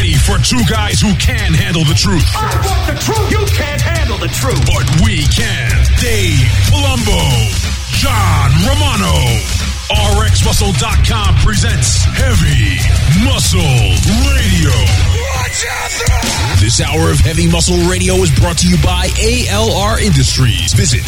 ready for two guys who can handle the truth. I want the truth. You can't handle the truth. But we can. Dave Palumbo, John Romano. RxMuscle.com presents Heavy Muscle Radio. This hour of Heavy Muscle Radio is brought to you by ALR Industries. Visit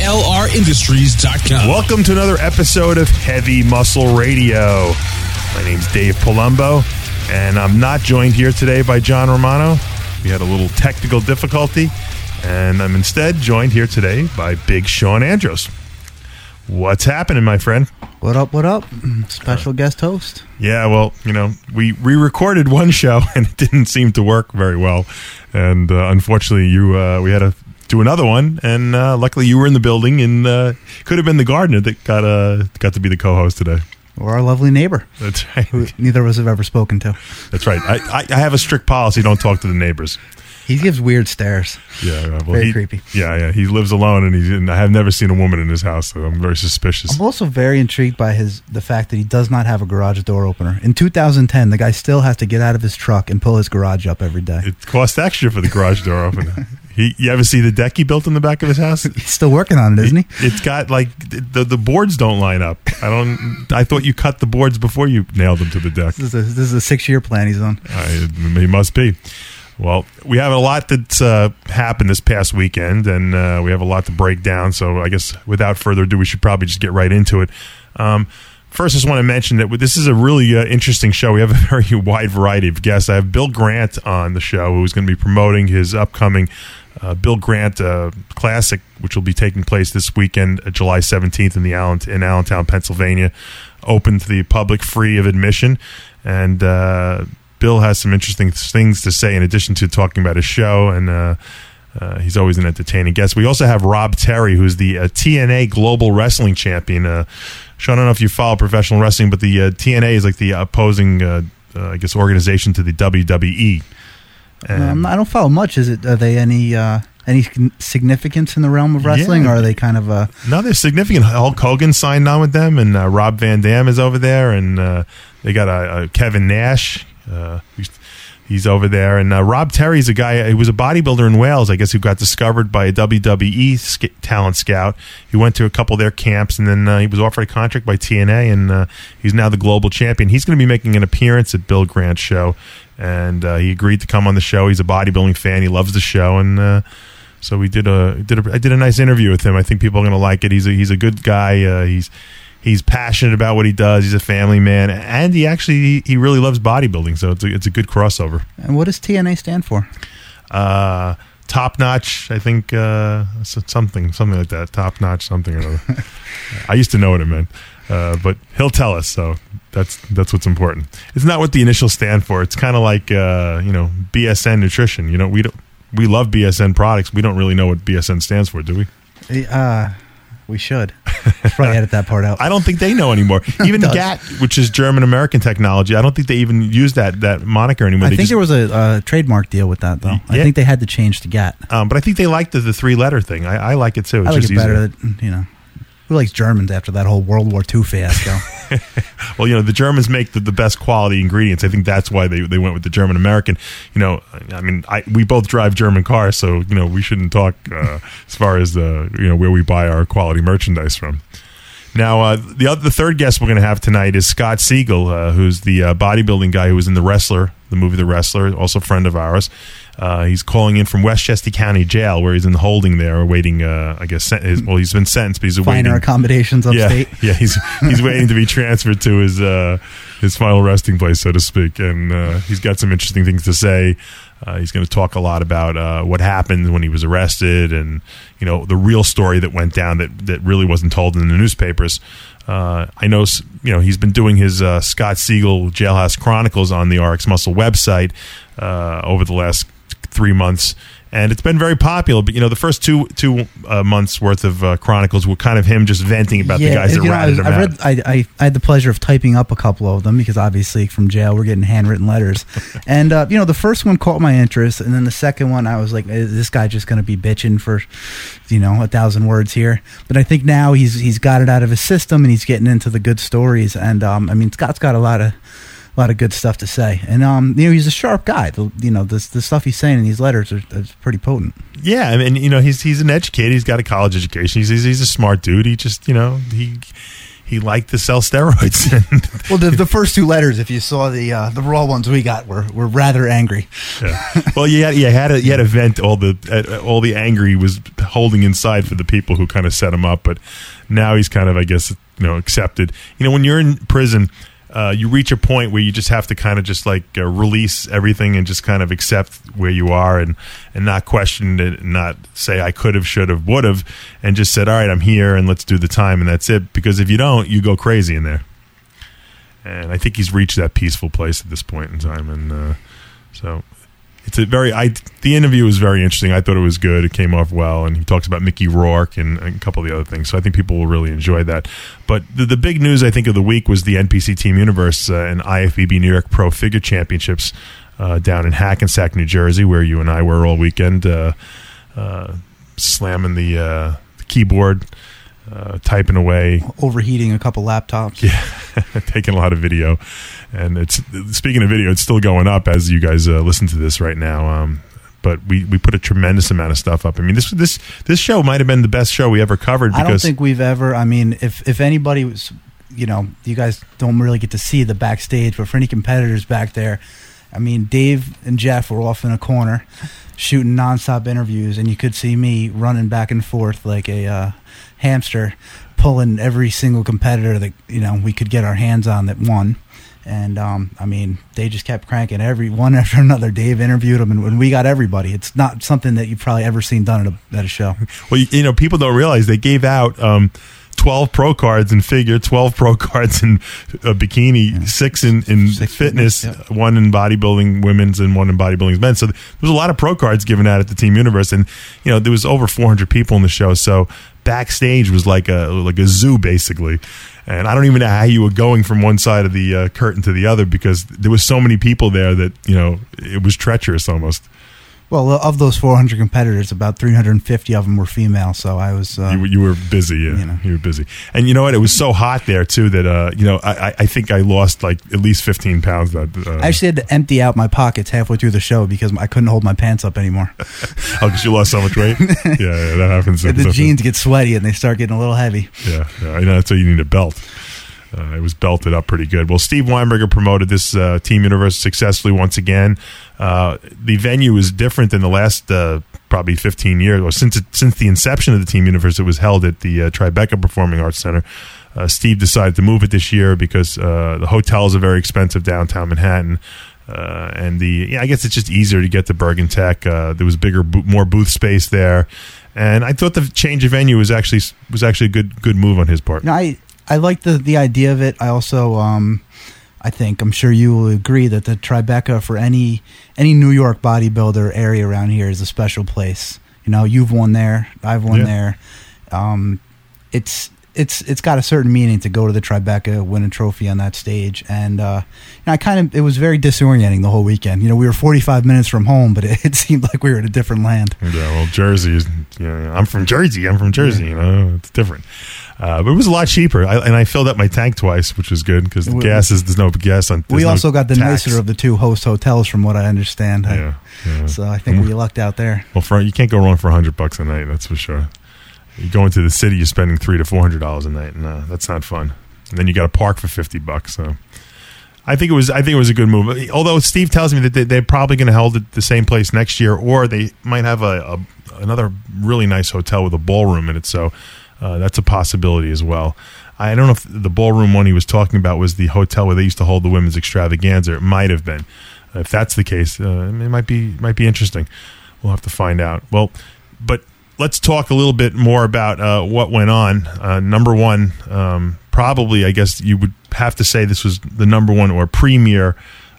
ALRindustries.com. Welcome to another episode of Heavy Muscle Radio. My name's Dave Palumbo, and I'm not joined here today by John Romano. We had a little technical difficulty, and I'm instead joined here today by Big Sean Andros. What's happening, my friend? What up, what up? Special guest host. Yeah, well, you know, we re-recorded one show, and it didn't seem to work very well. And unfortunately, we had to do another one, and luckily you were in the building, and could have been the gardener that got to be the co-host today. Or our lovely neighbor. That's right. Who neither of us have ever spoken to. That's right. I have a strict policy, don't talk to the neighbors. He gives weird stares. Yeah, well, very creepy. Yeah. He lives alone, and I have never seen a woman in his house, so I'm very suspicious. I'm also very intrigued by the fact that he does not have a garage door opener. In 2010, the guy still has to get out of his truck and pull his garage up every day. It costs extra for the garage door opener. You ever see the deck he built in the back of his house? He's still working on it, isn't he? It's got like the boards don't line up. I thought you cut the boards before you nailed them to the deck. This is a 6-year plan he's on. He must be. Well, we have a lot that's happened this past weekend, and we have a lot to break down. So I guess without further ado, we should probably just get right into it. First, I just want to mention that this is a really interesting show. We have a very wide variety of guests. I have Bill Grant on the show, who's going to be promoting his upcoming Bill Grant Classic, which will be taking place this weekend, July 17th in Allentown, Pennsylvania. Open to the public, free of admission. And Bill has some interesting things to say in addition to talking about his show, and he's always an entertaining guest. We also have Rob Terry, who's the TNA Global Wrestling Champion. Sean, I don't know if you follow professional wrestling, but the TNA is like the opposing, organization to the WWE. And I don't follow much. Are they any significance in the realm of wrestling, or are they kind of a... No, they're significant. Hulk Hogan signed on with them, and Rob Van Dam is over there, and they got Kevin Nash. He's over there, and Rob Terry's a guy. He was a bodybuilder in Wales, I guess, who got discovered by a WWE talent scout. He went to a couple of their camps, and then he was offered a contract by TNA, and he's now the global champion. He's going to be making an appearance at Bill Grant's show, and he agreed to come on the show. He's a bodybuilding fan. He loves the show, and so I did a nice interview with him. I think people are going to like it. He's a good guy. He's passionate about what he does. He's a family man, and he really loves bodybuilding. So it's a good crossover. And what does TNA stand for? Top notch, I think. Something like that. Top notch, something or other. I used to know what it meant, but he'll tell us. So that's what's important. It's not what the initials stand for. It's kind of like BSN Nutrition. We love BSN products. We don't really know what BSN stands for, do we? We should. Probably edit that part out. I don't think they know anymore. Even GAT, which is German-American technology, I don't think they even use that moniker anymore. I think there was a trademark deal with that, though. Yeah. I think they had to change to GAT. But I think they liked the 3-letter thing. I like it, too. I like it better. Who likes Germans after that whole World War II fiasco? Well, the Germans make the best quality ingredients. I think that's why they went with the German American. We both drive German cars, so we shouldn't talk as far as where we buy our quality merchandise from. Now, the third guest we're going to have tonight is Scott Siegel, who's the bodybuilding guy who was in The Wrestler, the movie The Wrestler, also a friend of ours. He's calling in from Westchester County Jail, where he's in holding there, awaiting, he's been sentenced, but he's awaiting finer accommodations upstate. Yeah, he's waiting to be transferred to his final resting place, so to speak, and he's got some interesting things to say. He's going to talk a lot about what happened when he was arrested, and the real story that went down that really wasn't told in the newspapers. I know, he's been doing his Scott Siegel Jailhouse Chronicles on the RX Muscle website over the last 3 months, and it's been very popular. But the first two months worth of chronicles were kind of him just venting about the guys that ratted him out. I had the pleasure of typing up a couple of them because obviously from jail we're getting handwritten letters, and the first one caught my interest, and then the second one I was like, is this guy just going to be bitching for 1,000 words here? But I think now he's got it out of his system and he's getting into the good stories, and Scott's got a lot of lot of good stuff to say. And he's a sharp guy. The stuff he's saying in these letters is pretty potent. Yeah, I mean, he's an educated. He's got a college education. He's a smart dude. He just, he liked to sell steroids. Well, the first two letters, if you saw the raw ones we got, were rather angry. Yeah. Well, you had to vent all the anger he was holding inside for the people who kind of set him up. But now he's kind of, I guess, accepted. When you're in prison, you reach a point where you just have to kind of just like release everything and just kind of accept where you are and not question it, and not say I could have, should have, would have, and just said, all right, I'm here and let's do the time, and that's it. Because if you don't, you go crazy in there. And I think he's reached that peaceful place at this point in time, and so it's the interview was very interesting. I thought it was good. It came off well, and he talks about Mickey Rourke and a couple of the other things. So I think people will really enjoy that. But the big news, I think, of the week was the NPC Team Universe and IFBB New York Pro Figure Championships down in Hackensack, New Jersey, where you and I were all weekend, slamming the keyboard, typing away, overheating a couple laptops. Yeah, taking a lot of video. And speaking of video, it's still going up as you guys listen to this right now. But we put a tremendous amount of stuff up. I mean, this show might have been the best show we ever covered. Because I don't think we've ever. I mean, if anybody was, you guys don't really get to see the backstage, but for any competitors back there, I mean, Dave and Jeff were off in a corner shooting nonstop interviews, and you could see me running back and forth like a hamster, pulling every single competitor that we could get our hands on that won. And I mean, they just kept cranking every one after another. Dave interviewed them, and we got everybody. It's not something that you've probably ever seen done at a show. Well, people don't realize they gave out 12 pro cards in figure, 12 pro cards in bikini, 6 in fitness, 1 in bodybuilding women's, and 1 in bodybuilding men's. So there was a lot of pro cards given out at the Team Universe, and there was over 400 people in the show. So backstage was like a zoo, basically. And I don't even know how you were going from one side of the curtain to the other, because there was so many people there that it was treacherous almost. Well, of those 400 competitors, about 350 of them were female. So I was you were busy, yeah. You were busy, and you know what? It was so hot there too that I think I lost like at least 15 pounds. I actually had to empty out my pockets halfway through the show because I couldn't hold my pants up anymore. Oh, because you lost so much weight. yeah, that happens. The jeans get sweaty and they start getting a little heavy. Yeah, I know. That's why you need a belt. It was belted up pretty good. Well, Steve Weinberger promoted this Team Universe successfully once again. The venue is different than the last probably 15 years. Or since the inception of the Team Universe, it was held at the Tribeca Performing Arts Center. Steve decided to move it this year because the hotels are very expensive downtown Manhattan. And I guess it's just easier to get to Bergen Tech. There was more booth space there. And I thought the change of venue was actually a good move on his part. No, I like the idea of it. I also, I'm sure you will agree that the Tribeca for any New York bodybuilder area around here is a special place. You've won there, I've won there. It's got a certain meaning to go to the Tribeca, win a trophy on that stage, and it was very disorienting the whole weekend. We were 45 minutes from home, but it seemed like we were in a different land. Yeah, well, Jersey is. I'm from Jersey. Yeah. It's different. But it was a lot cheaper, and I filled up my tank twice, which was good because there's no gas on. We also got the nicer of the two host hotels, from what I understand. Yeah. So I think we lucked out there. Well, you can't go wrong for $100 a night. That's for sure. You go into the city, you're spending $300 to $400 a night, and that's not fun. And then you got to park for $50. So I think it was a good move. Although Steve tells me that they're probably going to hold it the same place next year, or they might have another really nice hotel with a ballroom in it. So. That's a possibility as well. I don't know if the ballroom one he was talking about was the hotel where they used to hold the women's extravaganza. It might have been. If that's the case, it might be interesting. We'll have to find out. Well, but let's talk a little bit more about what went on. Number one, probably, I guess you would have to say this was the number one or premier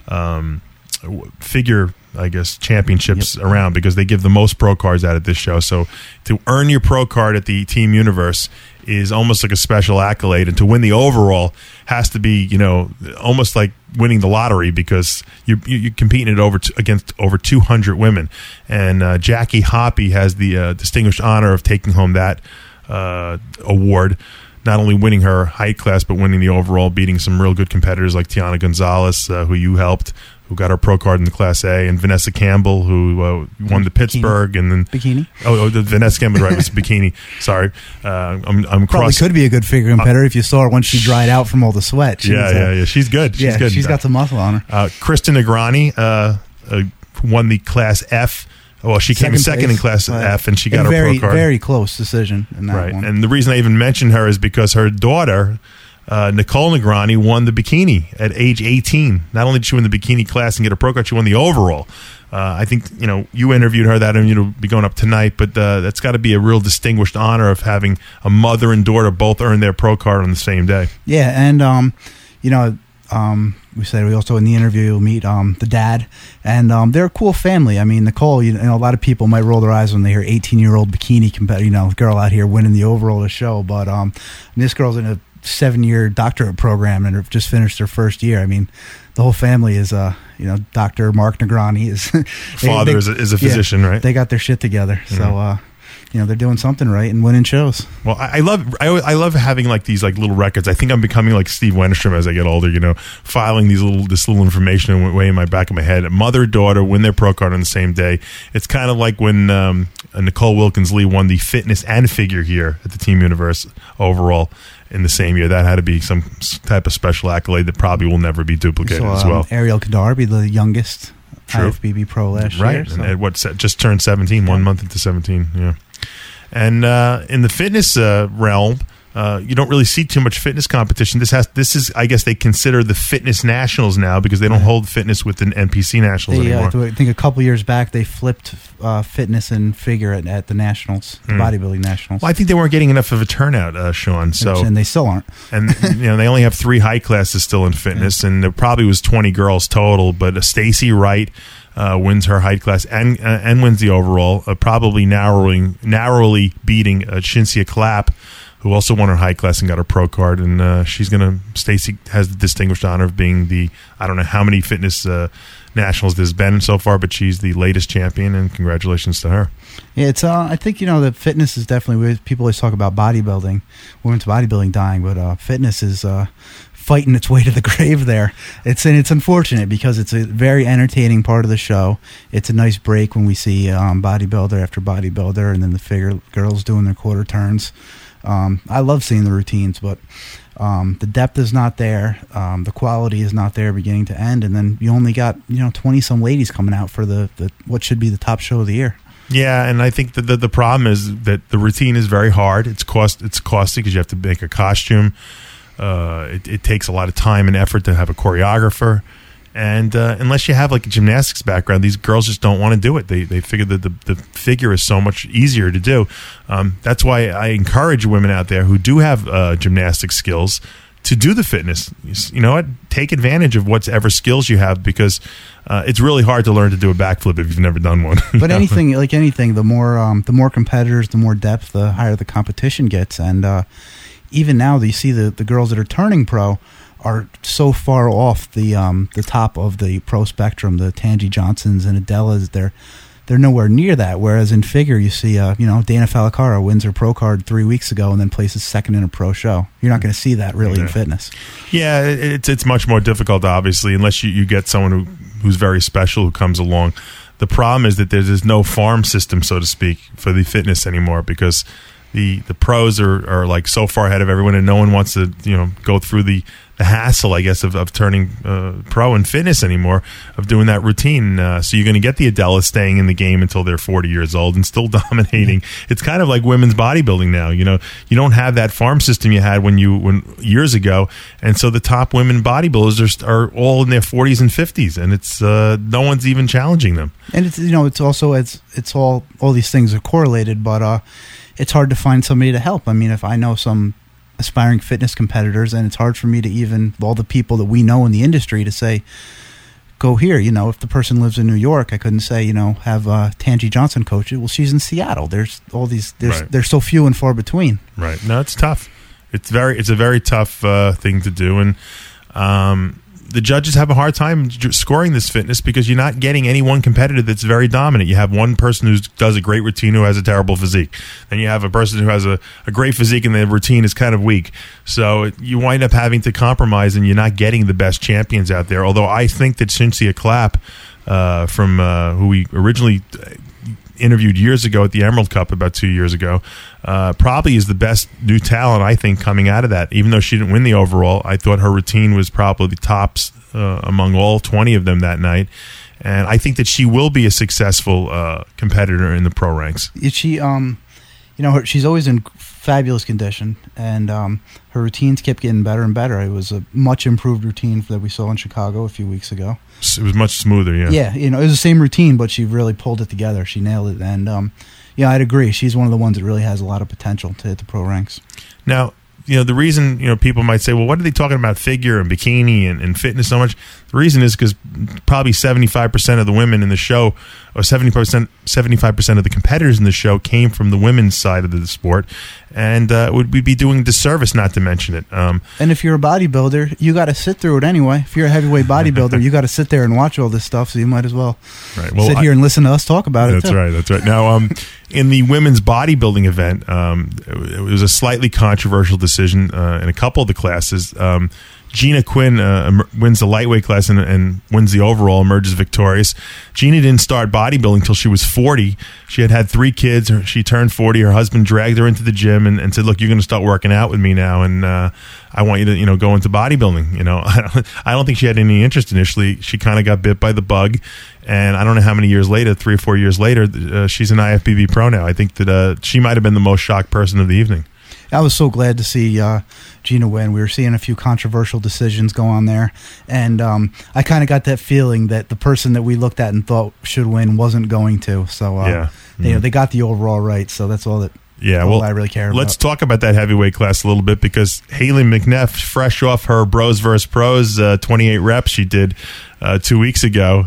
figure, I guess, championships around, because they give the most pro cards out at this show. So to earn your pro card at the Team Universe is almost like a special accolade, and to win the overall has to be, almost like winning the lottery, because you're competing against over 200 women. And Jackie Hoppy has the distinguished honor of taking home that award. not only winning her height class, but winning the overall, beating some real good competitors like Tiana Gonzalez, who you helped, who got her pro card in the Class A, and Vanessa Campbell, who won the Pittsburgh, and then bikini. The Vanessa Campbell, right? Was bikini. Sorry, I'm probably could be a good figure competitor if you saw her once she dried out from all the sweat. Yeah. She's good. She's good. She's got some muscle on her. Kristen Negrani won the Class F. Well, she came second in Class F, and she got her pro card. Very close decision in that one. And the reason I even mentioned her is because her daughter, Nicole Negrani, won the bikini at age 18. Not only did she win the bikini class and get a pro card, she won the overall. I think you interviewed her. That interview will be going up tonight, but that's got to be a real distinguished honor of having a mother and daughter both earn their pro card on the same day. Yeah, and we said we also in the interview you'll meet the dad, and they're a cool family. I mean, Nicole, a lot of people might roll their eyes when they hear 18-year-old bikini girl out here winning the overall of the show, but this girl's in a 7-year doctorate program and have just finished their first year. I mean, the whole family is Dr. Mark Negrani is father is a physician, right? They got their shit together, so they're doing something right and winning shows. Well, I love having like these like little records. I think I'm becoming like Steve Wennerstrom as I get older. Filing this little information way in my back of my head. Mother, daughter win their pro card on the same day. It's kind of like when Nicole Wilkins Lee won the fitness and figure here at the Team Universe overall in the same year. That had to be some type of special accolade that probably will never be duplicated as well. Ariel Kadarbi, the youngest IFBB pro last year. Right, so. And just turned 17, 1 month into 17. Yeah. And in the fitness realm, you don't really see too much fitness competition. This is, I guess they consider the fitness nationals now because they don't hold fitness with an NPC nationals anymore. I think a couple years back they flipped fitness and figure at the nationals, the bodybuilding nationals. Well, I think they weren't getting enough of a turnout, Sean. And they still aren't. And they only have 3 height classes still in fitness, and there probably was 20 girls total. But Stacy Wright wins her height class and wins the overall, probably narrowly beating Shinsia Clapp, who also won her height class and got her pro card. And Stacy has the distinguished honor of being I don't know how many fitness nationals there's been so far, but she's the latest champion, and congratulations to her. Yeah, it's I think that fitness is definitely, people always talk about bodybuilding, women's bodybuilding dying, but fitness is fighting its way to the grave there. It's unfortunate because it's a very entertaining part of the show. It's a nice break when we see bodybuilder after bodybuilder, and then the figure girls doing their quarter turns. I love seeing the routines, but the depth is not there. The quality is not there beginning to end, and then you only got 20-some ladies coming out for the what should be the top show of the year. Yeah, and I think that the problem is that the routine is very hard. It's costly because you have to make a costume. It takes a lot of time and effort to have a choreographer, and unless you have like a gymnastics background, these girls just don't want to do it. They figure that the figure is so much easier to do. That's why I encourage women out there who do have gymnastic skills to do the fitness. You know what? Take advantage of whatever skills you have, because it's really hard to learn to do a backflip if you've never done one. But anything, the more competitors, the more depth, the higher the competition gets, and even now, you see the girls that are turning pro are so far off the top of the pro spectrum. The Tangi Johnsons and Adelas, they're nowhere near that. Whereas in figure, you see, Dana Falacara wins her pro card 3 weeks ago and then places second in a pro show. You're not going to see that really in fitness. Yeah, it's much more difficult, obviously, unless you get someone who's very special who comes along. The problem is that there's no farm system, so to speak, for the fitness anymore, because the pros are like so far ahead of everyone, and no one wants to go through the hassle, I guess, of turning pro in fitness anymore, of doing that routine. So you're going to get the Adelas staying in the game until they're 40 years old and still dominating. It's kind of like women's bodybuilding now. You don't have that farm system you had when years ago, and so the top women bodybuilders are all in their 40s and 50s, and it's no one's even challenging them. And it's also it's all these things are correlated, but it's hard to find somebody to help. I mean, if I know some aspiring fitness competitors, and it's hard for me to even, all the people that we know in the industry, to say, go here. If the person lives in New York, I couldn't say, have Tangi Johnson coach it. Well, she's in Seattle. There's all these, they're so few and far between. Right. No, it's tough. It's a very tough thing to do. And, the judges have a hard time scoring this fitness because you're not getting any one competitor that's very dominant. You have one person who does a great routine who has a terrible physique. Then you have a person who has a great physique and the routine is kind of weak. So you wind up having to compromise, and you're not getting the best champions out there. Although I think that Cynthia Clapp, from who we originally interviewed years ago at the Emerald Cup about 2 years ago, probably is the best new talent, I think, coming out of that. Even though she didn't win the overall, I thought her routine was probably the tops among all 20 of them that night. And I think that she will be a successful competitor in the pro ranks. She, she's always in fabulous condition, and her routines kept getting better and better. It was a much improved routine that we saw in Chicago a few weeks ago. It was much smoother, yeah. Yeah, it was the same routine, but she really pulled it together. She nailed it, and I'd agree. She's one of the ones that really has a lot of potential to hit the pro ranks. Now, the reason, people might say, well, what are they talking about figure and bikini and fitness so much? The reason is because probably 75% of the women in the show, or 75% of the competitors in the show came from the women's side of the sport, and we'd be doing disservice not to mention it. And if you're a bodybuilder, you got to sit through it anyway. If you're a heavyweight bodybuilder, you got to sit there and watch all this stuff, so you might as well sit here and listen to us talk about it. That's right. Now, in the women's bodybuilding event, it was a slightly controversial decision in a couple of the classes. Gina Quinn wins the lightweight class and wins the overall, emerges victorious. Gina didn't start bodybuilding until she was 40. She had 3 kids. She turned 40. Her husband dragged her into the gym and said, look, you're going to start working out with me now, and I want you to go into bodybuilding. I don't think she had any interest initially. She kind of got bit by the bug, and I don't know how many years later, 3 or 4 years later, she's an IFBB pro now. I think that she might have been the most shocked person of the evening. I was so glad to see Gina win. We were seeing a few controversial decisions go on there, and I kind of got that feeling that the person that we looked at and thought should win wasn't going to. So they got the overall right. So that's all that. Yeah, well, I really care about. Let's talk about that heavyweight class a little bit, because Haley McNeff, fresh off her Bros vs. Pros 28 reps she did 2 weeks ago,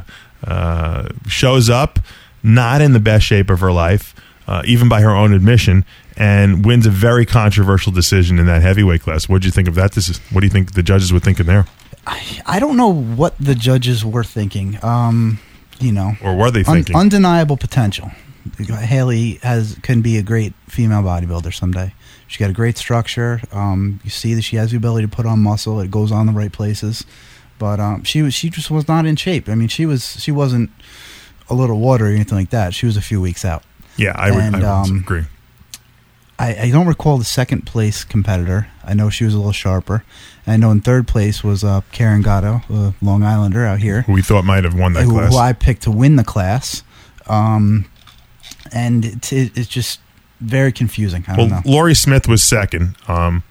shows up not in the best shape of her life, even by her own admission, and wins a very controversial decision in that heavyweight class. What did you think of that? What do you think the judges were thinking there? I don't know what the judges were thinking. Or were they thinking? Undeniable potential. Haley can be a great female bodybuilder someday. She's got a great structure. You see that she has the ability to put on muscle. It goes on the right places. But she just was not in shape. I mean, she wasn't a little water or anything like that. She was a few weeks out. Yeah, I would agree. I don't recall the second place competitor. I know she was a little sharper. I know in third place was Karen Gatto, a Long Islander out here, who we thought might have won that class. Who I picked to win the class. And it's just very confusing. I don't know. Laurie Smith was second. Karen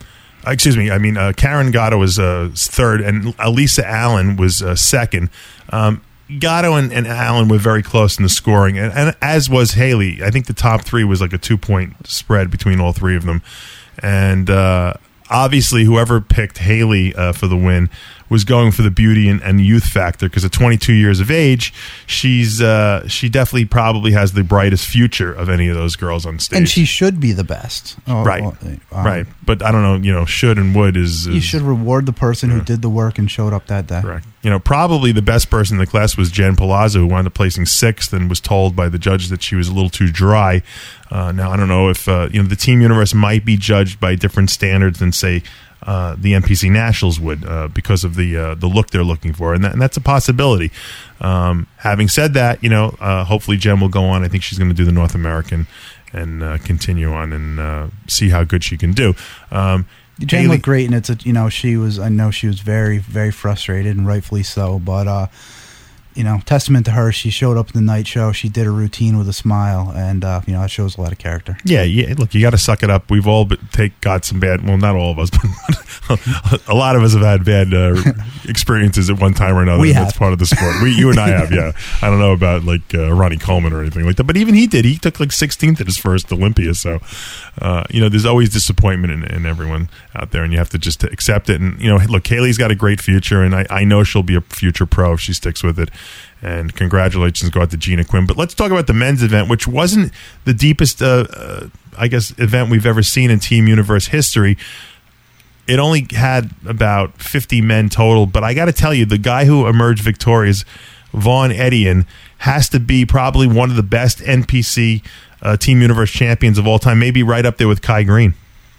Gatto was third, and Elisa Allen was second. Gatto and Allen were very close in the scoring, and as was Haley. I think the top 3 was like a 2-point spread between all 3 of them. And obviously, whoever picked Haley for the win was going for the beauty and youth factor, because at 22 years of age, she definitely probably has the brightest future of any of those girls on stage. And she should be the best. Right. But I don't know, should and would is... You should reward the person who did the work and showed up that day. Correct. Probably the best person in the class was Jen Palazzo, who wound up placing 6th and was told by the judges that she was a little too dry. Now, I don't know if, the Team Universe might be judged by different standards than, say, the NPC Nationals would, because of the look they're looking for, and that's a possibility. Having said that, hopefully Jen will go on. I think she's going to do the North American and continue on and see how good she can do. Jen looked great, and I know she was very, very frustrated, and rightfully so. But testament to her, she showed up in the night show. She did a routine with a smile, and it shows a lot of character. Yeah. Look, you got to suck it up. We've all got some bad. Well, not all of us, but a lot of us have had bad experiences at one time or another. That's part of the sport. You and I have. Yeah. I don't know about like Ronnie Coleman or anything like that, but even he did. He took like 16th at his first Olympia. So, there's always disappointment in everyone out there, and you have to just accept it. And look, Haley's got a great future, and I know she'll be a future pro if she sticks with it. And congratulations go out to Gina Quinn. But let's talk about the men's event, which wasn't the deepest, event we've ever seen in Team Universe history. it only had about 50 men total. But I got to tell you, the guy who emerged victorious, Vaughn Edian, has to be probably one of the best NPC Team Universe champions of all time, maybe right up there with Kai Green.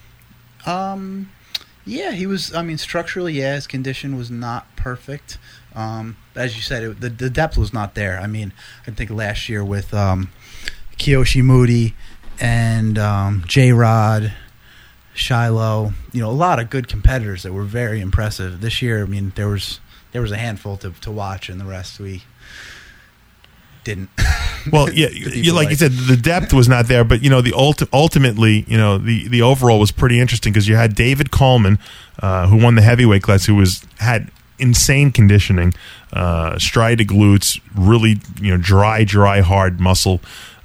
Yeah, he was. I mean, structurally, yeah, his condition was not perfect. As you said, the depth was not there. I mean, I think last year with Kiyoshi Moody and J-Rod, Shiloh, a lot of good competitors that were very impressive. This year, I mean, there was a handful to watch, and the rest we didn't. Well, yeah, like you said, the depth was not there, but ultimately, the overall was pretty interesting because you had David Coleman, who won the heavyweight class, who had insane conditioning, striated glutes, really dry hard muscle.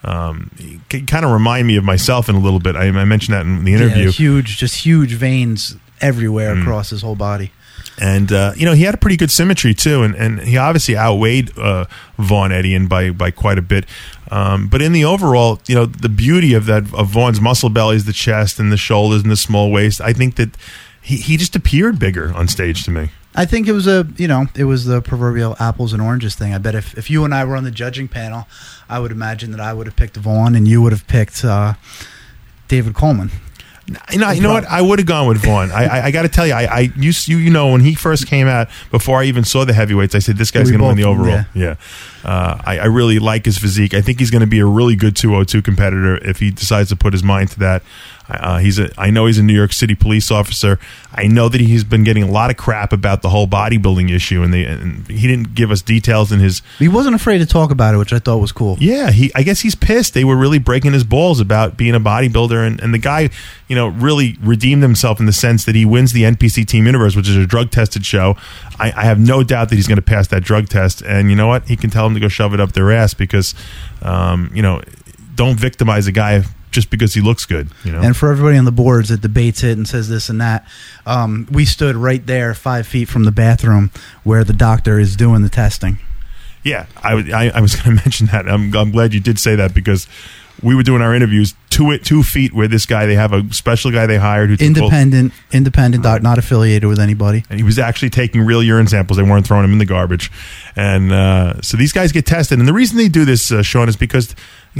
Kind of remind me of myself in a little bit. I mentioned that in the interview. Yeah, huge veins everywhere across his whole body. And he had a pretty good symmetry too, and he obviously outweighed Vaughn Edian by quite a bit. But in the overall, the beauty of Vaughn's muscle belly is the chest and the shoulders and the small waist. I think that he just appeared bigger on stage to me. I think it was the proverbial apples and oranges thing. I bet if you and I were on the judging panel, I would imagine that I would have picked Vaughn and you would have picked David Coleman. You know what? I would have gone with Vaughn. I got to tell you, when he first came out, before I even saw the heavyweights, I said this guy's going to win the overall. Yeah. I really like his physique. I think he's going to be a really good 202 competitor if he decides to put his mind to that. I know he's a New York City police officer. I know that he's been getting a lot of crap about the whole bodybuilding issue, and he didn't give us details in his. He wasn't afraid to talk about it, which I thought was cool. Yeah, I guess he's pissed. They were really breaking his balls about being a bodybuilder, and the guy, really redeemed himself in the sense that he wins the NPC Team Universe, which is a drug-tested show. I have no doubt that he's going to pass that drug test, and you know what? He can tell them to go shove it up their ass because, don't victimize a guy just because he looks good. And for everybody on the boards that debates it and says this and that, we stood right there 5 feet from the bathroom where the doctor is doing the testing. Yeah, I was going to mention that. I'm glad you did say that because we were doing our interviews 2 feet where this guy, they have a special guy they hired who's independent doc, not affiliated with anybody, and he was actually taking real urine samples. They weren't throwing them in the garbage, and so these guys get tested. And the reason they do this, Sean, is because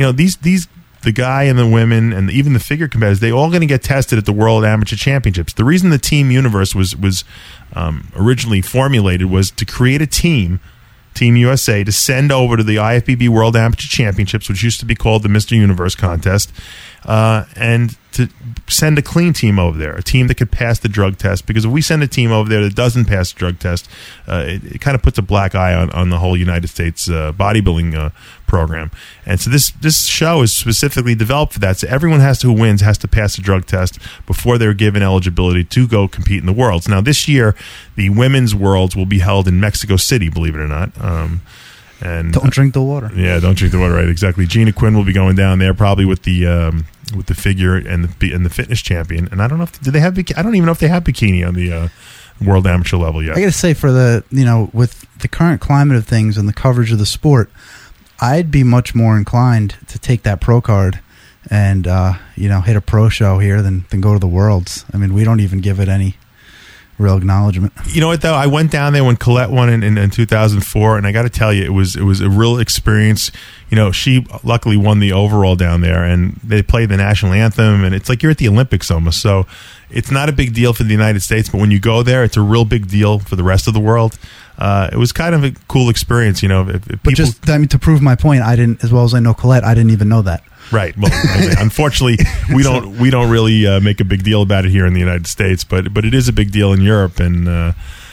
the guy and the women and even the figure competitors, they all going to get tested at the World Amateur Championships. The reason the Team Universe was originally formulated was to create a Team USA, to send over to the IFBB World Amateur Championships, which used to be called the Mr. Universe contest, and to send a clean team over there, a team that could pass the drug test. Because if we send a team over there that doesn't pass the drug test, it kind of puts a black eye on the whole United States bodybuilding program. And so this show is specifically developed for that. So everyone who wins has to pass the drug test before they're given eligibility to go compete in the Worlds. Now, this year, the Women's Worlds will be held in Mexico City, believe it or not. And don't drink the water. Yeah, don't drink the water. Right, exactly. Gina Quinn will be going down there probably with the figure and the fitness champion. And I don't know if they have. I don't even know if they have bikini on the World Amateur level yet. I got to say, for the with the current climate of things and the coverage of the sport, I'd be much more inclined to take that pro card and hit a pro show here than go to the Worlds. I mean, we don't even give it any real acknowledgement. You know what though? I went down there when Colette won in 2004, and I got to tell you, it was a real experience. She luckily won the overall down there, and they played the national anthem, and it's like you're at the Olympics almost. So it's not a big deal for the United States, but when you go there, it's a real big deal for the rest of the world. It was kind of a cool experience, if people. But to prove my point, I didn't, as well as I know Colette, I didn't even know that. Right. Well, unfortunately, we don't really make a big deal about it here in the United States, but it is a big deal in Europe, and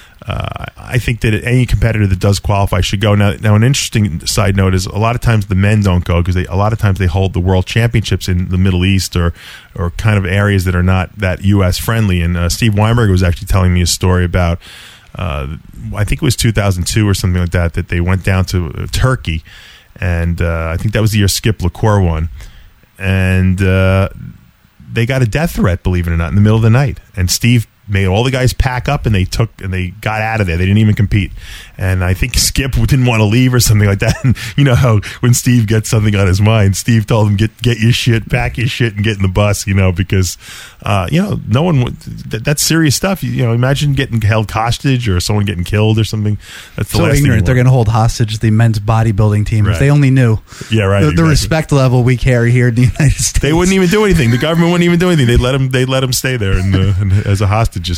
I think that any competitor that does qualify should go. Now, an interesting side note is a lot of times the men don't go because a lot of times they hold the world championships in the Middle East or kind of areas that are not that U.S. friendly. And Steve Weinberg was actually telling me a story about. I think it was 2002 or something like that they went down to Turkey, and I think that was the year Skip LaCour won, and they got a death threat, believe it or not, in the middle of the night. And Steve made all the guys pack up and they got out of there. They didn't even compete. And I think Skip didn't want to leave or something like that. And you know how when Steve gets something on his mind, Steve told him, get your shit, pack your shit and get in the bus, because, no one, that's serious stuff. Imagine getting held hostage or someone getting killed or something. That's the so last ignorant. thing They're going to hold hostage the men's bodybuilding team. Right. If they only knew Yeah, right. the exactly. respect level we carry here in the United States. They wouldn't even do anything. The government wouldn't even do anything. They'd let them stay there as a hostages.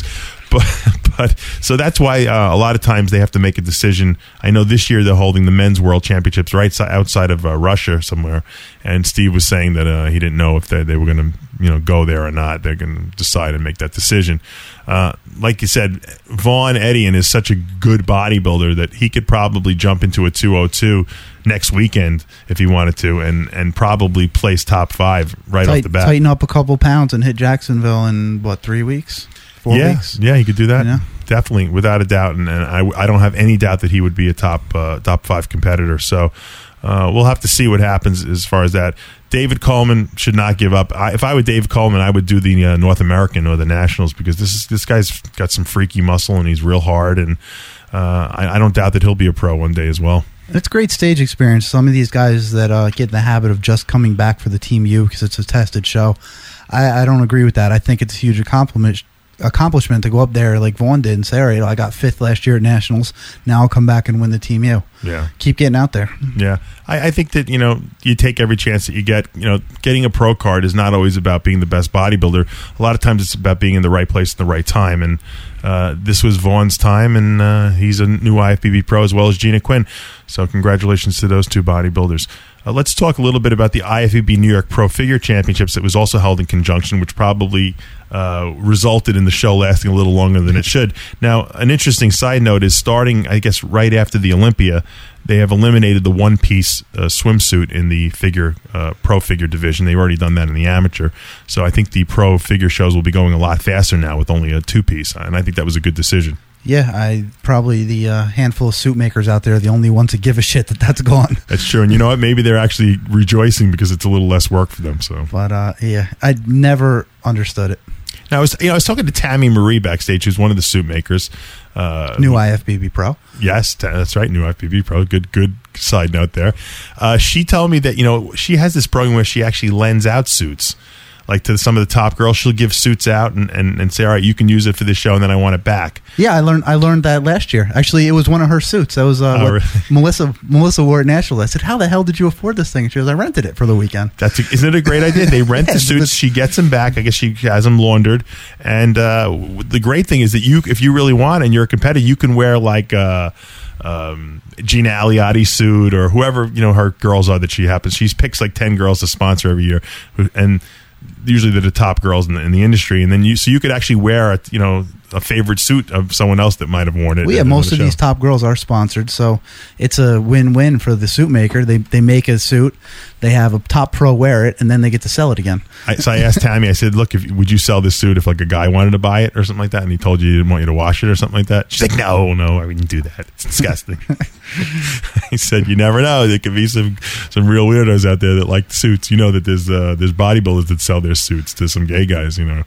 But so that's why a lot of times they have to make a decision. I know this year they're holding the men's world championships right outside of Russia somewhere, and Steve was saying that he didn't know if they were going to go there or not. They're going to decide and make that decision. Like you said, Vaughn Edian is such a good bodybuilder that he could probably jump into a 202 next weekend if he wanted to, and probably place top 5 right off the bat. Tighten up a couple pounds and hit Jacksonville in 3 weeks? 4 weeks? Yeah, he could do that. Yeah. Definitely, without a doubt. And I don't have any doubt that he would be a top 5 competitor. So we'll have to see what happens as far as that. David Coleman should not give up. If I were David Coleman, I would do the North American or the Nationals because this guy's got some freaky muscle and he's real hard. And I don't doubt that he'll be a pro one day as well. It's great stage experience. Some of these guys that get in the habit of just coming back for the Team U because it's a tested show, I don't agree with that. I think it's a huge accomplishment to go up there like Vaughn did and say, all right, I got 5th last year at Nationals. Now I'll come back and win the Team U. Yeah. Keep getting out there. Yeah. I think that, you take every chance that you get. Getting a pro card is not always about being the best bodybuilder. A lot of times it's about being in the right place at the right time. And this was Vaughn's time, and he's a new IFBB pro as well as Gina Quinn. So congratulations to those two bodybuilders. Let's talk a little bit about the IFBB New York Pro Figure Championships that was also held in conjunction, which probably resulted in the show lasting a little longer than it should. Now, an interesting side note is starting, I guess, right after the Olympia, they have eliminated the one-piece swimsuit in the pro figure division. They've already done that in the amateur. So I think the pro figure shows will be going a lot faster now with only a 2-piece, and I think that was a good decision. Yeah, probably the handful of suit makers out there are the only ones that give a shit that's gone. That's true, and you know what? Maybe they're actually rejoicing because it's a little less work for them. So, but yeah, I never understood it. Now, I was talking to Tammy Marie backstage, who's one of the suit makers. New IFBB Pro. Yes, that's right, new IFBB Pro. Good side note there. She told me that she has this program where she actually lends out suits. Like to some of the top girls, she'll give suits out and say, all right, you can use it for this show, and then I want it back. Yeah, I learned that last year. Actually, it was one of her suits. That was really? Melissa wore at Nashville. I said, how the hell did you afford this thing? And she goes, I rented it for the weekend. Isn't it a great idea? They rent the suits. She gets them back. I guess she has them laundered. And the great thing is that if you really want and you're a competitor, you can wear like Gina Aliotti suit or whoever her girls are that she happens. She picks like 10 girls to sponsor every year, and usually they're the top girls in the industry, and then you could actually wear a favorite suit of someone else that might have worn it. Well, yeah, most of these top girls are sponsored, so it's a win-win for the suit maker. They make a suit, they have a top pro wear it, and then they get to sell it again. So I asked Tammy, I said, look, would you sell this suit if like a guy wanted to buy it or something like that, and he told you he didn't want you to wash it or something like that? She's like, no, I wouldn't do that. It's disgusting. He said, you never know. There could be some real weirdos out there that like suits. That there's bodybuilders that sell their suits to some gay guys, and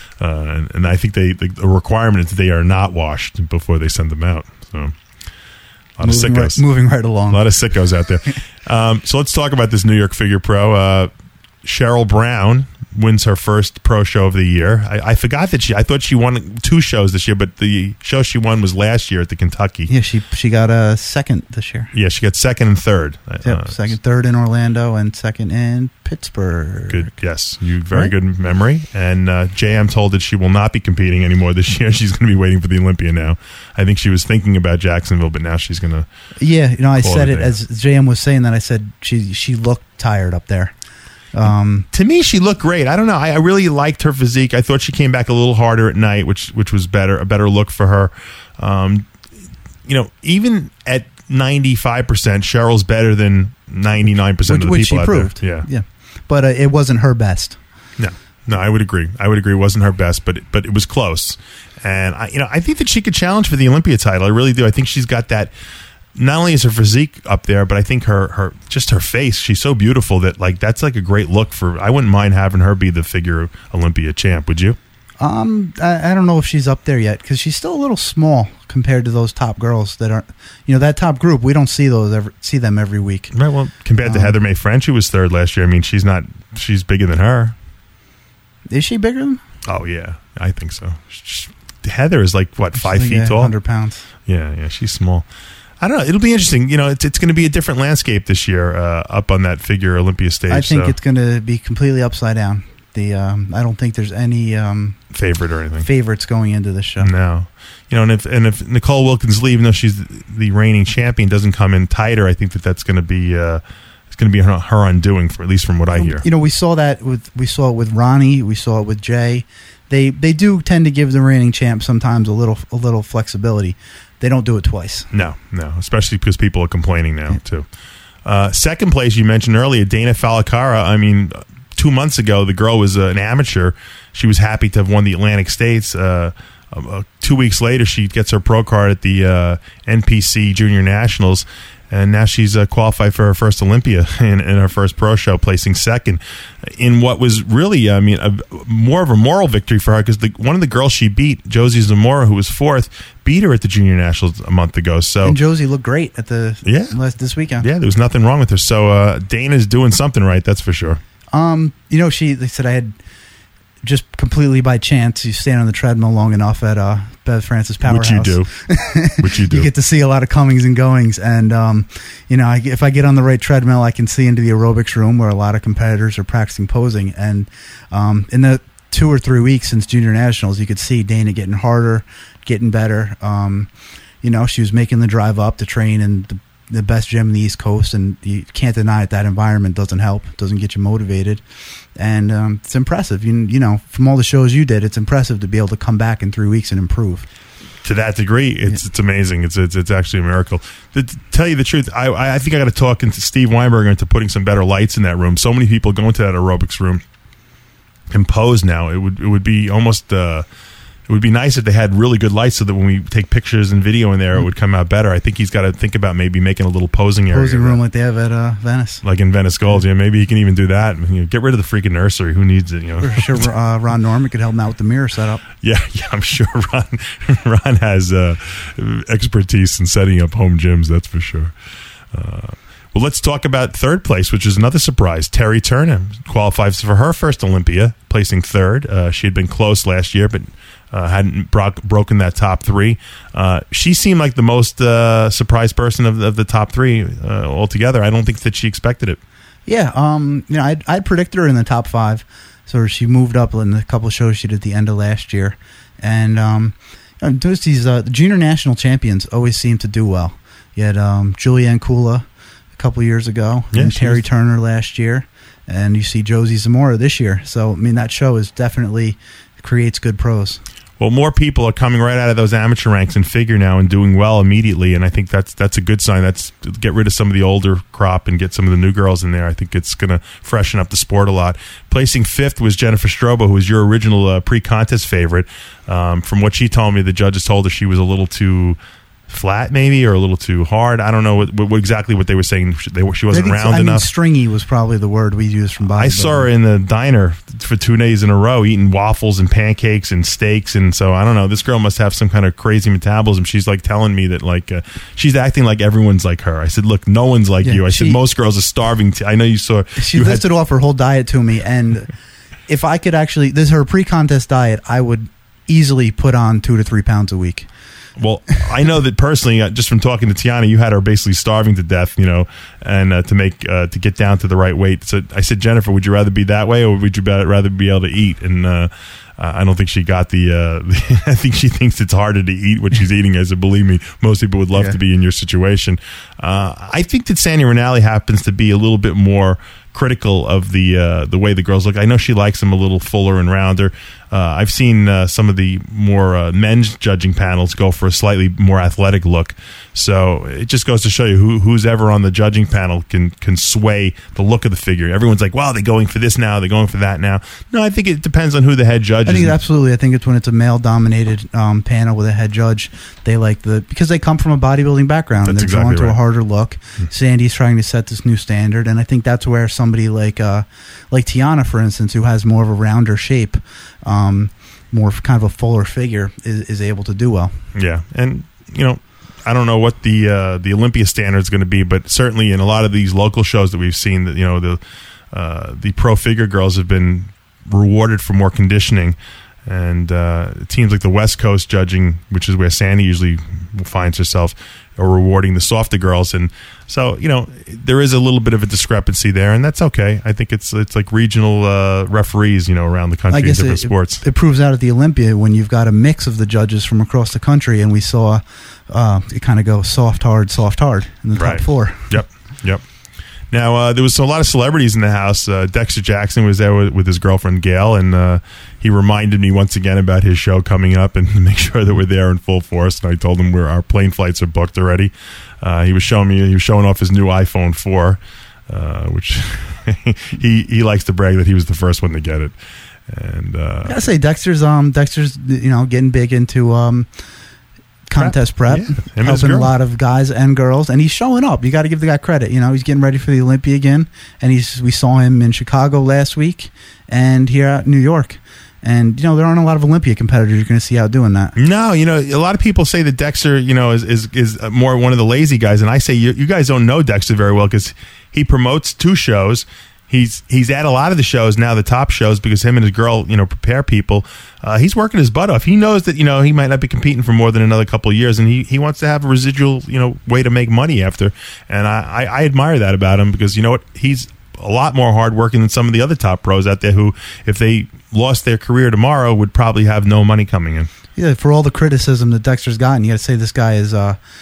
I think the requirement is that they are not washed before they send them out. So a lot of sickos. Moving right along. A lot of sickos out there. So let's talk about this New York Figure Pro. Cheryl Brown wins her first pro show of the year. I forgot that I thought she won 2 shows this year, but the show she won was last year at the Kentucky. Yeah, she got a second this year. Yeah, she got second and third. Yep, second, third in Orlando, and second in Pittsburgh. Good, yes, very good memory. And JM told that she will not be competing anymore this year. She's going to be waiting for the Olympia now. I think she was thinking about Jacksonville, but now she's going to. Yeah, I said it as JM was saying that. I said she looked tired up there. To me, she looked great. I don't know. I really liked her physique. I thought she came back a little harder at night, which was a better look for her. Even at 95%, Cheryl's better than 99% of the people which she out proved. there. Yeah. But it wasn't her best. No, I would agree. It wasn't her best, but it was close. And I think that she could challenge for the Olympia title. I really do. I think she's got that. Not only is her physique up there, but I think her face, she's so beautiful that that's like a great look for. I wouldn't mind having her be the figure Olympia champ. Would you? I don't know if she's up there yet because she's still a little small compared to those top girls that aren't. That top group. We don't see them every week. Right. Well, compared to Heather May French, who was third last year. I mean, she's bigger than her. Is she bigger than? Oh yeah, I think so. Heather is like what, 5 feet tall, 100 pounds. Yeah, she's small. I don't know. It'll be interesting. It's going to be a different landscape this year up on that figure Olympia stage. I think it's going to be completely upside down. I don't think there's any favorite or anything. Favorites going into this show. No, and if Nicole Wilkins Lee, even though she's the reigning champion, doesn't come in tighter, I think that's going to be it's going to be her undoing, at least from what I hear. We saw it with Ronnie, we saw it with Jay. They do tend to give the reigning champ sometimes a little flexibility. They don't do it twice. No, especially because people are complaining now too. Second place, you mentioned earlier, Dana Falakara. I mean, 2 months ago, the girl was an amateur. She was happy to have won the Atlantic States. 2 weeks later, she gets her pro card at the NPC Junior Nationals, and now she's qualified for her first Olympia in her first pro show, placing second in what was really, more of a moral victory for her because one of the girls she beat, Josie Zamora, who was fourth, beat her at the Junior Nationals a month ago. So and Josie looked great at this weekend. Yeah, there was nothing wrong with her. So Dana's doing something right, that's for sure. They said I had just completely by chance, you stand on the treadmill long enough at Bev Francis Powerhouse. Which you do. You get to see a lot of comings and goings. And, if I get on the right treadmill, I can see into the aerobics room where a lot of competitors are practicing posing. And in the 2 or 3 weeks since Junior Nationals, you could see Dana getting harder, getting better. She was making the drive up to train in the best gym in the East Coast, and you can't deny it. That environment doesn't help, doesn't get you motivated, and it's impressive. From all the shows you did, it's impressive to be able to come back in 3 weeks and improve. To that degree, it's amazing. It's actually a miracle. To tell you the truth, I think I got to talk into Steve Weinberger into putting some better lights in that room. So many people go into that aerobics room and pose now. It would be almost. It would be nice if they had really good lights so that when we take pictures and video in there, it would come out better. I think he's got to think about maybe making a little posing area. Posing room like they have at Venice. Like in Venice Gold. Yeah, maybe he can even do that. Get rid of the freaking nursery. Who needs it? For sure, Ron Norman could help him out with the mirror setup. Yeah, I'm sure Ron has expertise in setting up home gyms, that's for sure. Well, let's talk about third place, which is another surprise. Terry Turner qualifies for her first Olympia, placing third. She had been close last year, but hadn't broken that top three. She seemed like the most surprised person of the top three altogether. I don't think that she expected it. Yeah, I'd predicted her in the top five. So she moved up in a couple of shows she did at the end of last year. And these junior national champions always seem to do well. You had Julianne Kula a couple of years ago, and Terry Turner last year, and you see Josie Zamora this year. So, that show is definitely creates good pros. Well, more people are coming right out of those amateur ranks and figure now and doing well immediately, and I think that's a good sign. That's get rid of some of the older crop and get some of the new girls in there. I think it's going to freshen up the sport a lot. Placing fifth was Jennifer Strobo, who was your original pre-contest favorite. From what she told me, the judges told her she was a little too flat, maybe, or a little too hard. I don't know what exactly what they were saying. She wasn't round enough. Stringy was probably the word we used from bodybuilding. I saw her in the diner for 2 days in a row eating waffles and pancakes and steaks, and so I don't know. This girl must have some kind of crazy metabolism. She's like telling me that she's acting like everyone's like her. I said, look, no one's like you. I said most girls are starving. I know you saw. She listed off her whole diet to me, and if I could actually, this is her pre-contest diet, I would easily put on 2 to 3 pounds a week. Well, I know that personally, just from talking to Tiana, you had her basically starving to death, and to get down to the right weight. So I said, Jennifer, would you rather be that way, or would you rather be able to eat? And I don't think she got I think she thinks it's harder to eat what she's eating. I said, believe me, most people would love to be in your situation. I think that Sandy Ranalli happens to be a little bit more critical of the way the girls look. I know she likes them a little fuller and rounder. I've seen some of the more men's judging panels go for a slightly more athletic look. So it just goes to show you who's ever on the judging panel can sway the look of the figure. Everyone's like, wow, they're going for this now, they're going for that now. No, I think it depends on who the head judge is. I think absolutely. I think it's when it's a male-dominated panel with a head judge, they like because they come from a bodybuilding background and they're drawn to a harder look. Sandy's trying to set this new standard, and I think that's where somebody like Tiana, for instance, who has more of a rounder shape, more kind of a fuller figure is able to do well. Yeah, and I don't know what the Olympia standard is going to be, but certainly in a lot of these local shows that we've seen, that the pro figure girls have been rewarded for more conditioning, and it seems like the West Coast judging, which is where Sandy usually finds herself, are rewarding the softer girls, and so there is a little bit of a discrepancy there, and that's okay. I think it's like regional referees, around the country in different sports. It proves out at the Olympia when you've got a mix of the judges from across the country, and we saw it kind of go soft, hard in the top four. Yep. Now, there was a lot of celebrities in the house. Dexter Jackson was there with his girlfriend, Gail, and he reminded me once again about his show coming up and to make sure that we're there in full force. And I told him our plane flights are booked already. He was showing off his new iPhone 4, which he likes to brag that he was the first one to get it. And I gotta say, Dexter's getting big into contest prep, helping a lot of guys and girls, and he's showing up. You got to give the guy credit. He's getting ready for the Olympia again, and we saw him in Chicago last week and here at New York. And there aren't a lot of Olympia competitors you're going to see out doing that. No, a lot of people say that Dexter, is more one of the lazy guys, and I say you guys don't know Dexter very well because he promotes 2 shows. He's at a lot of the shows now, the top shows, because him and his girl, prepare people. He's working his butt off. He knows that, he might not be competing for more than another couple of years, and he wants to have a residual, way to make money after. And I admire that about him because, he's a lot more hardworking than some of the other top pros out there who, if they lost their career tomorrow, would probably have no money coming in. Yeah, for all the criticism that Dexter's gotten, you got to say this guy is...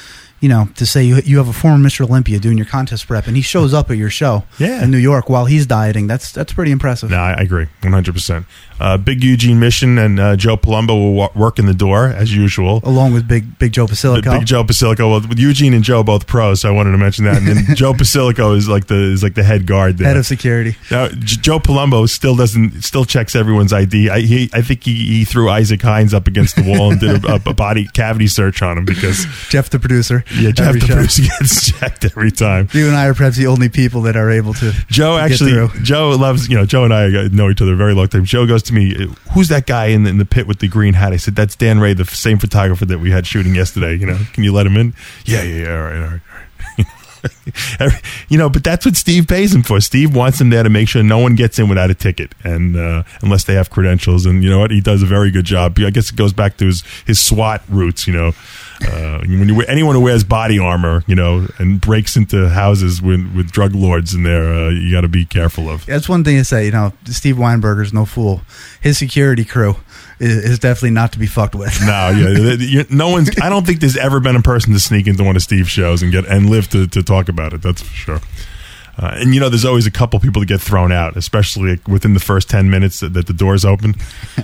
to say you have a former Mr. Olympia doing your contest prep, and he shows up at your show in New York while he's dieting. That's pretty impressive. No, I agree, 100%. Big Eugene Mission and Joe Palumbo will work in the door as usual, along with Big Joe Basilico. Big Joe Basilico. Well, with Eugene and Joe both pros, so I wanted to mention that. And then Joe Basilico is like the head guard there, head of security. Now Joe Palumbo still checks everyone's ID. I think he threw Isaac Hines up against the wall and did a body cavity search on him because Jeff the producer. Yeah, Jeff the producer gets checked every time. You and I are perhaps the only people that are able to. Joe loves. Joe and I know each other a very long time. Joe goes to me, who's that guy in the pit with the green hat? I said, that's Dan Ray, the same photographer that we had shooting yesterday. Can you let him in? Yeah, all right. But that's what Steve pays him for. Steve wants him there to make sure no one gets in without a ticket, and unless they have credentials. And you know what? He does a very good job. I guess it goes back to his SWAT roots. When anyone who wears body armor, and breaks into houses with drug lords in there, you got to be careful of. That's one thing to say. Steve Weinberger's no fool. His security crew is definitely not to be fucked with. No, no one's. I don't think there's ever been a person to sneak into one of Steve's shows and live to talk about it. That's for sure. And there's always a couple people that get thrown out, especially within the first 10 minutes that the doors open.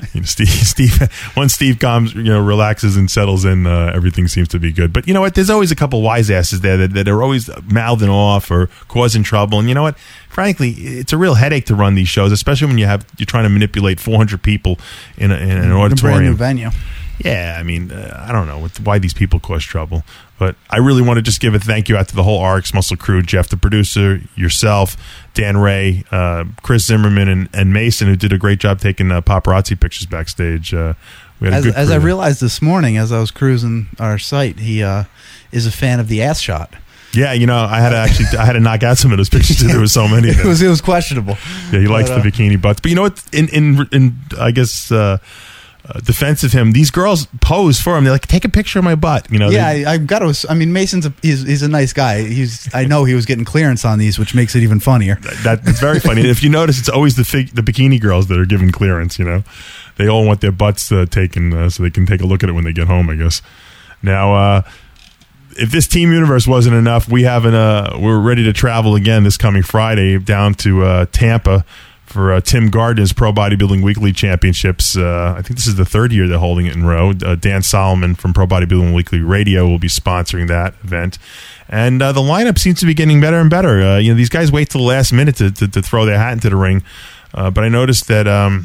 Steve, once Steve comes, relaxes and settles in, everything seems to be good. But you know what? There's always a couple wise asses there that are always mouthing off or causing trouble. And you know what? Frankly, it's a real headache to run these shows, especially when you're trying to manipulate 400 people in an auditorium. A brand new venue. Yeah, I don't know why these people cause trouble, but I really want to just give a thank you out to the whole RX Muscle crew, Jeff the producer, yourself, Dan Ray, Chris Zimmerman, and Mason, who did a great job taking paparazzi pictures backstage. We had a good crew. As I realized this morning as I was cruising our site, he is a fan of the ass shot. Yeah, I had to knock out some of those pictures. There were so many. It was questionable. Yeah, he likes the bikini butts, but you know what? In I guess. Defense of him, these girls pose for him. They're like, take a picture of my butt. I've got to. Mason's he's a nice guy. I know he was getting clearance on these, which makes it even funnier. That's very funny. If you notice, it's always the bikini girls that are given clearance. They all want their butts taken so they can take a look at it when they get home, I guess. Now, if this Team Universe wasn't enough, we're ready to travel again this coming Friday down to Tampa for Tim Gardner's Pro Bodybuilding Weekly Championships. I think this is the third year they're holding it in a row. Dan Solomon from Pro Bodybuilding Weekly Radio will be sponsoring that event. And the lineup seems to be getting better and better. These guys wait till the last minute to throw their hat into the ring. But I noticed that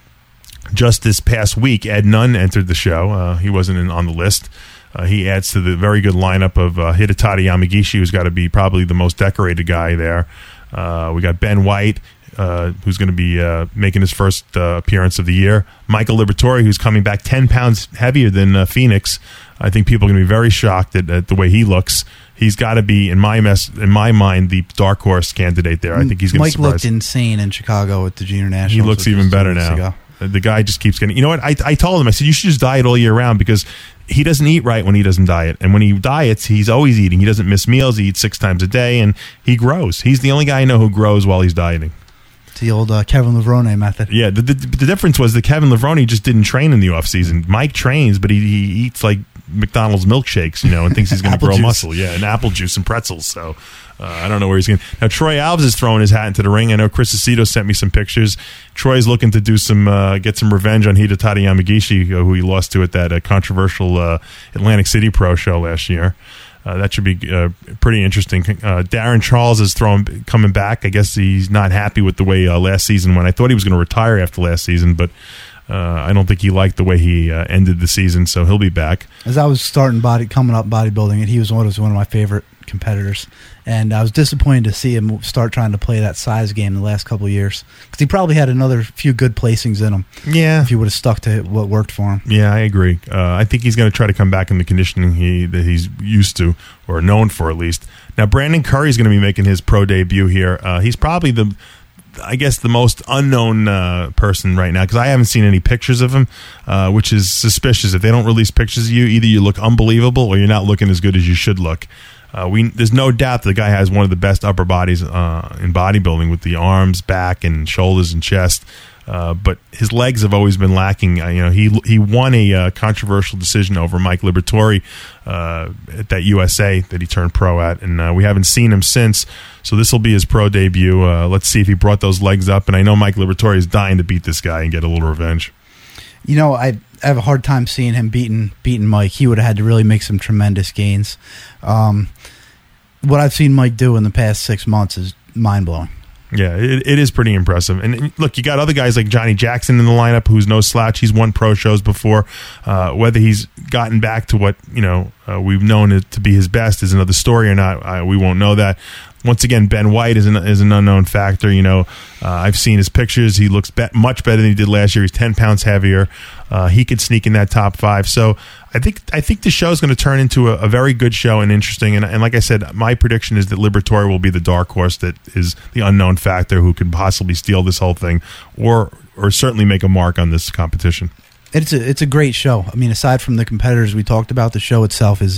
just this past week, Ed Nunn entered the show. He wasn't on the list. He adds to the very good lineup of Hidetaka Yamagishi, who's got to be probably the most decorated guy there. We got Ben White, who's going to be making his first appearance of the year. Michael Liberatore, who's coming back 10 pounds heavier than Phoenix. I think people are going to be very shocked at the way he looks. He's got to be, in my mind, the dark horse candidate there. I think he's going to surprise. Mike looked insane in Chicago at the Junior Nationals. He looks even better now. The guy just keeps getting... You know what? I told him, I said, you should just diet all year round because he doesn't eat right when he doesn't diet. And when he diets, he's always eating. He doesn't miss meals. He eats 6 times a day, and he grows. He's the only guy I know who grows while he's dieting. It's the old Kevin Levrone method. Yeah, the difference was that Kevin Levrone just didn't train in the offseason. Mike trains, but he eats like McDonald's milkshakes, and thinks he's going to grow muscle. Yeah, and apple juice and pretzels. So I don't know where he's going. Now Troy Alves is throwing his hat into the ring. I know Chris Aceto sent me some pictures. Troy's looking to do get some revenge on Hidetaka Yamagishi, who he lost to at that controversial Atlantic City Pro show last year. That should be pretty interesting. Darren Charles is coming back. I guess he's not happy with the way last season went. I thought he was going to retire after last season, but I don't think he liked the way he ended the season, so he'll be back. As I was coming up bodybuilding, and he was one of my favorite competitors, and I was disappointed to see him start trying to play that size game the last couple of years because he probably had another few good placings in him. Yeah, if he would have stuck to what worked for him. Yeah, I agree. I think he's going to try to come back in the conditioning that he's used to or known for at least. Now, Brandon Curry is going to be making his pro debut here. He's probably the most unknown person right now because I haven't seen any pictures of him, which is suspicious. If they don't release pictures of you, either you look unbelievable or you're not looking as good as you should look. There's no doubt the guy has one of the best upper bodies in bodybuilding with the arms, back, and shoulders and chest. But his legs have always been lacking. He won a controversial decision over Mike Liberatore at that USA that he turned pro at, and we haven't seen him since. So this will be his pro debut. Let's see if he brought those legs up. And I know Mike Liberatore is dying to beat this guy and get a little revenge. I have a hard time seeing him beating Mike. He would have had to really make some tremendous gains. What I've seen Mike do in the past 6 months is mind-blowing. Yeah, it is pretty impressive. And look, you got other guys like Johnny Jackson in the lineup who's no slouch. He's won pro shows before. Whether he's gotten back to what we've known it to be his best is another story or not. We won't know that. Once again, Ben White is an unknown factor. I've seen his pictures. He looks much better than he did last year. He's 10 pounds heavier. He could sneak in that top 5. So I think the show is going to turn into a very good show and interesting. And like I said, my prediction is that Liberatore will be the dark horse that is the unknown factor who could possibly steal this whole thing or certainly make a mark on this competition. It's a great show. I mean, aside from the competitors we talked about, the show itself is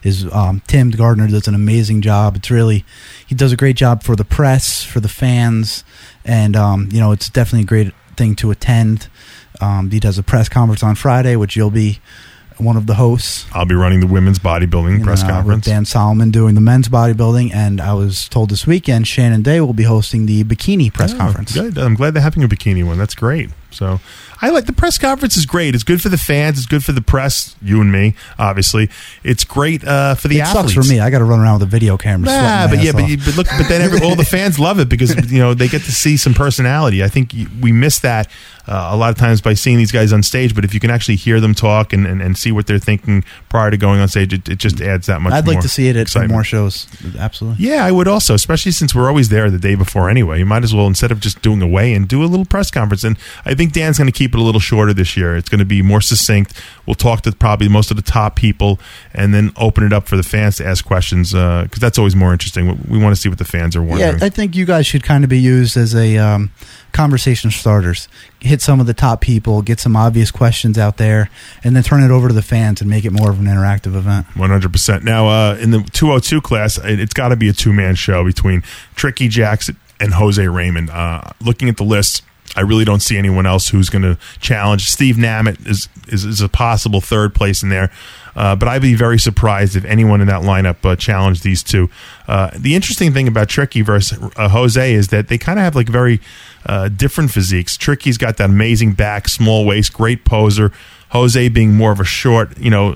Tim Gardner does an amazing job. He does a great job for the press, for the fans, and it's definitely a great thing to attend. He does a press conference on Friday, which you'll be one of the hosts. I'll be running the women's bodybuilding press conference. With Dan Solomon doing the men's bodybuilding, and I was told this weekend Shannon Day will be hosting the bikini press conference. Good. I'm glad they're having a bikini one. That's great. So I like the press conference is great. It's good for the fans. It's good for the press. You and me, obviously. It's great for the athletes. It sucks for me. I got to run around with a video camera. But then all the fans love it because they get to see some personality. I think we miss that a lot of times by seeing these guys on stage. But if you can actually hear them talk and see what they're thinking prior to going on stage, it just adds that much. I'd like to see it at excitement. More shows. Absolutely. Yeah, I would also, especially since we're always there the day before anyway. You might as well, instead of just doing a weigh-in, do a little press conference. And I think Dan's going to keep it a little shorter this year. It's going to be more succinct. We'll talk to probably most of the top people and then open it up for the fans to ask questions because that's always more interesting. We want to see what the fans are wondering. Yeah, I think you guys should kind of be used as a conversation starters. Hit some of the top people, get some obvious questions out there, and then turn it over to the fans and make it more of an interactive event. 100%. Now, in the 202 class, it's got to be a two-man show between Tricky Jackson and Jose Raymond. Looking at the list, I really don't see anyone else who's going to challenge. Steve Namit is a possible third place in there. But I'd be very surprised if anyone in that lineup challenged these two. The interesting thing about Tricky versus Jose is that they kind of have like very different physiques. Tricky's got that amazing back, small waist, great poser. Jose being more of a short,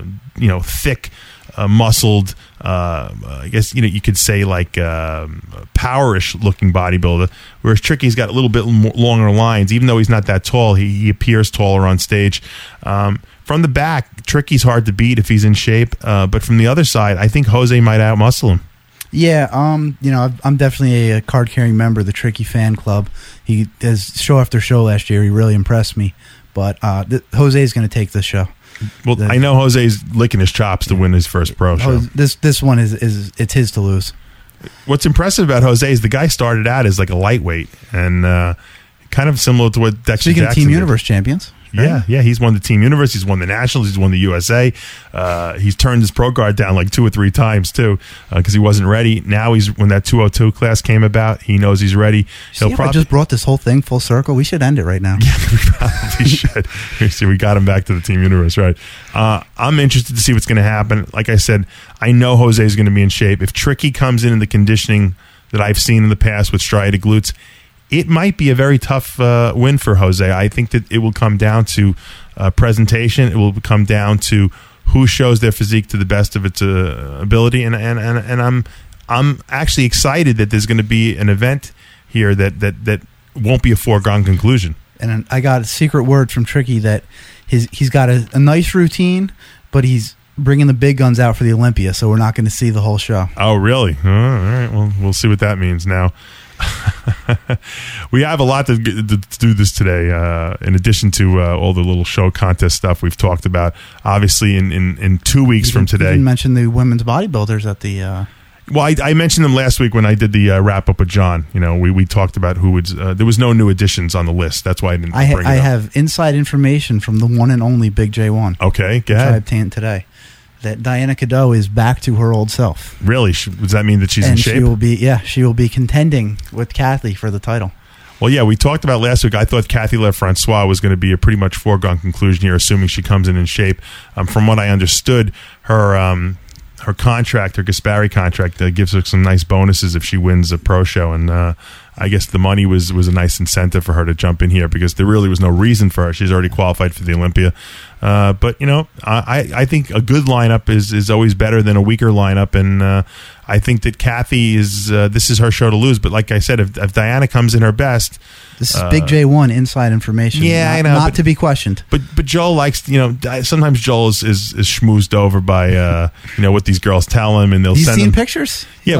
thick, muscled, I guess you could say like powerish looking bodybuilder, whereas Tricky's got a little bit longer lines. Even though he's not that tall, he appears taller on stage. From the back, Tricky's hard to beat if he's in shape, but from the other side, I think Jose might outmuscle him. Yeah, I'm definitely a card-carrying member of the Tricky fan club. He does show after show last year. He really impressed me. But Jose is going to take this show. Well, I know Jose's licking his chops to win his first pro show. This one is it's his to lose. What's impressive about Jose is the guy started out as like a lightweight and kind of similar to what Dexter Speaking Jackson of Team did. Universe champions. Right? Yeah, he's won the Team Universe, he's won the Nationals, he's won the USA. He's turned his pro card down like 2 or 3 times too because he wasn't ready. Now when that 202 class came about, he knows he's ready. I just brought this whole thing full circle. We should end it right now. Yeah, we probably should. See, we got him back to the Team Universe, right? I'm interested to see what's going to happen. Like I said, I know Jose is going to be in shape. If Tricky comes in the conditioning that I've seen in the past with striated glutes, it might be a very tough win for Jose. I think that it will come down to presentation. It will come down to who shows their physique to the best of its ability. And I'm actually excited that there's going to be an event here that won't be a foregone conclusion. And I got a secret word from Tricky that he's got a nice routine, but he's bringing the big guns out for the Olympia, so we're not going to see the whole show. Oh, really? All right. Well, we'll see what that means now. We have a lot to do this today. In addition to all the little show contest stuff we've talked about, obviously in 2 weeks from today. You didn't mention the women's bodybuilders at the. Well, I mentioned them last week when I did the wrap up with John. We talked about who would. There was no new additions on the list. That's why I didn't. Bring it up. I have inside information from the one and only Big J1. Okay, go ahead. Which I obtained today. That Diana Cadeau is back to her old self. Really? Does that mean that she's in shape? She will be contending with Kathy for the title. Well, yeah, we talked about last week. I thought Kathy LaFrancois was going to be a pretty much foregone conclusion here, assuming she comes in shape. From what I understood, her contract, her Gaspari contract, gives her some nice bonuses if she wins a pro show, and I guess the money was a nice incentive for her to jump in here because there really was no reason for her. She's already qualified for the Olympia. But I think a good lineup is always better than a weaker lineup, and I think that Kathy this is her show to lose. But like I said, if Diana comes in her best, this is Big J1 inside information. Yeah, I know, not to be questioned. But Joel likes, sometimes Joel is schmoozed over by what these girls tell him, and He's send seen him pictures. Yeah,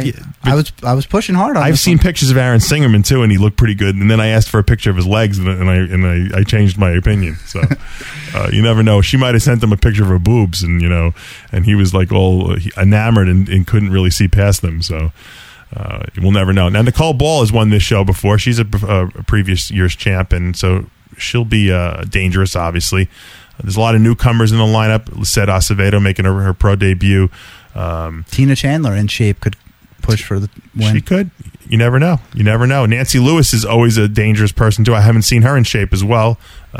I was pushing hard on. I've seen pictures of Aaron Singerman too, and he looked pretty good. And then I asked for a picture of his legs, and I changed my opinion. So you never know. She might have sent him a picture of her boobs, and and he was like all enamored and couldn't really see past them. So we'll never know. Now Nicole Ball has won this show before. She's a previous year's champ, and so she'll be dangerous. Obviously, there's a lot of newcomers in the lineup. Lisette Acevedo making her pro debut. Tina Chandler in shape could push for the win. She could. You never know. Nancy Lewis is always a dangerous person too. I haven't seen her in shape as well.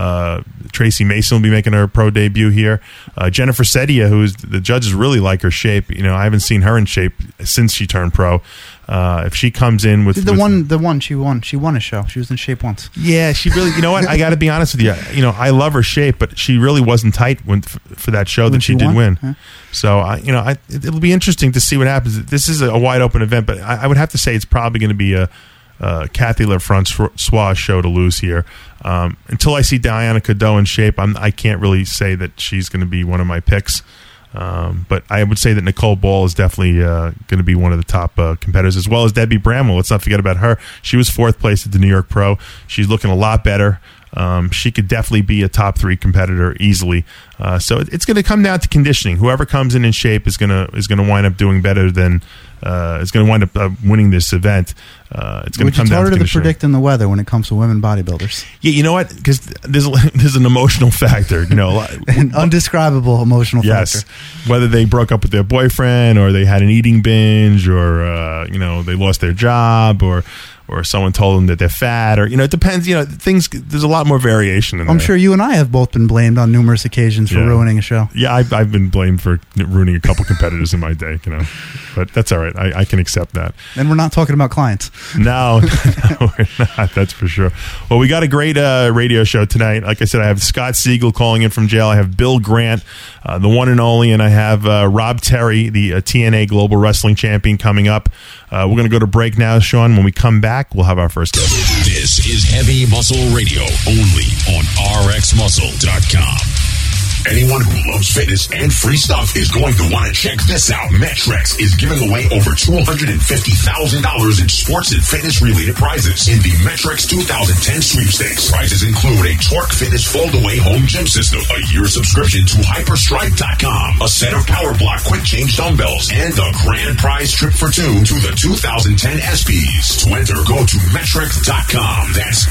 Tracy Mason will be making her pro debut here. Jennifer Sedia, the judges really like her shape. I haven't seen her in shape since she turned pro. If she comes in with the one she won a show. She was in shape once. Yeah, she really. You know what? I got to be honest with you. I love her shape, but she really wasn't tight for that show that she did win. Huh? So it'll be interesting to see what happens. This is a wide open event, but I would have to say it's probably going to be a Kathy LaFrancois show to lose here. Until I see Diana Cadeau in shape, I can't really say that she's going to be one of my picks. But I would say that Nicole Ball is definitely going to be one of the top competitors, as well as Debbie Bramwell. Let's not forget about her. She was 4th place at the New York Pro. She's looking a lot better. She could definitely be a top 3 competitor easily. So it's going to come down to conditioning. Whoever comes in shape is going to wind up doing better than is going to wind up winning this event. It's going to come down to harder to predict than the weather when it comes to women bodybuilders. Yeah, you know what? Because there's an emotional factor. An undescribable emotional factor. Yes, whether they broke up with their boyfriend, or they had an eating binge, or they lost their job, or someone told them that they're fat, or it depends. Things. There's a lot more variation in I'm sure you and I have both been blamed on numerous occasions for ruining a show. Yeah, I've been blamed for ruining a couple competitors in my day. But that's all right. I can accept that. And we're not talking about clients. No, we're not. That's for sure. Well, we got a great radio show tonight. Like I said, I have Scott Siegel calling in from jail. I have Bill Grant, the one and only, and I have Rob Terry, the TNA Global Wrestling Champion, coming up. We're going to go to break now, Sean. When we come back, we'll have our first guest. This is Heavy Muscle Radio, only on RxMuscle.com. Anyone who loves fitness and free stuff is going to want to check this out. Metrex is giving away over $250,000 in sports and fitness-related prizes in the Metrex 2010 sweepstakes. Prizes include a Torque Fitness fold-away home gym system, a year subscription to Hyperstrike.com, a set of Power Block quick-change dumbbells, and the grand prize trip for two to the 2010 ESPYs. To enter, go to Metrex.com. That's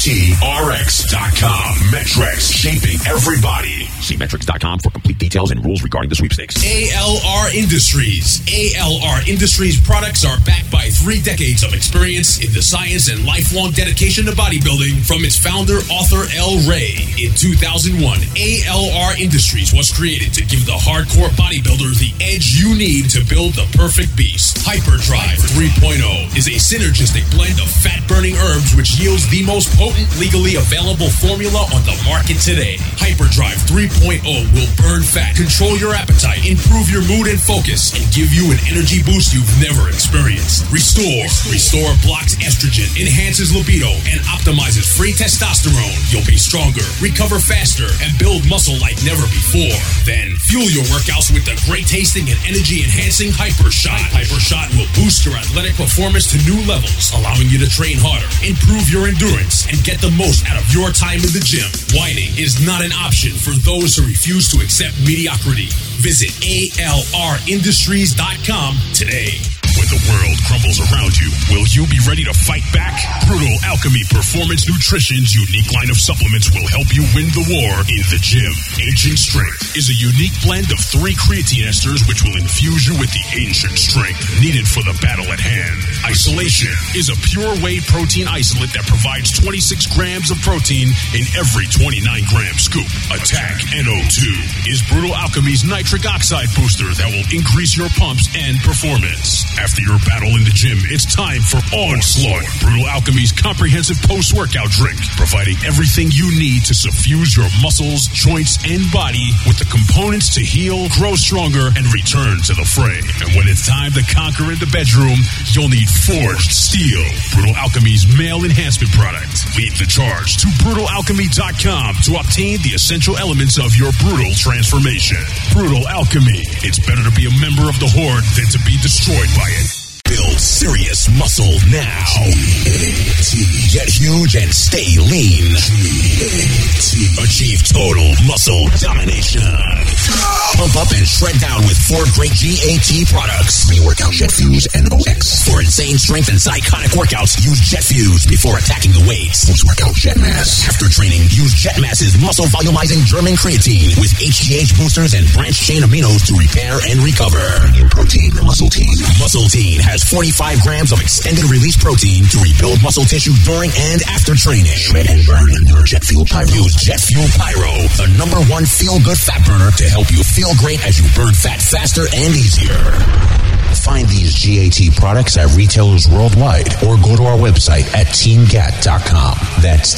METRX.com. Metrex, shaping everybody. See Metrex.com for complete details and rules regarding the sweepstakes. ALR Industries. ALR Industries products are backed by 3 decades of experience in the science and lifelong dedication to bodybuilding from its founder, author El Rey. In 2001, ALR Industries was created to give the hardcore bodybuilder the edge you need to build the perfect beast. Hyperdrive 3.0 is a synergistic blend of fat-burning herbs which yields the most potent, legally available formula on the market today. Hyperdrive 3.0 will burn fat, control your appetite, improve your mood and focus, and give you an energy boost you've never experienced. Restore blocks estrogen, enhances libido, and optimizes free testosterone. You'll be stronger, recover faster, and build muscle like never before. Then fuel your workouts with the great tasting and energy enhancing Hypershot. Hypershot will boost your athletic performance to new levels, allowing you to train harder, improve your endurance, and get the most out of your time in the gym. Whining is not an option for those who refuse to accept mediocrity. Visit ALRindustries.com today. When the world crumbles around you, will you be ready to fight back? Brutal Alchemy Performance Nutrition's unique line of supplements will help you win the war in the gym. Ancient Strength is a unique blend of 3 creatine esters which will infuse you with the ancient strength needed for the battle at hand. Isolation is a pure whey protein isolate that provides 26 grams of protein in every 29-gram scoop. Attack NO2 is Brutal Alchemy's nitric oxide booster that will increase your pumps and performance. After your battle in the gym, it's time for Onslaught, Brutal Alchemy's comprehensive post-workout drink, providing everything you need to suffuse your muscles, joints, and body with the components to heal, grow stronger, and return to the fray. And when it's time to conquer in the bedroom, you'll need Forged Steel, Brutal Alchemy's male enhancement product. Lead the charge to BrutalAlchemy.com to obtain the essential elements of your brutal transformation. Brutal Alchemy. It's better to be a member of the Horde than to be destroyed by it. Build serious muscle now. Get huge and stay lean. Achieve total muscle domination. Pump up and shred down with 4 great GAT products. Pre-workout JetFuse NOX. For insane strength and psychotic workouts, use JetFuse before attacking the weights. Post-workout JetMass. After training, use JetMass's muscle volumizing German creatine with HGH boosters and branched chain aminos to repair and recover. Premium protein, Muscle Teen. Muscle Teen has 45 grams of extended release protein to rebuild muscle tissue during and after training. Shred and burn under Jet Fuel Pyro. Use Jet Fuel Pyro, the #1 feel-good fat burner to help you feel great as you burn fat faster and easier. Find these GAT products at retailers worldwide or go to our website at teamgat.com. That's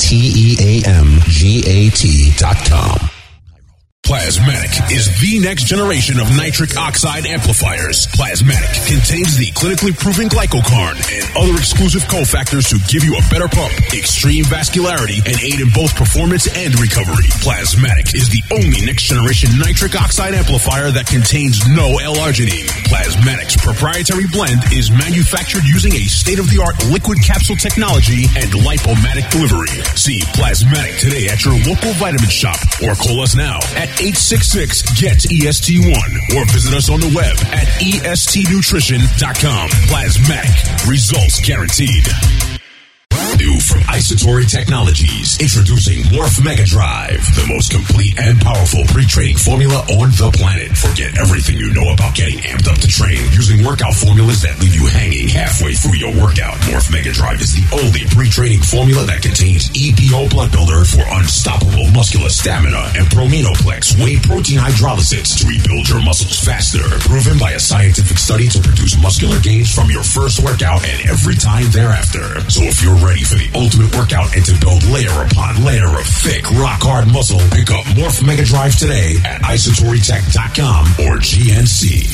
TEAMGAT.com. Plasmatic is the next generation of nitric oxide amplifiers. Plasmatic contains the clinically proven glycocarn and other exclusive cofactors to give you a better pump, extreme vascularity, and aid in both performance and recovery. Plasmatic is the only next generation nitric oxide amplifier that contains no L-arginine. Plasmatic's proprietary blend is manufactured using a state-of-the-art liquid capsule technology and lipomatic delivery. See Plasmatic today at your local vitamin shop or call us now at 866-GET-EST1 or visit us on the web at ESTnutrition.com. Plasmatic. Results guaranteed. New from Isotory Technologies, introducing Morph Mega Drive, the most complete and powerful pre-training formula on the planet. Forget everything you know about getting amped up to train using workout formulas that leave you hanging halfway through your workout. Morph Mega Drive is the only pre-training formula that contains EPO blood builder for unstoppable muscular stamina and Promenoplex whey protein hydrolysis to rebuild your muscles faster. Proven by a scientific study to produce muscular gains from your first workout and every time thereafter. So if you're ready for the ultimate workout and to build layer upon layer of thick, rock-hard muscle, pick up Morph Mega Drive today at isotorytech.com or GNC.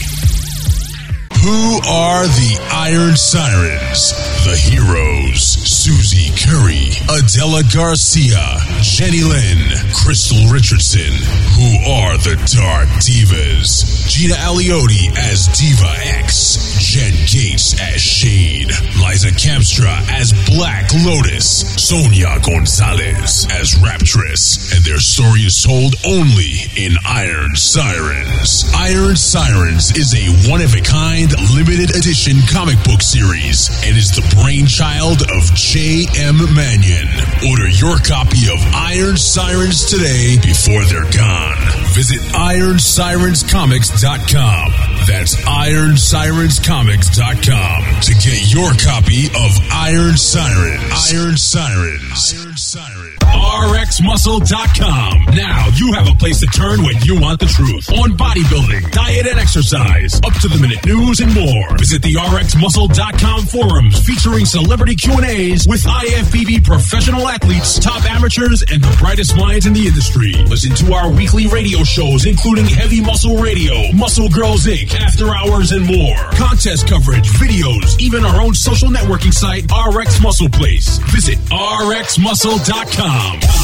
Who are the Iron Sirens? The heroes, Susie Curry Fury, Adela Garcia, Jenny Lynn, Crystal Richardson, who are the Dark Divas, Gina Aliotti as Diva X, Jen Gates as Shade, Liza Kamstra as Black Lotus, Sonia Gonzalez as Raptress, and their story is told only in Iron Sirens. Iron Sirens is a one-of-a-kind, limited edition comic book series and is the brainchild of J.M. Mannion. Order your copy of Iron Sirens today before they're gone. Visit IronSirensComics.com. That's IronSirensComics.com to get your copy of Iron Sirens. Iron Sirens. Iron Sirens. RxMuscle.com. Now you have a place to turn when you want the truth on bodybuilding, diet, and exercise, up to the minute news and more. Visit the RxMuscle.com forums featuring celebrity Q&As with IFBB professional athletes, top amateurs, and the brightest minds in the industry. Listen to our weekly radio shows, including Heavy Muscle Radio, Muscle Girls Inc., After Hours, and more. Contest coverage, videos, even our own social networking site, RX Muscle Place. Visit RxMuscle.com.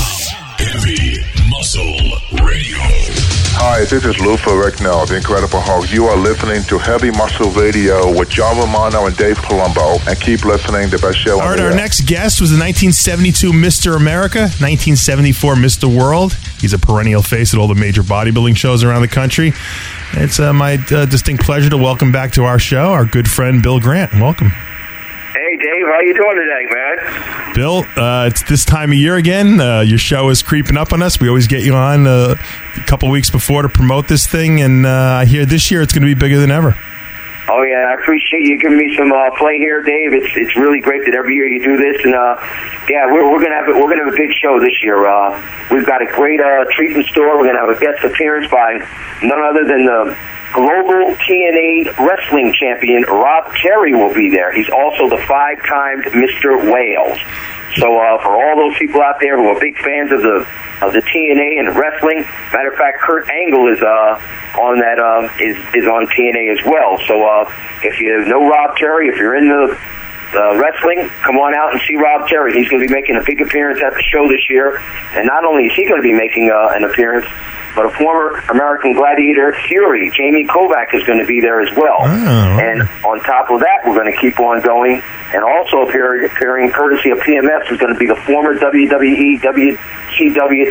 Heavy Muscle Radio. Hi, this is Lou Ferrigno, the Incredible Hulk. You are listening to Heavy Muscle Radio with John Romano and Dave Colombo. And keep listening, the best show on the All right, air. our next guest was the 1972 Mr. America, 1974 Mr. World. He's a perennial face at all the major bodybuilding shows around the country. It's my distinct pleasure to welcome back to our show our good friend Bill Grant. Welcome. Hey, Dave, how you doing today, man? Bill, it's this time of year again. Your show is creeping up on us. We always get you on a couple weeks before to promote this thing, and I hear this year it's going to be bigger than ever. Oh yeah, I appreciate you giving me some play here, Dave. It's really great that every year you do this, and yeah, we're gonna have a big show this year. We've got a great treat in store. We're gonna have a guest appearance by none other than the global TNA wrestling champion Rob Terry will be there. He's also the 5-time Mr. Wales. So for all those people out there who are big fans of the TNA and wrestling, matter of fact, Kurt Angle is on that is on TNA as well. So if you know Rob Terry, if you're into wrestling, come on out and see Rob Terry. He's going to be making a big appearance at the show this year, and not only is he going to be making an appearance, but a former American Gladiator Fury, Jamie Kovac, is going to be there as well. Oh. And on top of that, we're going to keep on going. And also appearing courtesy of PMS is going to be the former WWE, WCW,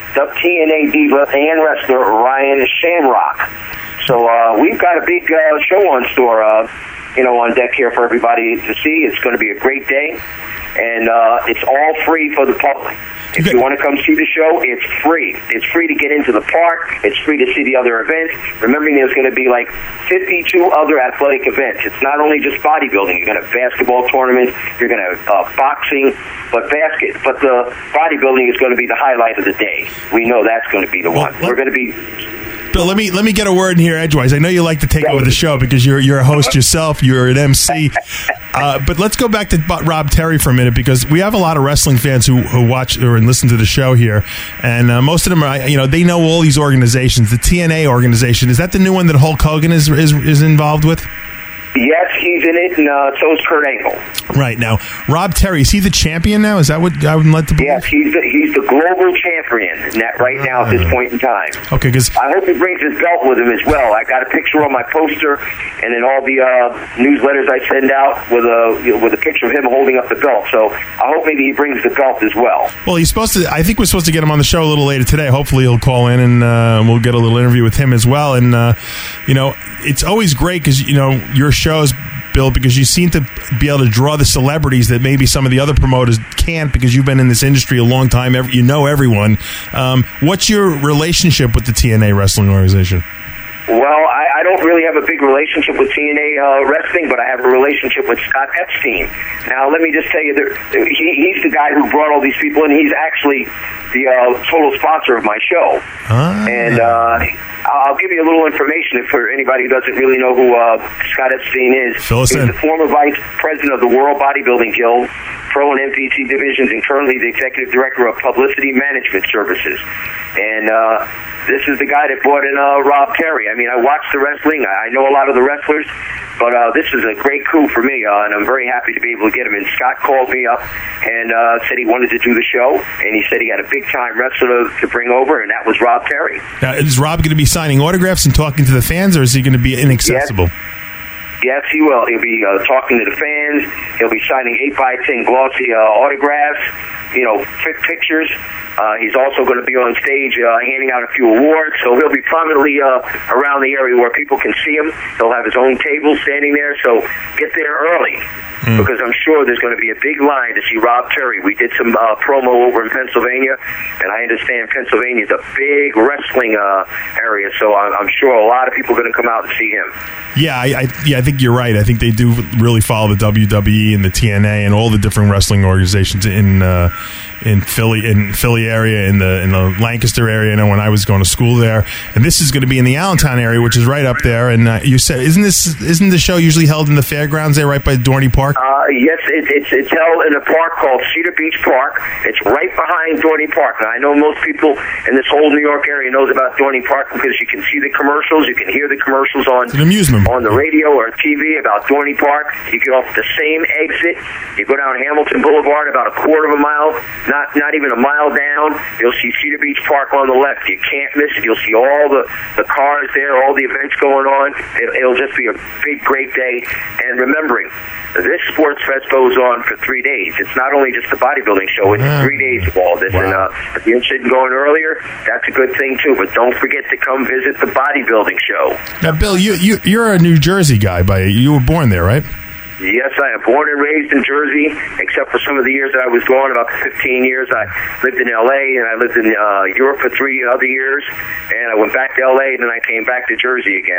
TNA diva and wrestler Ryan Shamrock. So we've got a big show on store, on deck here for everybody to see. It's going to be a great day. And it's all free for the public. If you want to come see the show, it's free. It's free to get into the park. It's free to see the other events. Remembering there's going to be like 52 other athletic events. It's not only just bodybuilding. You're going to have basketball tournaments. You're going to have boxing. But the bodybuilding is going to be the highlight of the day. We know that's going to be the one. We're going to be... Bill, let me get a word in here edgewise. I know you like to take over the show because you're a host yourself. You're an MC. But let's go back to Rob Terry for a minute, because we have a lot of wrestling fans who watch or listen to the show here, and most of them are, they know all these organizations. The TNA organization, is that the new one that Hulk Hogan is involved with? Yes, he's in it, and so is Kurt Angle. Right. Now, Rob Terry, is he the champion now? Is that what I would like to believe? Yes, he's the global champion right now at this point in time. Okay, because I hope he brings his belt with him as well. I got a picture on my poster, and in all the newsletters I send out with a picture of him holding up the belt. So I hope maybe he brings the belt as well. Well, he's supposed to. I think we're supposed to get him on the show a little later today. Hopefully, he'll call in and we'll get a little interview with him as well. And it's always great because your shows, Bill, because you seem to be able to draw the celebrities that maybe some of the other promoters can't, because you've been in this industry a long time. You know everyone. What's your relationship with the TNA wrestling organization? Well, I don't really have a big relationship with TNA wrestling, but I have a relationship with Scott Epstein. Now, let me just tell you, he's the guy who brought all these people in. He's actually the total sponsor of my show. And I'll give you a little information for anybody who doesn't really know who Scott Epstein is. He's the former vice president of the World Bodybuilding Guild, Pro and MPT divisions, and currently the executive director of Publicity Management Services. And this is the guy that brought in Rob Terry. I mean, I watch the wrestling. I know a lot of the wrestlers. But this is a great coup for me, and I'm very happy to be able to get him. And Scott called me up and said he wanted to do the show, and he said he had a big-time wrestler to bring over, and that was Rob Terry. Now, is Rob going to be signing autographs and talking to the fans, or is he going to be inaccessible? Yes, he will. He'll be talking to the fans. He'll be signing 8x10 glossy autographs, pictures. He's also going to be on stage handing out a few awards, so he'll be prominently around the area where people can see him. He'll have his own table standing there, so get there early because I'm sure there's going to be a big line to see Rob Terry. We did some promo over in Pennsylvania, and I understand Pennsylvania is a big wrestling area, so I'm sure a lot of people are going to come out and see him. Yeah, I think you're right. I think they do really follow the WWE and the TNA and all the different wrestling organizations in Philly area, in the Lancaster area. I know when I was going to school there, and this is going to be in the Allentown area, which is right up there. And you said, isn't the show usually held in the fairgrounds there, right by Dorney Park? Yes, it's held in a park called Cedar Beach Park. It's right behind Dorney Park. Now, I know most people in this whole New York area knows about Dorney Park because you can see the commercials, you can hear the commercials on the radio or TV about Dorney Park. You get off the same exit. You go down Hamilton Boulevard about a quarter of a mile, not even a mile down. You'll see Cedar Beach Park on the left. You can't miss it. You'll see all the cars there, all the events going on. It'll just be a big, great day. And remembering, this Sports Fest goes on for 3 days. It's not only just a bodybuilding show, it's 3 days of all this. Wow. And if you're interested in going earlier, that's a good thing too. But don't forget to come visit the bodybuilding show. Now, Bill, you're a New Jersey guy. You were born there, right? Yes, I am born and raised in Jersey, except for some of the years that I was gone, about 15 years. I lived in L.A., and I lived in Europe for 3 other years, and I went back to L.A., and then I came back to Jersey again.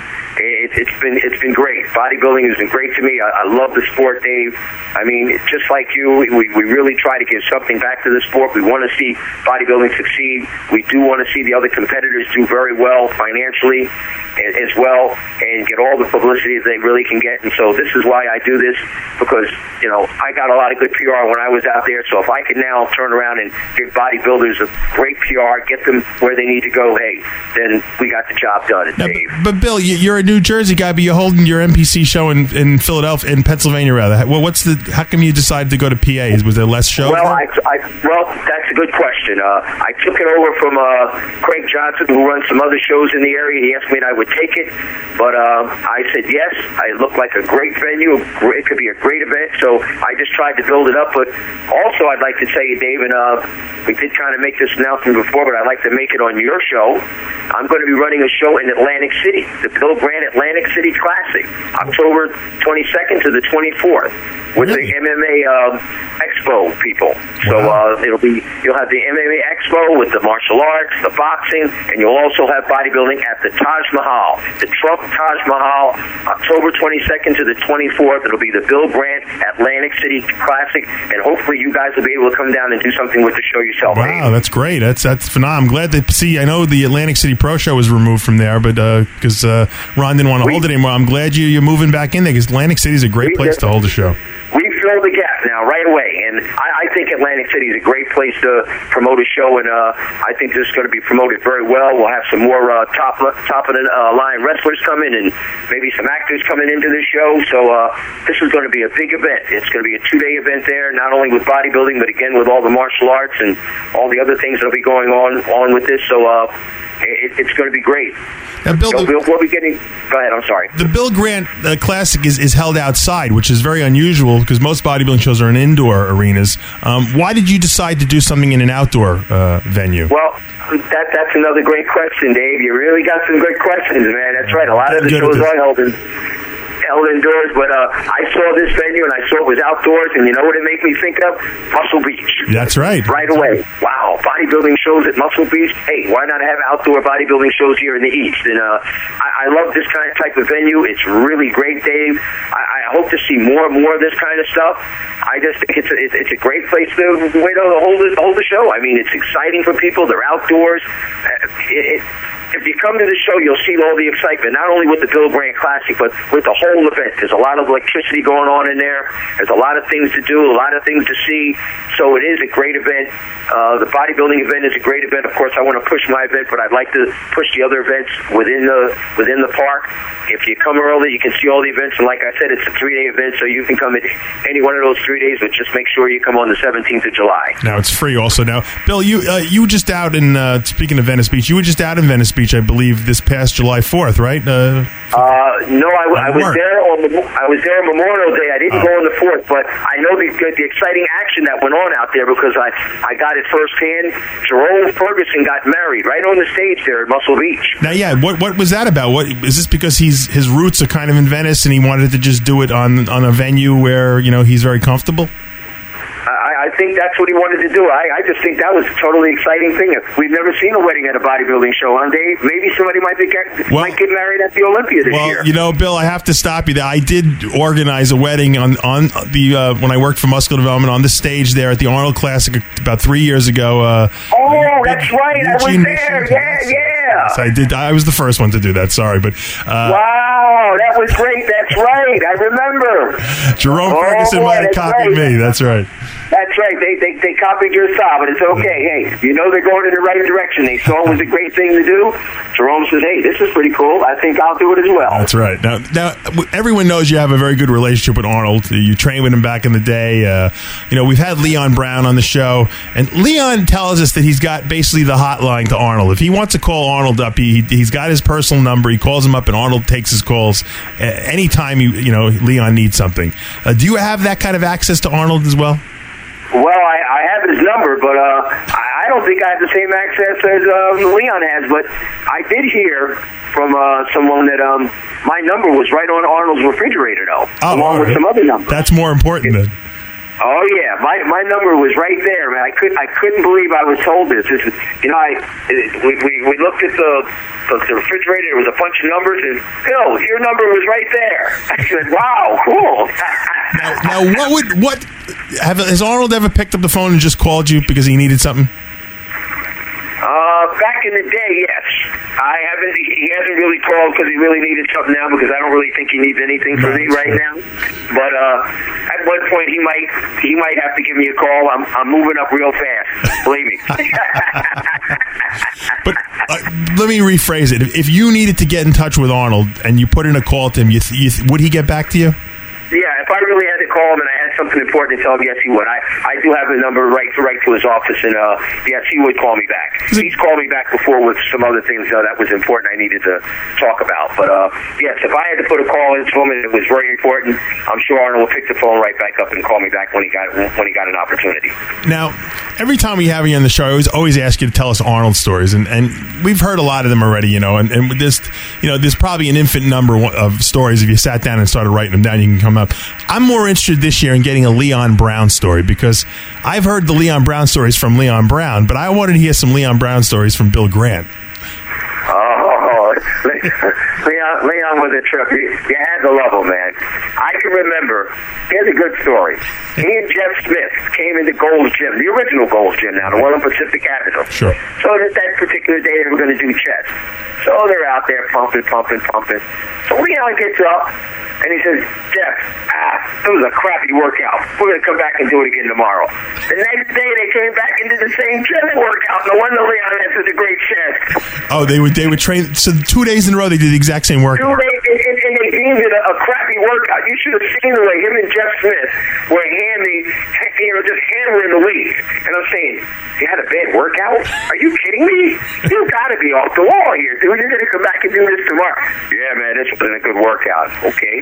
It's been great. Bodybuilding has been great to me. I love the sport, Dave. I mean, just like you, we really try to give something back to the sport. We want to see bodybuilding succeed. We do want to see the other competitors do very well financially as well and get all the publicity that they really can get. And so this is why I do this, because I got a lot of good PR when I was out there. So if I can now turn around and give bodybuilders a great PR, get them where they need to go, hey, then we got the job done. Now, Dave. But Bill, you're a New Jersey guy, but you're holding your NPC show in Philadelphia, in Pennsylvania, rather. Well, how come you decided to go to PA? Was there less shows? Well, that's a good question. I took it over from Craig Johnson, who runs some other shows in the area. He asked me if I would take it, but I said yes. It looked like a great venue. It could be a great event, so I just tried to build it up. But also, I'd like to tell you, Dave, and we did kind of make this announcement before, but I'd like to make it on your show. I'm going to be running a show in Atlantic City, the Bill Grant Atlantic City Classic, October 22nd to the 24th, with the MMA Expo people. So you'll have the MMA Expo with the martial arts, the boxing, and you'll also have bodybuilding at the Taj Mahal, the Trump Taj Mahal, October 22nd to the 24th. It'll be the Bill Grant Atlantic City Classic, and hopefully you guys will be able to come down and do something with the show yourself. Wow, that's great. That's phenomenal. I'm glad to see. I know the Atlantic City Pro Show was removed from there, but because Ron didn't want to hold it anymore, I'm glad you're moving back in there, because Atlantic City is a great place to hold a show. We fill the gap now right away, and I think Atlantic City is a great place to promote a show, and I think this is going to be promoted very well. We'll have some more top of the line wrestlers coming, and maybe some actors coming into the show. So this is going to be a big event. It's going to be a 2-day event there, not only with bodybuilding, but again with all the martial arts and all the other things that will be going on with this. So it's going to be great. Now, Bill, we'll be getting. Go ahead. I'm sorry. The Bill Grant Classic is held outside, which is very unusual because most bodybuilding shows are in indoor arenas. Why did you decide to do something in an outdoor venue? Well, that's another great question, Dave. You really got some good questions, man. That's right. A lot of the shows are held indoors, but I saw this venue and I saw it was outdoors, and you know what it made me think of? Muscle Beach. That's right. Right away. Wow, bodybuilding shows at Muscle Beach. Hey, why not have outdoor bodybuilding shows here in the East? And I love this kind of type of venue. It's really great, Dave. I hope to see more and more of this kind of stuff. I just think it's a great place to hold the show. I mean, it's exciting for people. They're outdoors. if you come to the show, you'll see all the excitement, not only with the Bill Grant Classic, but with the whole event. There's a lot of electricity going on in there. There's a lot of things to do, a lot of things to see. So it is a great event. The bodybuilding event is a great event. Of course, I want to push my event, but I'd like to push the other events within the park. If you come early, you can see all the events. And like I said, it's a 3-day event, so you can come at any one of those 3 days, but just make sure you come on the 17th of July. Now, it's free also. Now, Bill, you were just out in, speaking of Venice Beach, you were just out in Venice Beach, I believe, this past July 4th, right? No, I was there on Memorial Day. I didn't go on the 4th, but I know the exciting action that went on out there because I got it firsthand. Jerome Ferguson got married right on the stage there at Muscle Beach. Now, yeah, what was that about? What is this? Because his roots are kind of in Venice, and he wanted to just do it on a venue where he's very comfortable. I think that's what he wanted to do. I just think that was a totally exciting thing. We've never seen a wedding at a bodybuilding show, huh, Dave? Maybe somebody might get married at the Olympia this year. Well, Bill, I have to stop you there. I did organize a wedding on the when I worked for Muscle Development on the stage there at the Arnold Classic about 3 years ago. That's right. I was there. Yeah. Yes, I did. I was the first one to do that. Sorry, but wow, that was great. That's right. I remember. Jerome Ferguson might have copied me. That's right. That's right. They copied your style, but it's okay. Hey, they're going in the right direction. They saw it was a great thing to do. Jerome says, hey, this is pretty cool. I think I'll do it as well. That's right. Now everyone knows you have a very good relationship with Arnold. You trained with him back in the day. We've had Leon Brown on the show, and Leon tells us that he's got basically the hotline to Arnold. If he wants to call Arnold up, he's got his personal number. He calls him up, and Arnold takes his calls anytime Leon needs something. Do you have that kind of access to Arnold as well? Well, I have his number, but I don't think I have the same access as Leon has. But I did hear from someone that my number was right on Arnold's refrigerator, though, along with some other numbers. That's more important then. Oh yeah, my number was right there, man. I couldn't believe I was told this. We looked at the refrigerator. There was a bunch of numbers, and Bill, your number was right there. I said, "Wow, cool." Now, has Arnold ever picked up the phone and just called you because he needed something? Back in the day, yes. He hasn't really called because he really needed something now because I don't really think he needs anything from me right now. But at one point, he might have to give me a call. I'm moving up real fast. Believe me. But let me rephrase it. If you needed to get in touch with Arnold and you put in a call to him, would he get back to you? Yeah, if I really had to call him and I had something important to tell him, yes, he would. I do have a number right to his office, and yes, he would call me back. He's called me back before with some other things that was important I needed to talk about. But yes, if I had to put a call into him and it was very important, I'm sure Arnold would pick the phone right back up and call me back when he got an opportunity. Now, every time we have you on the show, I always ask you to tell us Arnold stories, and we've heard a lot of them already, and with this, there's probably an infinite number of stories. If you sat down and started writing them down, you can come up. I'm more interested this year in getting a Leon Brown story because I've heard the Leon Brown stories from Leon Brown, but I wanted to hear some Leon Brown stories from Bill Grant. Oh, Leon was a trip. You had to love him, man. I can remember. Here's a good story. He and Jeff Smith came into Gold's Gym, the original Gold's Gym now, the one on Pacific Avenue. Sure. So that particular day they were going to do chest. So they're out there pumping. So Leon gets up and he says, Jeff, it was a crappy workout. We're going to come back and do it again tomorrow. The next day they came back and did the same chest workout. No wonder Leon had such a great chest. Oh, they would train. So 2 days in a row they did the exact same workout. 2 days, and they deemed it a crappy workout. You should have seen the way him and Jeff Smith were just hammering the weights. And I'm saying, you had a bad workout? Are you kidding me? You got to be off the wall here, dude. You're going to come back and do this tomorrow. Yeah, man, this has been a good workout. Okay.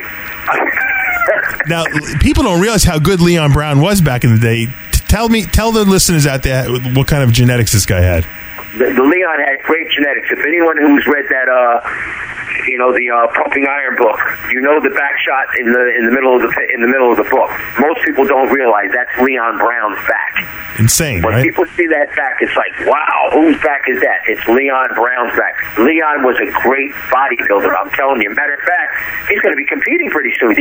Now, people don't realize how good Leon Brown was back in the day. Tell the listeners out there what kind of genetics this guy had. The Leon had great genetics. If anyone who's read that, the Pumping Iron book, the back shot in the middle of the book. Most people don't realize that's Leon Brown's back. Insane, when right? People see that back, it's like, wow, whose back is that? It's Leon Brown's back. Leon was a great bodybuilder. I'm telling you. Matter of fact, he's going to be competing pretty soon.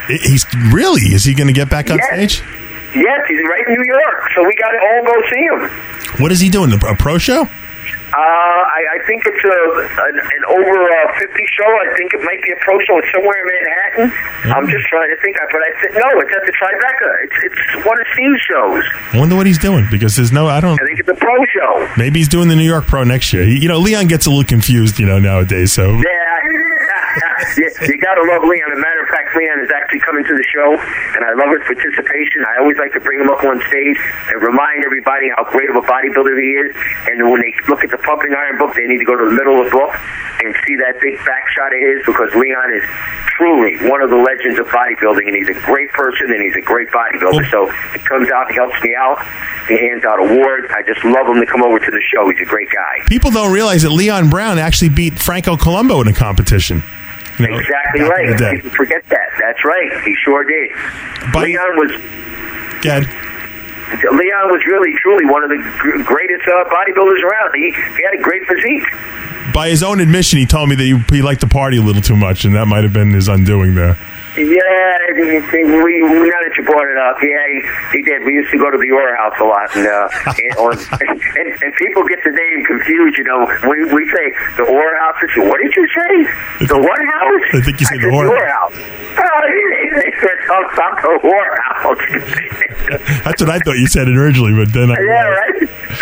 Is he going to get back on stage? Yes, he's right in New York, so we got to all go see him. What is he doing? A pro show? I think it's an over 50 show. I think it might be a pro show. It's somewhere in Manhattan. I'm just trying to think. But I said, no, it's at the Tribeca. It's one of Steve's shows. I wonder what he's doing, because there's no, I think it's a pro show. Maybe he's doing the New York Pro next year. Leon gets a little confused, nowadays, so. You gotta love Leon. As a matter of fact, Leon is actually coming to the show, and I love his participation. I always like to bring him up on stage and remind everybody how great of a bodybuilder he is. And when they look at the Pumping Iron book, they need to go to the middle of the book and see that big back shot of his, because Leon is truly one of the legends of bodybuilding, and he's a great person, and he's a great bodybuilder. So he comes out, he helps me out, he hands out awards. I just love him to come over to the show. He's a great guy. People don't realize that Leon Brown actually beat Franco Colombo in a competition. Exactly right. People forget that. That's right. He sure did. But Leon was really, truly one of the greatest bodybuilders around. He had a great physique. By his own admission, he told me that he liked to party a little too much, and that might have been his undoing there. Yeah, now that you brought it up, he did. We used to go to the Aura House a lot, and people get the name confused. We say the Aura House. What did you say? The what house? I think you said the Aura House. The Aura House. That's what I thought you said originally, but then right.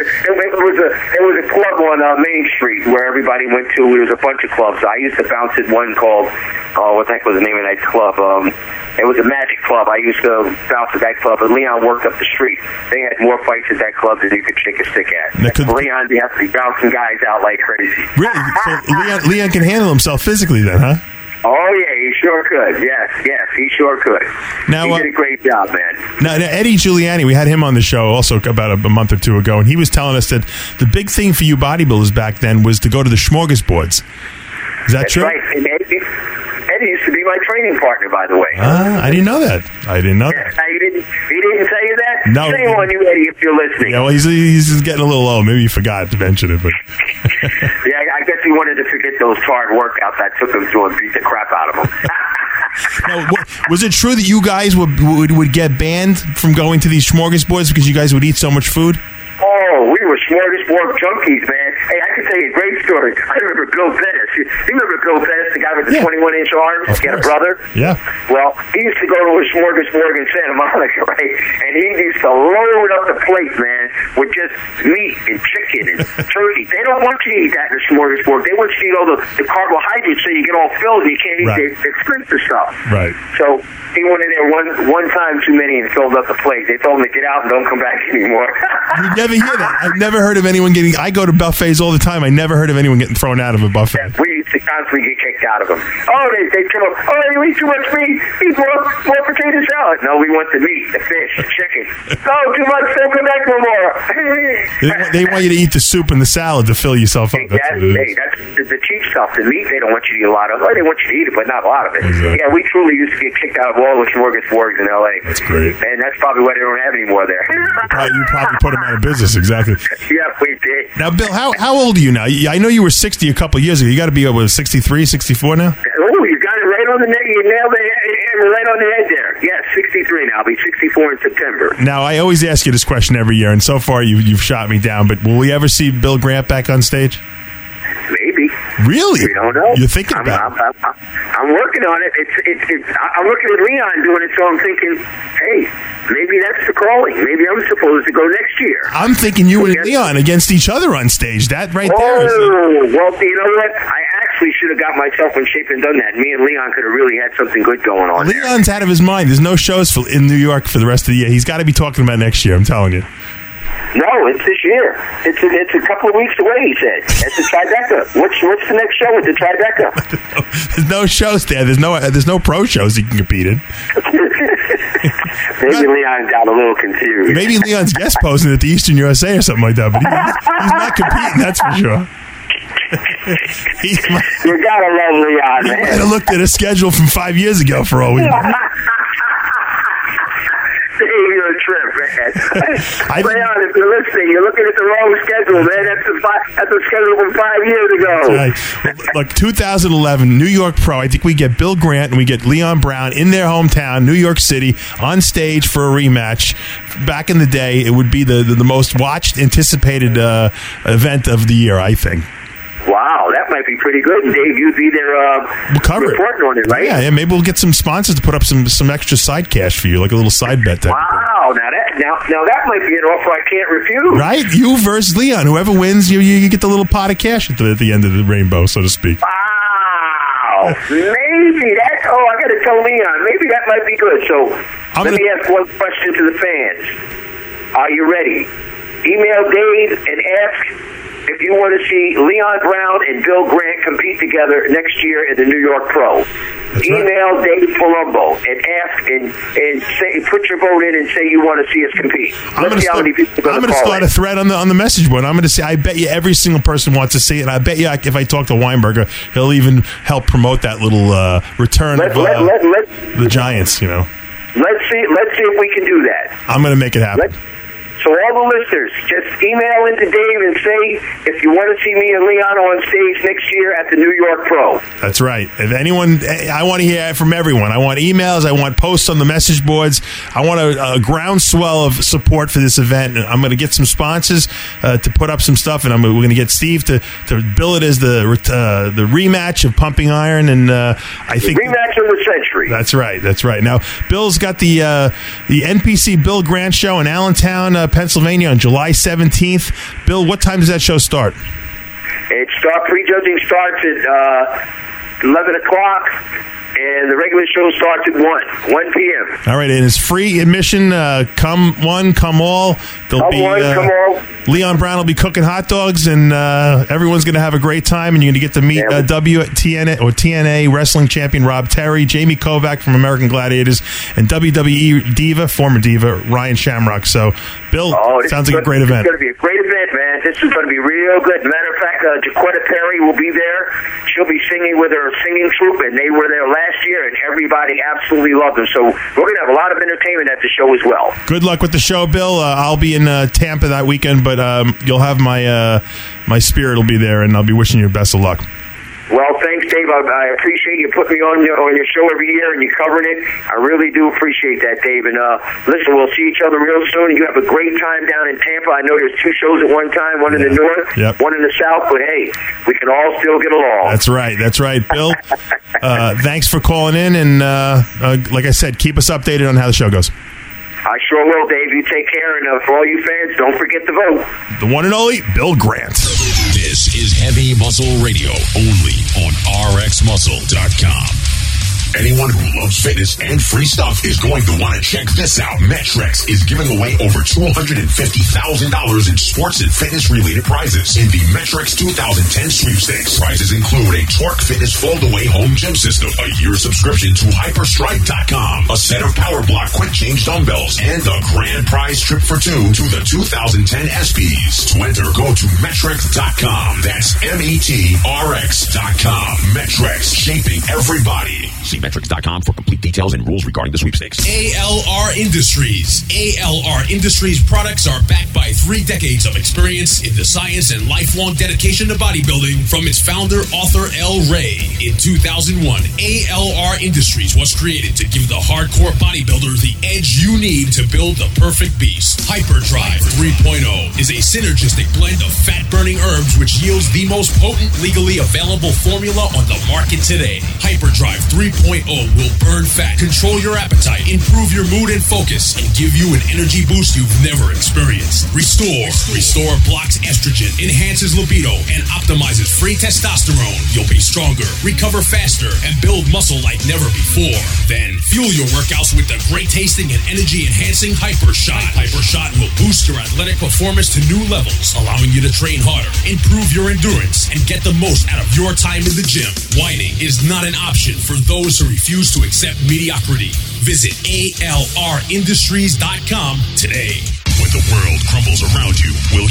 It was a club on Main Street where everybody went to. There was a bunch of clubs. I used to bounce at one called what the heck was the name of that club? It was a Magic Club. I used to bounce at that club, and Leon worked up the street. They had more fights at that club than you could shake a stick at. Leon, you have to be bouncing guys out like crazy. Really? So Leon can handle himself physically then, huh? Oh, yeah, he sure could. Yes, he sure could. Now, he did a great job, man. Now, Eddie Giuliani, we had him on the show also about a month or two ago, and he was telling us that the big thing for you bodybuilders back then was to go to the smorgasbords. Is that true? Right. And Eddie used to be my training partner, by the way. I didn't know that. He didn't tell you that? No. Shame on you, Eddie, if you're listening. Yeah, well, he's getting a little old. Maybe he forgot to mention it, but. Yeah, I guess he wanted to forget those hard workouts I took him to and beat the crap out of him. Now, was it true that you guys would get banned from going to these smorgasbords because you guys would eat so much food? Oh, we were smorgasbord junkies, man. Hey, I can tell you a great story. I remember Bill Pettis. You remember Bill Pettis, the guy with the 21-inch arms? He had a brother? Yeah. Well, he used to go to a smorgasbord in Santa Monica, right? And he used to load up the plate, man, with just meat and chicken and turkey. They don't want you to eat that in a smorgasbord. They want you to eat all the carbohydrates so you get all filled and you can't eat the expensive stuff. Right. So he went in there one time too many and filled up the plate. They told him to get out and don't come back anymore. You never hear that. I've never heard of anyone I go to buffets all the time. I never heard of anyone getting thrown out of a buffet. Yeah, we used to constantly get kicked out of them. Oh, they come up. Oh, you eat too much meat. Eat more potato salad. No, we want the meat, the fish, the chicken. Oh, too much. Don't come back no more. They want you to eat the soup and the salad to fill yourself up. That's the cheap stuff. The meat, they don't want you to eat a lot of. They want you to eat it, but not a lot of it. Exactly. Yeah, we truly used to get kicked out of all the smorgasbords in L.A. That's great. And that's probably why they don't have any more there. You probably put them out of business, exactly. Yeah, we did. Now, Bill, how old are you now? I know you were 60 a couple of years ago. You got to be over 63, 64 now? Oh, you got it right on the neck. You nailed it right on the head there. Yes, 63 now. I'll be 64 in September. Now, I always ask you this question every year, and so far you've shot me down, but will we ever see Bill Grant back on stage? Maybe. Really? We don't know. You're thinking about it? I'm working on it. I'm looking at Leon doing it, so I'm thinking, hey, maybe that's the calling. Maybe I'm supposed to go next year. I'm thinking you and Leon against each other on stage. That right there is... well, you know what? I actually should have got myself in shape and done that. Me and Leon could have really had something good going on. Leon's out of his mind. There's no shows in New York for the rest of the year. He's got to be talking about next year, I'm telling you. No, it's this year. It's a couple of weeks away, he said. It's the Tribeca. What's the next show at the Tribeca? There's no shows there. There's no pro shows he can compete in. Maybe Leon got a little confused. Maybe Leon's guest posing at the Eastern USA or something like that, but he's not competing, that's for sure. You gotta love Leon, man. He might have looked at a schedule from 5 years ago for all we know. save you a trip, man. Leon, if you're listening, you're looking at the wrong schedule, man. That's a schedule from 5 years ago. Right. Look, 2011 New York Pro. I think we get Bill Grant and we get Leon Brown in their hometown, New York City, on stage for a rematch. Back in the day, it would be the most watched, anticipated event of the year, I think. Wow, that might be pretty good. And Dave, you'd be there we'll cover reporting on it, right? Yeah, maybe we'll get some sponsors to put up some extra side cash for you, like a little side bet. Wow, now that might be an offer I can't refuse. Right? You versus Leon. Whoever wins, you get the little pot of cash at the end of the rainbow, so to speak. Wow. Maybe that. Oh, I got to tell Leon. Maybe that might be good. So let me ask one question to the fans. Are you ready? Email Dave and ask if you want to see Leon Brown and Bill Grant compete together next year in the New York Pro. Email Dave Palumbo and ask and say, put your vote in and say you want to see us compete. I'm going to start a thread on the message board. I'm going to say, I bet you every single person wants to see it, and I bet you if I talk to Weinberger, he'll even help promote that little return of the Giants. You know. Let's see if we can do that. I'm going to make it happen. So all the listeners, just email into Dave and say if you want to see me and Leon on stage next year at the New York Pro. That's right. If anyone, I want to hear from everyone. I want emails. I want posts on the message boards. I want a groundswell of support for this event. I'm going to get some sponsors to put up some stuff, and we're going to get Steve to bill it as the rematch of Pumping Iron. And I think rematch of the century. That's right. That's right. Now, Bill's got the NPC Bill Grant Show in Allentown, Pennsylvania on July 17th. Bill, what time does that show start? Prejudging starts at 11 o'clock, and the regular show starts at 1 p.m. All right, and it's free admission. Come one, come all. Come all. Leon Brown will be cooking hot dogs, and everyone's going to have a great time, and you're going to get to meet TNA wrestling champion Rob Terry, Jamie Kovac from American Gladiators, and WWE former diva, Ryan Shamrock. So, Bill, sounds like a great event. It's going to be a great event, man. This is going to be real good. Matter of fact, Jaquetta Perry will be there. She'll be singing with her singing troupe, and they were there last year, and everybody absolutely loved them. So we're going to have a lot of entertainment at the show as well. Good luck with the show, Bill. I'll be in Tampa that weekend, but you'll have my spirit will be there, and I'll be wishing you best of luck. Well, thanks, Dave. I appreciate you putting me on your show every year and you covering it. I really do appreciate that, Dave. And listen, we'll see each other real soon. You have a great time down in Tampa. I know there's 2 shows at one time, one in the north, one in the south. But hey, we can all still get along. That's right. That's right, Bill. Thanks for calling in, and like I said, keep us updated on how the show goes. I sure will, Dave. You take care, and for all you fans, don't forget to vote. The one and only Bill Grant. This is Heavy Muscle Radio, only on RxMuscle.com. Anyone who loves fitness and free stuff is going to want to check this out. Metrex is giving away over $250,000 in sports and fitness-related prizes in the Metrex 2010 sweepstakes. Prizes include a Torque Fitness fold-away home gym system, a year subscription to Hyperstride.com, a set of Power Block quick-change dumbbells, and the grand prize trip for 2 to the 2010 ESPYs. To enter, go to Metrex.com. That's METRX.com. Metrex, shaping everybody. See Metrex.com for complete details and rules regarding the sweepstakes. ALR Industries. ALR Industries products are backed by 3 decades of experience in the science and lifelong dedication to bodybuilding from its founder, author El Rey. In 2001, ALR Industries was created to give the hardcore bodybuilder the edge you need to build the perfect beast. Hyperdrive 3.0 is a synergistic blend of fat-burning herbs which yields the most potent, legally available formula on the market today. Hyperdrive 3.0 will burn fat, control your appetite, improve your mood and focus, and give you an energy boost you've never experienced. Restore blocks estrogen, enhances libido, and optimizes free testosterone. You'll be stronger, recover faster, and build muscle like never before. Then fuel your workouts with the great tasting and energy enhancing Hypershot. Hypershot will boost your athletic performance to new levels, allowing you to train harder, improve your endurance, and get the most out of your time in the gym. Whining is not an option for those who refuse to accept mediocrity. Visit ALRindustries.com today. When the world crumbles around you, will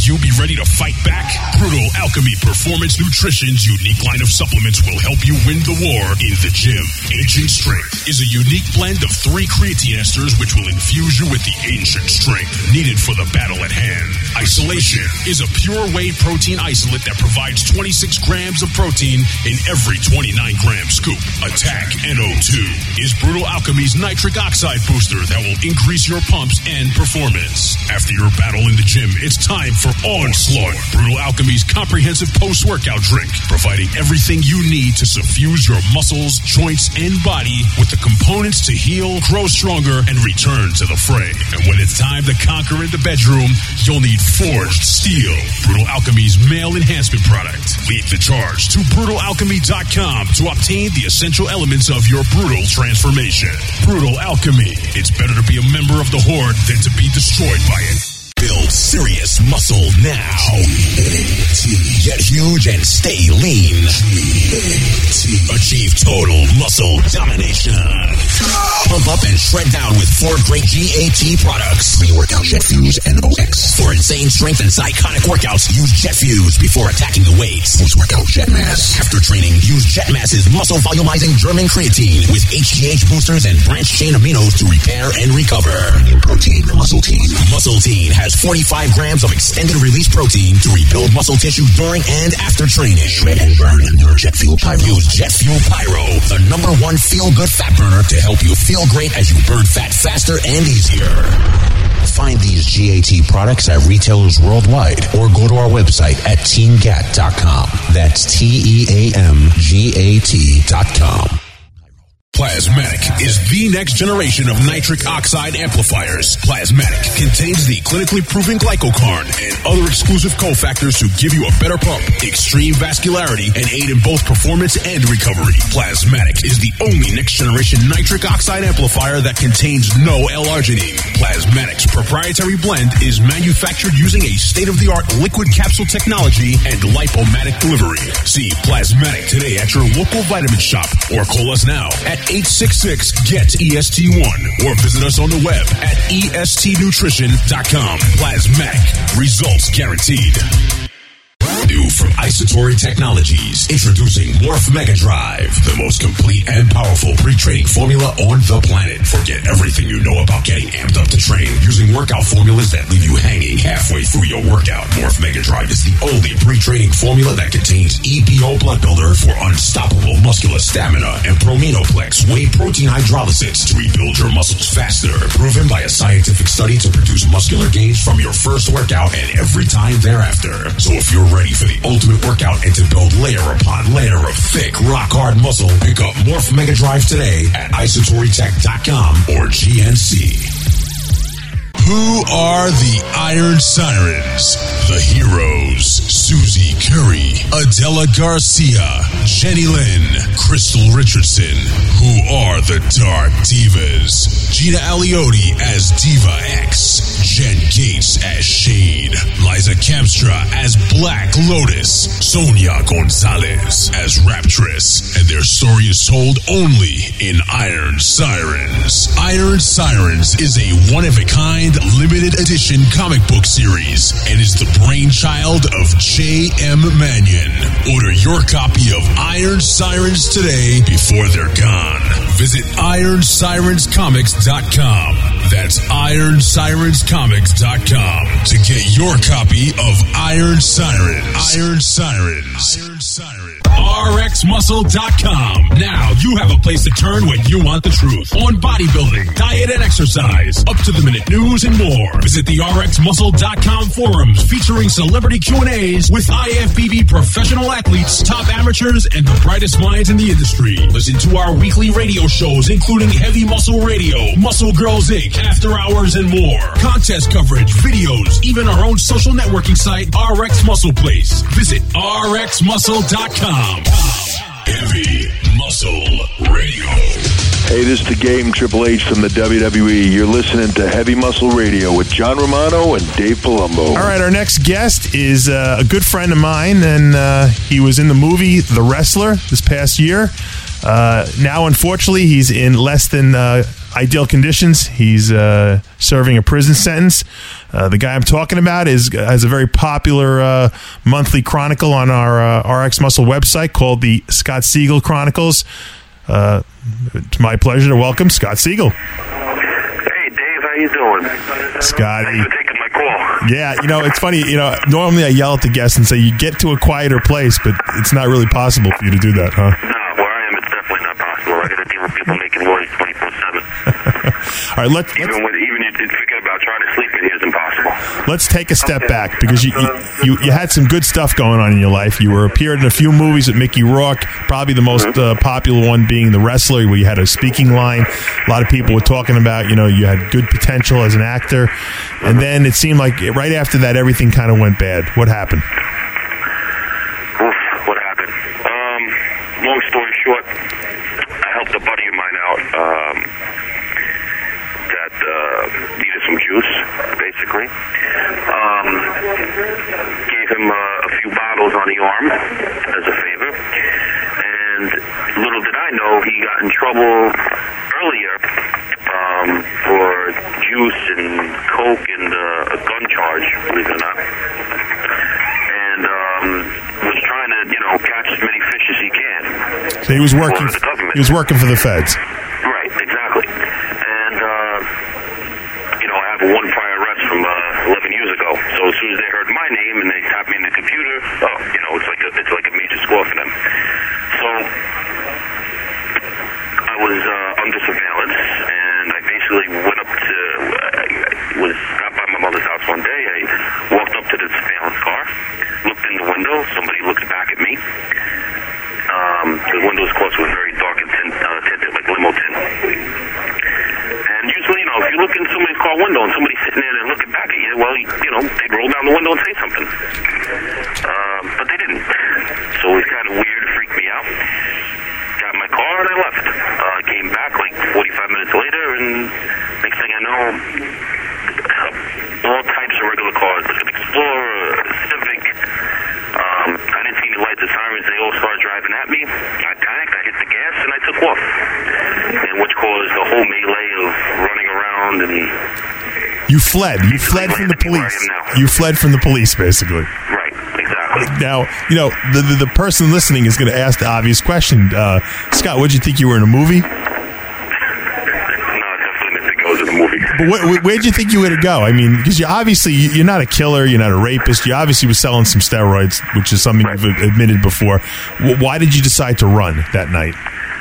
you be ready to fight back? Brutal Alchemy Performance Nutrition's unique line of supplements will help you win the war in the gym. Ancient Strength is a unique blend of 3 creatine esters which will infuse you with the ancient strength needed for the battle at hand. Isolation is a pure whey protein isolate that provides 26 grams of protein in every 29-gram scoop. Attack NO2 is Brutal Alchemy's nitric oxide booster that will increase your pumps and performance. After your battle in the gym, it's time for Onslaught, Brutal Alchemy's comprehensive post-workout drink, providing everything you need to suffuse your muscles, joints, and body with the components to heal, grow stronger, and return to the fray. And when it's time to conquer in the bedroom, you'll need Forged Steel, Brutal Alchemy's male enhancement product. Lead the charge to BrutalAlchemy.com to obtain the essential elements of your brutal transformation. Brutal Alchemy. It's better to be a member of the Horde than to be destroyed by it. Build serious muscle now. Get huge and stay lean. Achieve total muscle domination. Pump up and shred down with 4 great GAT products. Pre-workout Jet Fuse and OX. For insane strength and psychotic workouts, use Jet Fuse before attacking the weights. Post-workout Jet Mass. After training, use Jet Mass's muscle volumizing German creatine with HGH boosters and branched chain aminos to repair and recover. Premium protein, Muscle Team. Muscle Team has 45 grams of extended release protein to rebuild muscle tissue during and after training. Shred and burn in your Jet Fuel Pyro. Use Jet Fuel Pyro, the #1 feel-good fat burner to help you feel great as you burn fat faster and easier. Find these GAT products at retailers worldwide or go to our website at teamgat.com. That's TEAMGAT.com. Plasmatic is the next generation of nitric oxide amplifiers. Plasmatic contains the clinically proven glycocarn and other exclusive cofactors to give you a better pump, extreme vascularity, and aid in both performance and recovery. Plasmatic is the only next generation nitric oxide amplifier that contains no L-arginine. Plasmatic's proprietary blend is manufactured using a state-of-the-art liquid capsule technology and lipomatic delivery. See Plasmatic today at your local vitamin shop or call us now at 866-GET-EST1 or visit us on the web at estnutrition.com. Plasmatic. Results guaranteed. New from Isotory Technologies, introducing Morph Mega Drive, the most complete and powerful pre-training formula on the planet. Forget everything you know about getting amped up to train using workout formulas that leave you hanging halfway through your workout. Morph Mega Drive is the only pre-training formula that contains EPO blood builder for unstoppable muscular stamina and Promenoplex whey protein hydrolysates to rebuild your muscles faster. Proven by a scientific study to produce muscular gains from your first workout and every time thereafter. So if you're ready for the ultimate workout and to build layer upon layer of thick, rock-hard muscle, pick up Morph Mega Drive today at isotorytech.com or GNC. Who are the Iron Sirens? The heroes: Susie Curry, Adela Garcia, Jenny Lynn, Crystal Richardson. Who are the Dark Divas? Gina Aliotti as Diva X, Jen Gates as Shade, Liza Kamstra as Black Lotus, Sonia Gonzalez as Raptress, and their story is told only in Iron Sirens. Iron Sirens is a one-of-a-kind limited edition comic book series and is the brainchild of J.M. Mannion. Order your copy of Iron Sirens today before they're gone. Visit IronSirensComics.com. That's IronSirensComics.com to get your copy of Iron Sirens. Iron Sirens. Iron Sirens. RxMuscle.com. Now you have a place to turn when you want the truth on bodybuilding, diet, and exercise, up-to-the-minute news, and more. Visit the RxMuscle.com forums featuring celebrity Q&As with IFBB professional athletes, top amateurs, and the brightest minds in the industry. Listen to our weekly radio shows, including Heavy Muscle Radio, Muscle Girls Inc., After Hours, and more. Contest coverage, videos, even our own social networking site, RX Muscle Place. Visit RxMuscle.com. Heavy Muscle Radio. Hey, this is the Game Triple H from the WWE. You're listening to Heavy Muscle Radio with John Romano and Dave Palumbo. All right, our next guest is a good friend of mine, and he was in the movie The Wrestler this past year. Now, unfortunately, he's in less than Ideal Conditions. He's serving a prison sentence. The guy I'm talking about has a very popular monthly chronicle on our RX Muscle website called the Scott Siegel Chronicles. It's my pleasure to welcome Scott Siegel. Hey, Dave, how you doing? Scotty. Thanks for taking my call. Yeah, it's funny. Normally I yell at the guests and say, you get to a quieter place, but it's not really possible for you to do that, huh? No, where I am, it's definitely not possible. I got to deal with people making noise 24/7. All right, let's even you forget about trying to sleep in here is impossible. Let's take a step back, because you had some good stuff going on in your life. You appeared in a few movies with Mickey Rourke, probably the most popular one being The Wrestler, where you had a speaking line. A lot of people were talking about, you had good potential as an actor. And then it seemed like right after that, everything kind of went bad. What happened? What happened? Long story short, I helped a buddy of mine out that needed some juice, basically. Gave him a few bottles on the arm as a favor. And little did I know, he got in trouble earlier for juice and coke and a gun charge, believe it or not. And was trying to, catch as many fish as he can. So he was working. For the government. He was working for the feds. Right, exactly. And I have one prior arrest from 11 years ago. So as soon as they heard my name and they tapped me in the computer, it's like a major score for them. So I was under surveillance, and I basically went up to. Was stopped by my mother's house one day. I walked up to the surveillance car, looked in the window. Somebody looked back at me. The windows, of course, were very dark and tinted, like limo tint. And usually, if you look in somebody's car window and somebody's sitting there and looking back at you, well, they'd roll down the window and say something. But they didn't. So it was kind of weird, freaked me out. Got in my car and I left. Came back like 45 minutes later, and next thing I know, all types of regular cars, like an Explorer, a Civic. I didn't see any lights or sirens. They all started driving at me. I panicked, I hit the gas, and I took off. And which caused a whole melee of running around and... You fled. You fled from the police. You fled from the police, basically. Right, exactly. Now, the person listening is going to ask the obvious question. Scott, what did you think you were in a movie? But where'd you think you were to go? I mean, because you're not a killer, you're not a rapist. You obviously were selling some steroids, which is something you've admitted before. Why did you decide to run that night?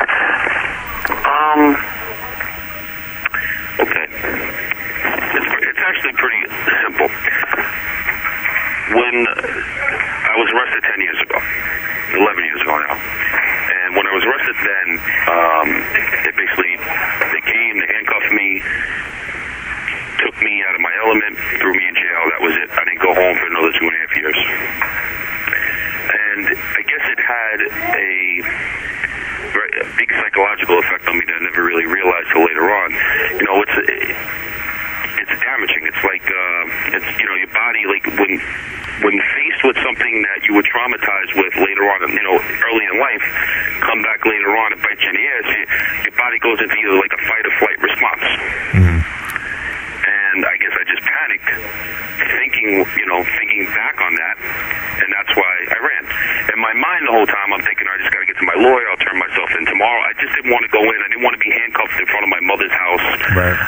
Okay. It's actually pretty simple. When I was arrested 10 years ago, 11 years ago now, and when I was arrested then, they came, they handcuffed me, took me out of my element, threw me in jail. That was it. I didn't go home for another 2.5 years. And I guess it had a big psychological effect on me that I never really realized till later on. It's damaging. It's like your body, like when faced with something that you were traumatized with later on, early in life, come back later on and bite you in the ass, your body goes into either like a fight or flight response. Mm-hmm. And I guess I just panicked, thinking back on that, and that's why I ran. In my mind the whole time, I'm thinking, I just got to get to my lawyer, I'll turn myself in tomorrow. I just didn't want to go in. I didn't want to be handcuffed in front of my mother's house, right.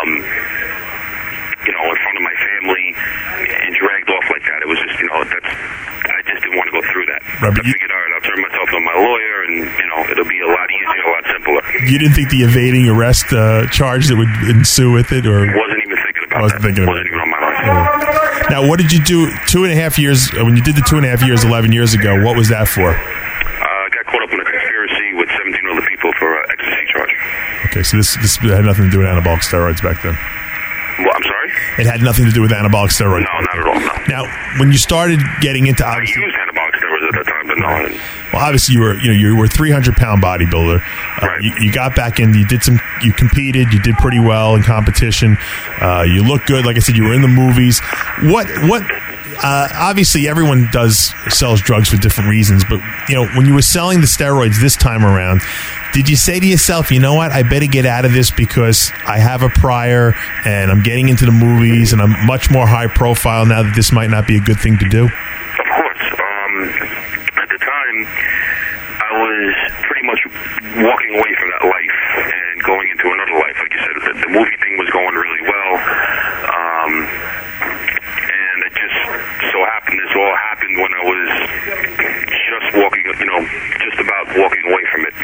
In front of my family, and dragged off like that. It was just, I just didn't want to go through that. Right, I figured, all right, I'll turn myself to my lawyer, and, it'll be a lot easier, a lot simpler. You didn't think the evading arrest charge that would ensue with it? Or wasn't even thinking about that. Wasn't even on my mind. Now, what did you do 2.5 years, when you did the 2.5 years 11 years ago, what was that for? I got caught up in a conspiracy with 17 other people for ecstasy charge. Okay, so this had nothing to do with anabolic steroids back then? Well, I'm sorry? It had nothing to do with anabolic steroids? No, not at all, no. Now, when you started getting into... I used anabolic steroids at that time, but no, I didn't. Well, obviously, you were a 300-pound bodybuilder. Right. You got back in, you competed, you did pretty well in competition. You looked good. Like I said, you were in the movies. What obviously everyone sells drugs for different reasons, but when you were selling the steroids this time around, did you say to yourself, you know what, I better get out of this because I have a prior and I'm getting into the movies and I'm much more high profile now that this might not be a good thing to do? Of course. At the time, I was pretty much walking away from that life and going into another life. Like you said, the movie thing was going really well. And it just so happened, this all happened when I was just walking, just about walking away from it.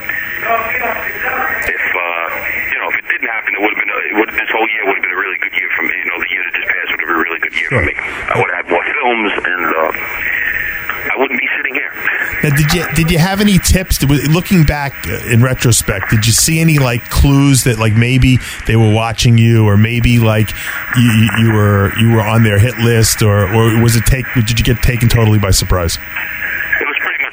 If it didn't happen, it would have been, this whole year would have been a really good year for me. The year that just passed would have been a really good year for me. I would have had more films, and I wouldn't be sitting here. Now, did you have any tips? Looking back in retrospect, did you see any clues that maybe they were watching you, or maybe you were on their hit list, or was it did you get taken totally by surprise? It was pretty much,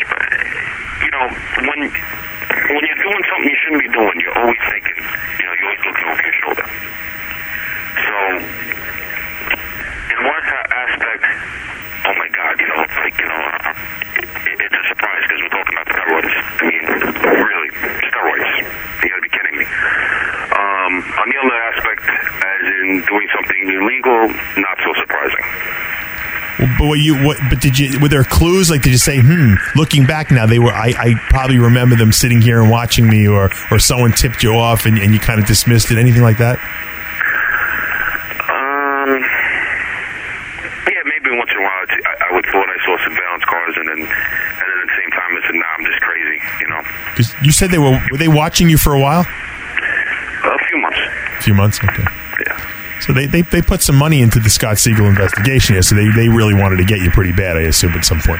when you're doing something you shouldn't be doing, you're always thinking, you're always looking over your shoulder. So, in one aspect, oh my God, it's a surprise because we're talking about steroids. I mean, really, steroids. You gotta be kidding me. On the other aspect, as in doing something illegal, not so surprising. But were there clues? Did you say, looking back now, I probably remember them sitting here and watching me, or someone tipped you off and you kind of dismissed it, anything like that? Yeah, maybe once in a while I would thought I saw surveillance cars, and then at the same time I said, nah, I'm just crazy, Because you said were they watching you for a while? A few months. A few months, okay. Yeah. So they put some money into the Scott Siegel investigation here, so they really wanted to get you pretty bad, I assume, at some point.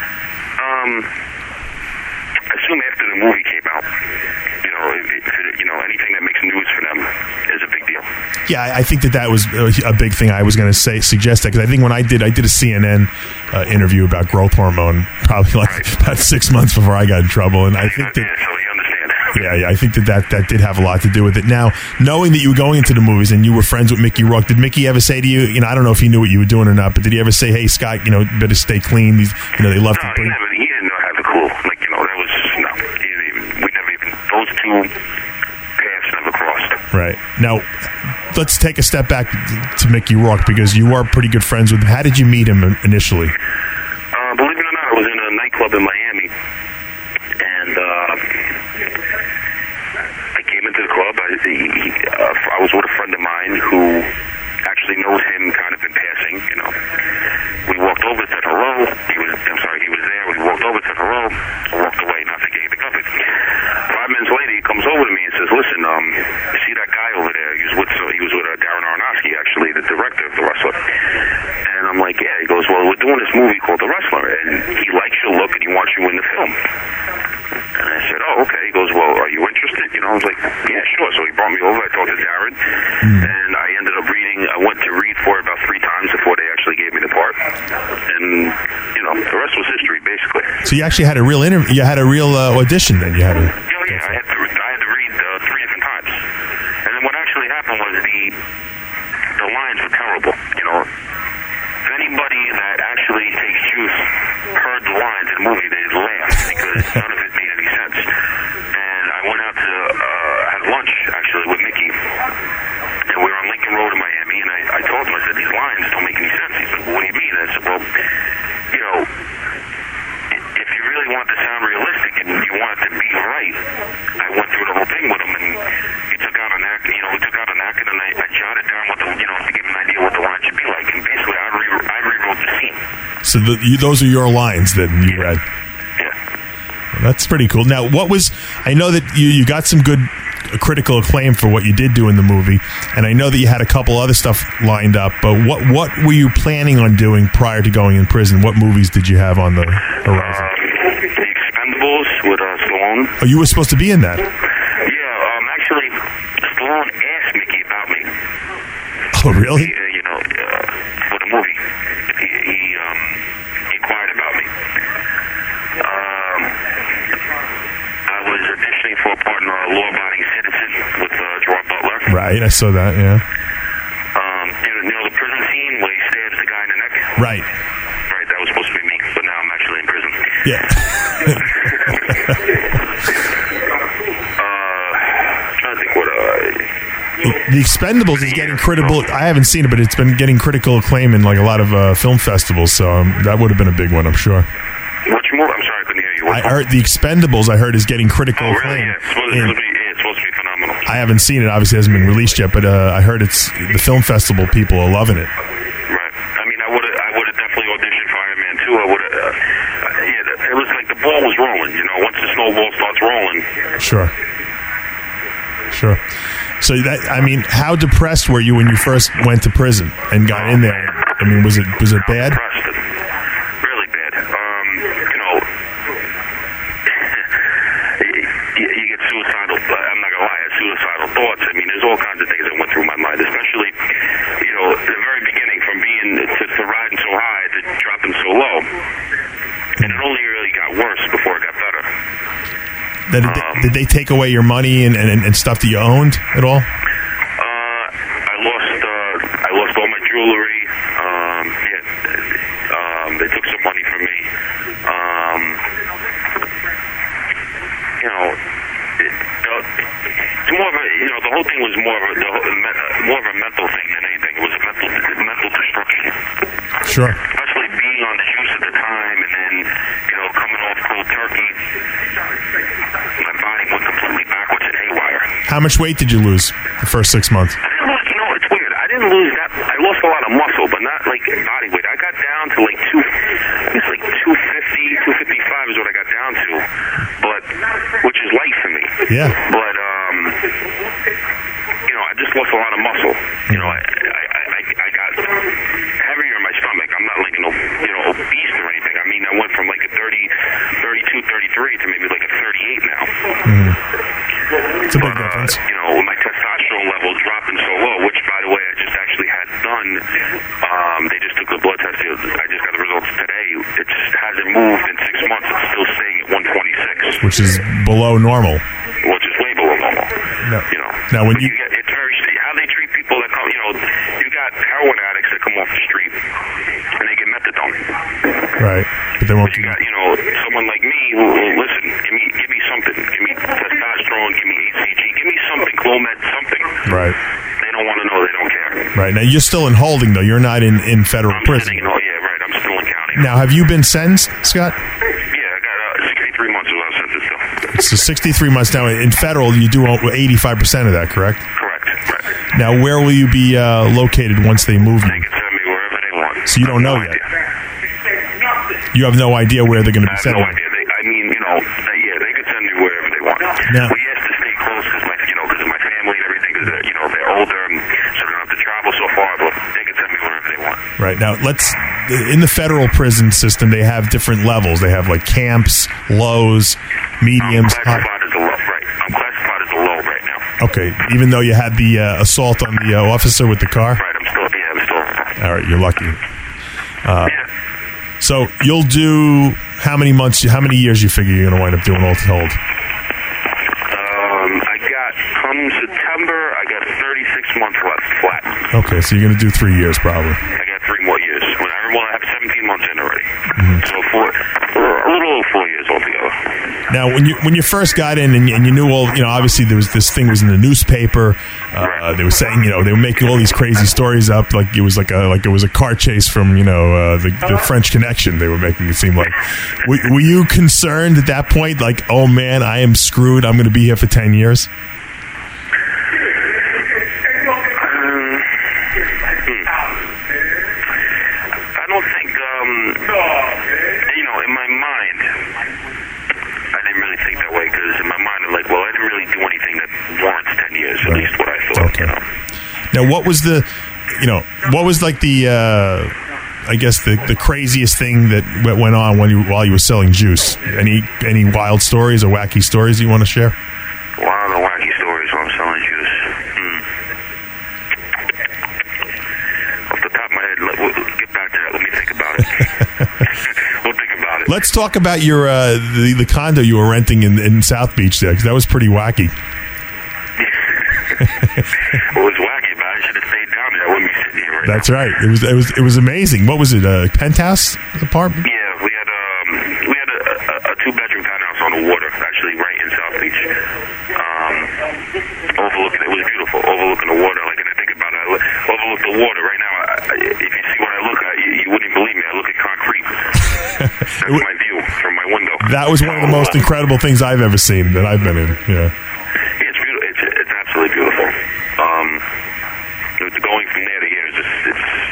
I assume after the movie came out, anything that makes news for them is a big deal. Yeah, I think that was a big thing. I was going to suggest that, because I think when I did a CNN interview about growth hormone, probably about 6 months before I got in trouble, and I think that. So you understand. Yeah, I think that did have a lot to do with it. Now, knowing that you were going into the movies and you were friends with Mickey Rourke, did Mickey ever say to you, I don't know if he knew what you were doing or not, but did he ever say, hey, Scott, better stay clean? They love to bring. No, he didn't have a clue. That was, no. We never even, those two paths never crossed. Right. Now, let's take a step back to Mickey Rourke, because you are pretty good friends with him. How did you meet him initially? Believe it or not, I was in a nightclub in Miami, and I came into the club. I was with a friend of mine who actually knows him kind of in passing. We walked over, said hello. He was there. We walked over, said hello, walked away, not thinking anything of it. 5 minutes later, he comes over to me and says, listen, you see that guy over there? He was with Darren Aronofsky, actually, the director of The Wrestler. And I'm like, yeah. He goes, well, we're doing this movie called The Wrestler, and he likes your look and he wants you in the film. And I said, oh, okay. He goes, well, are you interested? I was like, yeah, sure. So he brought me over. I talked to Darren, and I ended up reading. I went to read for it about 3 times before they actually gave me the part. And, the rest was history, basically. So you actually had a real interview. You had a real audition then. You had a. Oh, yeah. I had to read 3 different times. And then what actually happened was the lines were terrible. If anybody that actually takes juice heard the lines in the movie, they'd laugh because none of it made any sense. And I went out to have lunch, actually, with Mickey. And we were on Lincoln Road in Miami, and I told him, I said, these lines don't make any sense. He said, well, what do you mean? I said, well, if you really want to sound realistic and you want it to be right, I went through the whole thing with him, and he took out an act, we took out an act, and then I jotted down what to give him an idea what the line should be like. And basically, I rewrote the scene. So those are your lines that you read? Yeah. Well, that's pretty cool. Now, I know that you got some good critical acclaim for what you did do in the movie, and I know that you had a couple other stuff lined up, but what were you planning on doing prior to going in prison? What movies did you have on the horizon? The Expendables with Stallone. Oh, you were supposed to be in that? Yeah, actually, Stallone asked Mickey about me. Oh, really? For the movie. He inquired about me. I was auditioning for a part in Law-Abiding Citizen with Gerard Butler. Right, I saw that, yeah. The prison scene where he stabs the guy in the neck? Right. Yeah. Trying to think what. The Expendables is getting critical. I haven't seen it, but it's been getting critical acclaim in like a lot of film festivals. So that would have been a big one, I'm sure. Which movie? I'm sorry, I couldn't hear you. I heard The Expendables. I heard is getting critical Oh, acclaim. really? Yeah, it's supposed to be phenomenal. I haven't seen it. Obviously, it hasn't been released yet, but I heard it's the film festival. People are loving it. Right. I mean, I would have definitely auditioned for Iron Man 2. I would have. It was like the ball was rolling. You know, once the snowball starts rolling. Sure. So that, I mean, how depressed were you when you first went to prison and got in there? I mean, was it bad? Depressed. Really bad. You know, you get suicidal. I'm not gonna lie, I had suicidal thoughts. I mean, there's all kinds of things that went through my mind, especially, you know, the very beginning, from being to riding so high to dropping so low, and it only really got worse before it got better. Did they take away your money and stuff that you owned at all? I lost all my jewelry. They took some money from me. You know, it's more of a, you know, the whole thing was more of a mental thing than anything. It was mental destruction. Sure. Especially being on the juice at the time, and then, you know, coming off cold turkey, my body went completely backwards and haywire. How much weight did you lose the first 6 months? I didn't lose, you know, it's weird. I didn't lose that. I lost a lot of muscle, but not like body weight. I got down to like 250, 255 is what I got down to, but which is light for me. Yeah. But you know, I just lost a lot of muscle. You know, I got heavier in my stomach. I'm not like obese or anything. I mean, I went from like a 32, 33 to maybe like a 38 now. It's a big difference. You know, my testosterone levels dropping so low, which, by the way, I just actually had done. They just took the blood test. I just got the results today. It just hasn't moved in 6 months. It's still staying at 126. Which is below normal. Which is way below normal. No. You know. Now, when it's very, how they treat people that come, you know, you got heroin addicts that come off the street and they get methadone. Right. But they won't. But you got, you know, someone like me who, listen, give me something. Give me testosterone, give me HCG, give me something, Clomid, something. Right. They don't want to know, they don't care. Right. Now, you're still in holding, though. You're not in federal prison. Yeah, right. I'm still in county. Now, have you been sentenced, Scott? Yeah, I got 63 months without sentence still. So 63 months now. In federal, you do 85% of that, correct? Correct. Right. Now, where will you be located once they move you? They can send me wherever they want. So you don't know yet? You have no idea where they're going to be sending you? I have no idea. I mean, you know, they could send me wherever they want. Now, we have to stay close because of my family and everything, because they're older, and so they don't have to travel so far, but they can send me wherever they want. Right. Now, in the federal prison system, they have different levels. They have like camps, lows, mediums, I'm classified as a low, right. I'm classified as a low right now. Okay. Even though you had the assault on the officer with the car? Right. I'm still. All right. You're lucky. Yeah. So you'll do how many months, how many years you figure you're going to wind up doing all told? Come September, I got 36 months left flat. Okay, so you're going to do 3 years probably. I got 3 more years. I have 17 months in already. So a little over 4 years altogether. Now, when you first got in and you knew all, you know, obviously there was this thing was in the newspaper. They were saying, you know, they were making all these crazy stories up, like it was like it was a car chase from, you know, the French Connection. They were making it seem like. Were you concerned at that point, like, oh man, I am screwed. I'm going to be here for 10 years. I don't think, you know, in my mind, I didn't really think that way, because in my mind, I'm like, well, I didn't really do anything that warrants 10 years, at least what I thought. Okay. You know? Now, what was like the, I guess the craziest thing that went on while you were selling juice? Any wild stories or wacky stories you want to share? Wild or wacky stories while I'm selling juice. Off the top of my head, we'll get back to that. Let me think about it. We'll think about it. Let's talk about your the condo you were renting in South Beach there, because that was pretty wacky. Well, it was wacky, but I should have stayed down there. I wouldn't be sitting here right That's now. right. It was amazing. What was it? A penthouse apartment? Yeah, we had overlooking. It was beautiful, overlooking the water. Like, and I think about it, I overlook the water right now. If you see what I look at, you wouldn't believe me. I look at concrete. That's my view from my window. That was one of the most incredible things I've ever seen that I've been in. Yeah. It's beautiful. It's absolutely beautiful. Going from there to here is just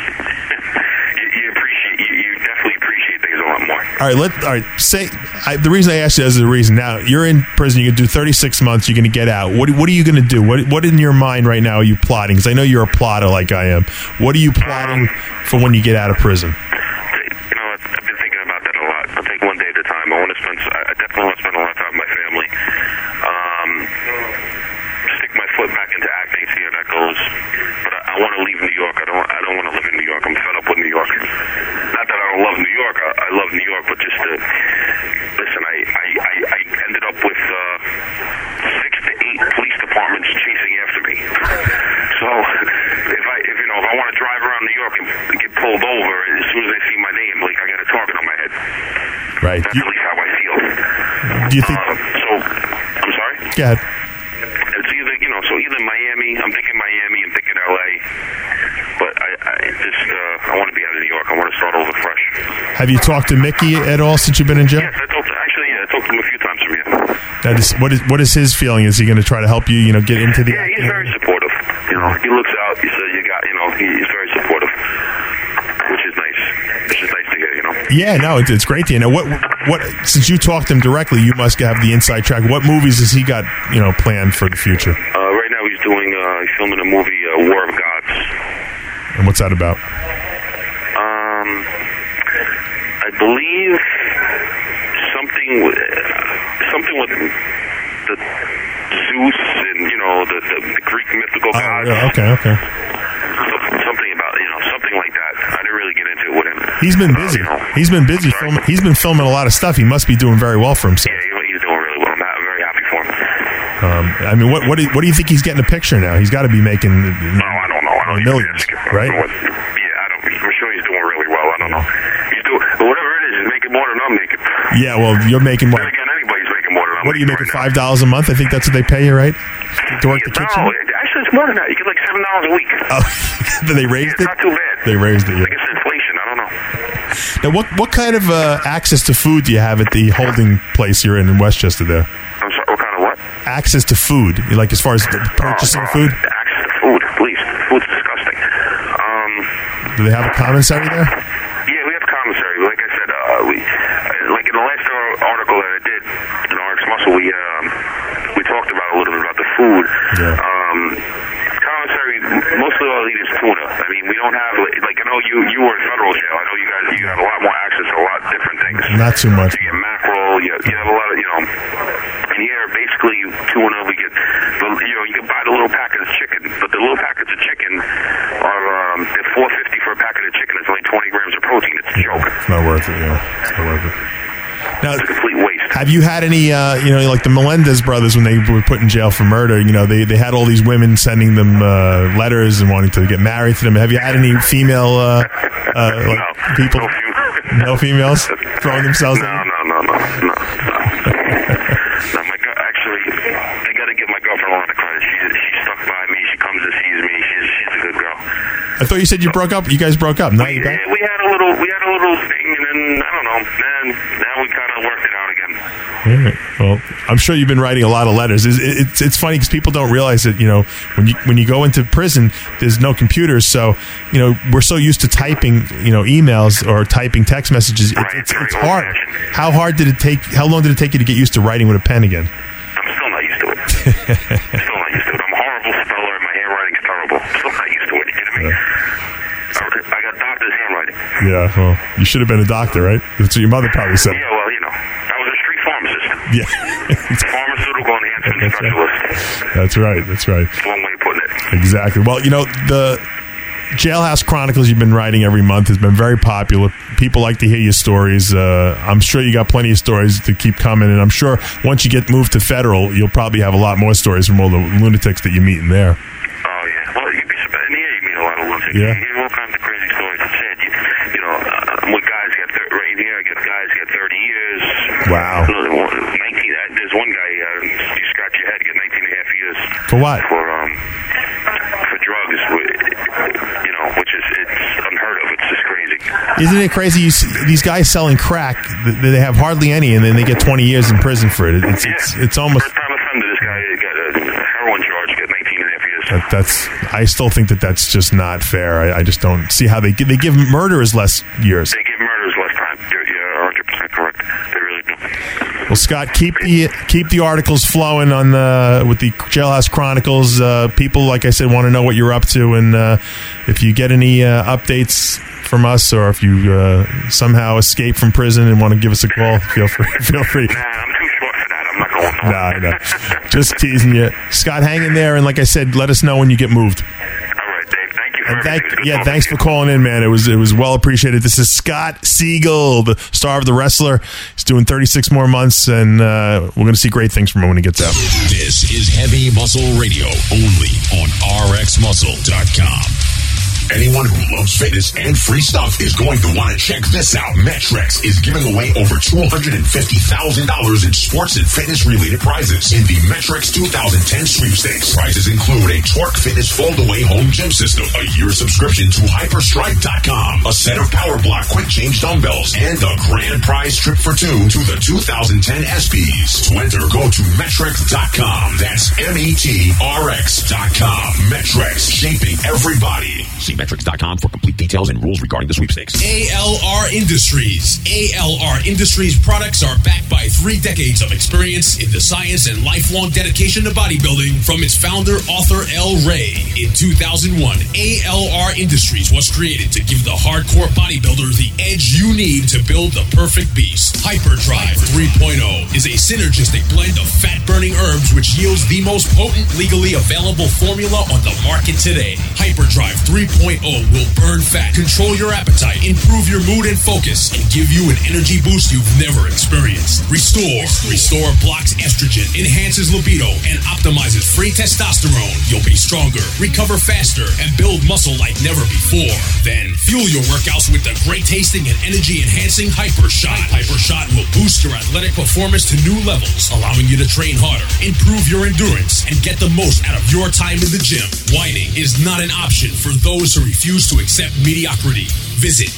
you definitely appreciate things a lot more. All right. The reason I asked you is the reason. Now you're in prison. You're gonna do 36 months. You're gonna get out. What are you gonna do? What in your mind right now are you plotting? Because I know you're a plotter like I am. What are you plotting for when you get out of prison? I've been thinking about that a lot. I'll take one day at a time. I definitely want to spend a lot of time with my family. Stick my foot back into acting, see how that goes. But I want to leave New York. I don't want to live in New York. I'm fed up with New York. Not that I don't love New York. I love New York, but just to listen. I ended up with 6 to 8 police departments chasing after me. So if I want to drive around New York and get pulled over, as soon as they see my name, like I got a target on my head. Right. That's at least how I feel. Do you think? I'm sorry. Go ahead. It's either Miami. I'm thinking Miami. I'm thinking LA. But I want to be out of New York. I want to start over fresh. Have you talked to Mickey at all since you've been in jail? Yes, I talked to him a few times from here. What is his feeling? Is he going to try to help you? Get into the? Yeah, he's very supportive. He looks out. He says he's very supportive, which is nice. It's just nice to hear. Yeah, no, it's great to hear. Now, what? Since you talked to him directly, you must have the inside track. What movies has he got planned for the future? Right now, he's filming a movie, War of Gods. And what's that about? I believe something with the Zeus and the Greek mythical gods. Yeah, okay. Something about something like that. I didn't really get into it with him. He's been busy. He's been busy filming. He's been filming a lot of stuff. He must be doing very well for himself. Yeah, he's doing really well. I'm very happy for him. What do you think he's getting a picture now? He's got to be making. No, I don't know. Millions, right? I'm sure he's doing really well. I don't know. He's doing whatever it is. He's making more than I'm making. Yeah, well, you're making more. Then again, anybody's making more than I'm making. What are you making? $5 a month? I think that's what they pay you, right? To work the kitchen. No, actually, it's more than that. You get like $7 a week. Oh, they raised it. It's not too bad. They raised it. Yeah. I guess inflation. I don't know. Now, what kind of access to food do you have at the holding place you're in Westchester? There. I'm sorry. What kind of what? Access to food, like as far as purchasing food. Access to food, please. Food's disgusting. Do they have a commissary there? Yeah, we have a commissary. Like I said, like in the last article that I did in RX Muscle, we talked about a little bit about the food. Yeah. Commissary, mostly all I eat is tuna. I mean, we don't have I know you were in federal jail. I know you got a lot more access to a lot of different things. Not too much. You get mackerel. You have a lot of And here, basically, tuna. We get you can buy the little packet of chicken, but the little packets of chicken are they're $4.50 for a packet of chicken. It's only 20 grams of protein. It's a joke. It's not worth it. Yeah, it's not worth it. Now, it's a complete waste. Have you had any, like the Melendez brothers when they were put in jail for murder? They had all these women sending them letters and wanting to get married to them. Have you had any female people? No females throwing themselves in? No. Actually, I got to give my girlfriend a lot of credit. She stuck by me. She comes and sees me. She's a good girl. I thought you said you broke up. You guys broke up. No, we had a little thing, and then I don't know. Now we kind of worked it out again. All right. Well, I'm sure you've been writing a lot of letters. It's funny because people don't realize that when you go into prison, there's no computers, so we're so used to typing emails or typing text messages. It's hard. How long did it take you to get used to writing with a pen again? I'm still not used to it. I'm a horrible speller, and my handwriting's terrible. I'm still not used to it. Are you kidding me? I got doctor's handwriting. Yeah, well, you should have been a doctor, right? That's what your mother probably said. Yeah, well, I was a street pharmacist. Yeah. Pharmaceutical enhancement specialist. That's right. That's one way of putting it. Exactly. Well, the Jailhouse Chronicles you've been writing every month has been very popular. People like to hear your stories. I'm sure you got plenty of stories to keep coming, and I'm sure once you get moved to federal, you'll probably have a lot more stories from all the lunatics that you meet in there. Oh, yeah. Well, you'd be surprised. Yeah, you meet a lot of lunatics. Yeah. You hear all kinds of crazy stories. It's sad. I'm with guys right here. I get guys get 30 years. Wow. 19. There's one guy, you scratch your head, get 19 and a half years. For what? For drugs, which is it's unheard of. It's just crazy. Isn't it crazy? You see these guys selling crack, they have hardly any, and then they get 20 years in prison for it. It's almost. First time offender, this guy got a heroin charge, got 19 and a half years. I still think that's just not fair. I just don't see how they give murderers less years. They give murderers less time. You're 100% correct. They really do. Well, Scott, keep the articles flowing on with the Jailhouse Chronicles. People, like I said, want to know what you're up to, and if you get any updates from us, or if you somehow escape from prison and want to give us a call, feel free. Nah, I'm too short for that. I'm not going for No. Just teasing you. Scott, hang in there, and like I said, let us know when you get moved. Thanks for calling in, man. It was well appreciated. This is Scott Siegel, the star of The Wrestler. He's doing 36 more months, and we're going to see great things from him when he gets out. This is Heavy Muscle Radio, only on RxMuscle.com. Anyone who loves fitness and free stuff is going to want to check this out. Metrex is giving away over $250,000 in sports and fitness-related prizes in the Metrex 2010 sweepstakes. Prizes include a Torque Fitness fold-away home gym system, a year subscription to Hyperstrike.com, a set of Power Block quick-change dumbbells, and a grand prize trip for two to the 2010 ESPYs. To enter, go to Metrex.com. That's METRX.com. Metrex, shaping everybody. See Metrics.com for complete details and rules regarding the sweepstakes. ALR Industries. ALR Industries products are backed by 3 decades of experience in the science and lifelong dedication to bodybuilding from its founder, author El Rey. In 2001, ALR Industries was created to give the hardcore bodybuilder the edge you need to build the perfect beast. Hyperdrive 3.0 is a synergistic blend of fat-burning herbs which yields the most potent, legally available formula on the market today. Hyperdrive 3.0 will burn fat, control your appetite, improve your mood and focus, and give you an energy boost you've never experienced. Restore blocks estrogen, enhances libido, and optimizes free testosterone. You'll be stronger, recover faster, and build muscle like never before. Then fuel your workouts with the great tasting and energy enhancing Hypershot. Hypershot will boost your athletic performance to new levels, allowing you to train harder, improve your endurance, and get the most out of your time in the gym. Whining is not an option for those who refuse to accept mediocrity. Visit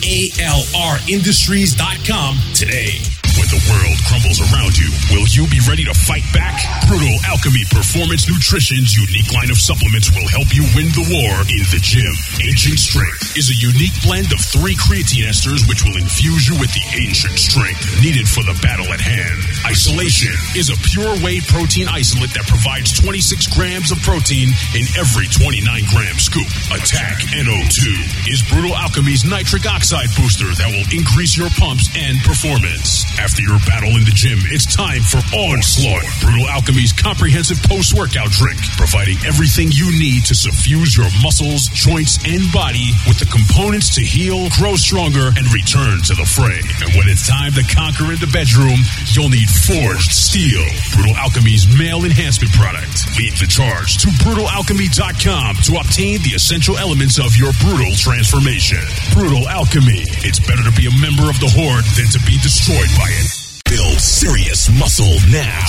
ALRindustries.com today. When the world crumbles around you, will you be ready to fight back? Brutal Alchemy Performance Nutrition's unique line of supplements will help you win the war in the gym. Ancient Strength is a unique blend of 3 creatine esters which will infuse you with the ancient strength needed for the battle at hand. Isolation is a pure whey protein isolate that provides 26 grams of protein in every 29-gram scoop. Attack NO2 is Brutal Alchemy's nitric oxide booster that will increase your pumps and performance. After your battle in the gym, it's time for Onslaught, Brutal Alchemy's comprehensive post-workout drink, providing everything you need to suffuse your muscles, joints, and body with the components to heal, grow stronger, and return to the fray. And when it's time to conquer in the bedroom, you'll need Forged Steel, Brutal Alchemy's male enhancement product. Lead the charge to BrutalAlchemy.com to obtain the essential elements of your brutal transformation. Brutal Alchemy. It's better to be a member of the Horde than to be destroyed by it. Build serious muscle now.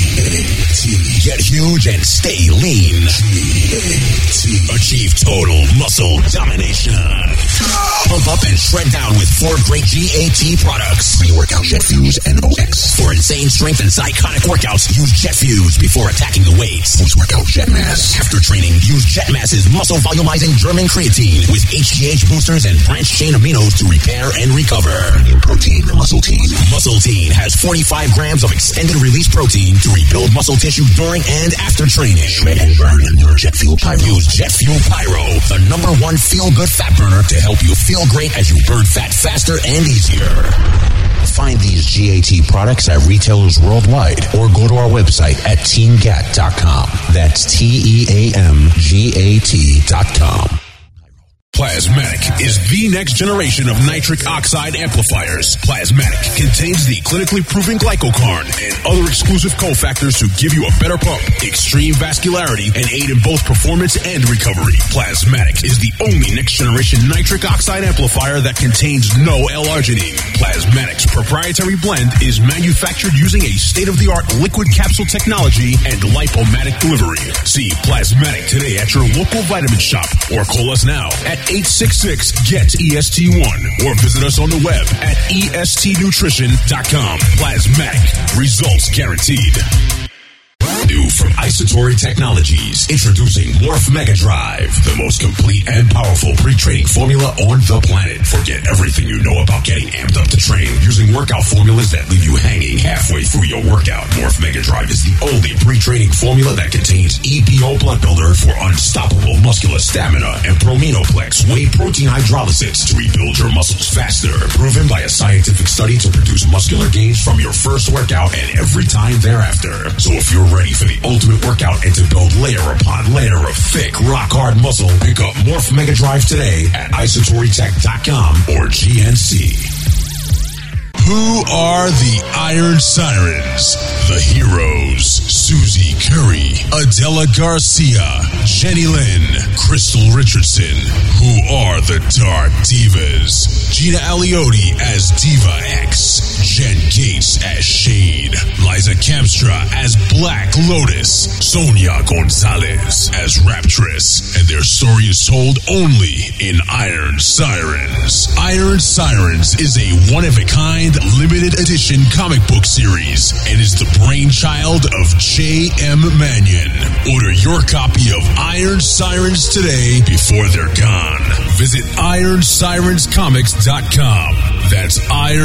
Get huge and stay lean. Achieve total muscle domination. Pump up and shred down with 4 great GAT products. Pre-workout Jet Fuse and OX. For insane strength and psychotic workouts, use Jet Fuse before attacking the weights. Post-workout Jet Mass. After training, use Jet Mass's muscle volumizing German creatine with HGH boosters and branched chain aminos to repair and recover. Premium protein, Muscle Teen. Muscle Teen has 45 grams of extended release protein to rebuild muscle tissue during and after training. Shred and burn in your Jet Fuel Pyro. Use Jet Fuel Pyro, the #1 feel-good fat burner to help you feel great as you burn fat faster and easier. Find these GAT products at retailers worldwide or go to our website at teamgat.com. That's TEAMGAT.com. Plasmatic is the next generation of nitric oxide amplifiers. Plasmatic contains the clinically proven glycocarn and other exclusive cofactors to give you a better pump, extreme vascularity, and aid in both performance and recovery. Plasmatic is the only next generation nitric oxide amplifier that contains no L-arginine. Plasmatic's proprietary blend is manufactured using a state-of-the-art liquid capsule technology and lipomatic delivery. See Plasmatic today at your local vitamin shop or call us now at 866-GET-EST1 or visit us on the web at estnutrition.com. Plasmatic. Results guaranteed. New from Isotory Technologies, introducing Morph Mega Drive, the most complete and powerful pre-training formula on the planet. Forget everything you know about getting amped up to train using workout formulas that leave you hanging halfway through your workout. Morph Mega Drive is the only pre-training formula that contains EPO blood builder for unstoppable muscular stamina and Promenoplex whey protein hydrolysis to rebuild your muscles faster. Proven by a scientific study to produce muscular gains from your first workout and every time thereafter. So if you're ready for the ultimate workout and to build layer upon layer of thick, rock-hard muscle, pick up Morph Mega Drive today at isotorytech.com or GNC. Who are the Iron Sirens? The heroes: Susie Curry, Adela Garcia, Jenny Lynn, Crystal Richardson. Who are the Dark Divas? Gina Aliotti as Diva X, Jen Gates as Shade, Liza Kamstra as Black Lotus, Sonia Gonzalez as Raptress, and their story is told only in Iron Sirens. Iron Sirens is a one-of-a-kind limited edition comic book series and is the brainchild of J.M. Mannion. Order your copy of Iron Sirens today before they're gone. Visit IronSirensComics.com. That's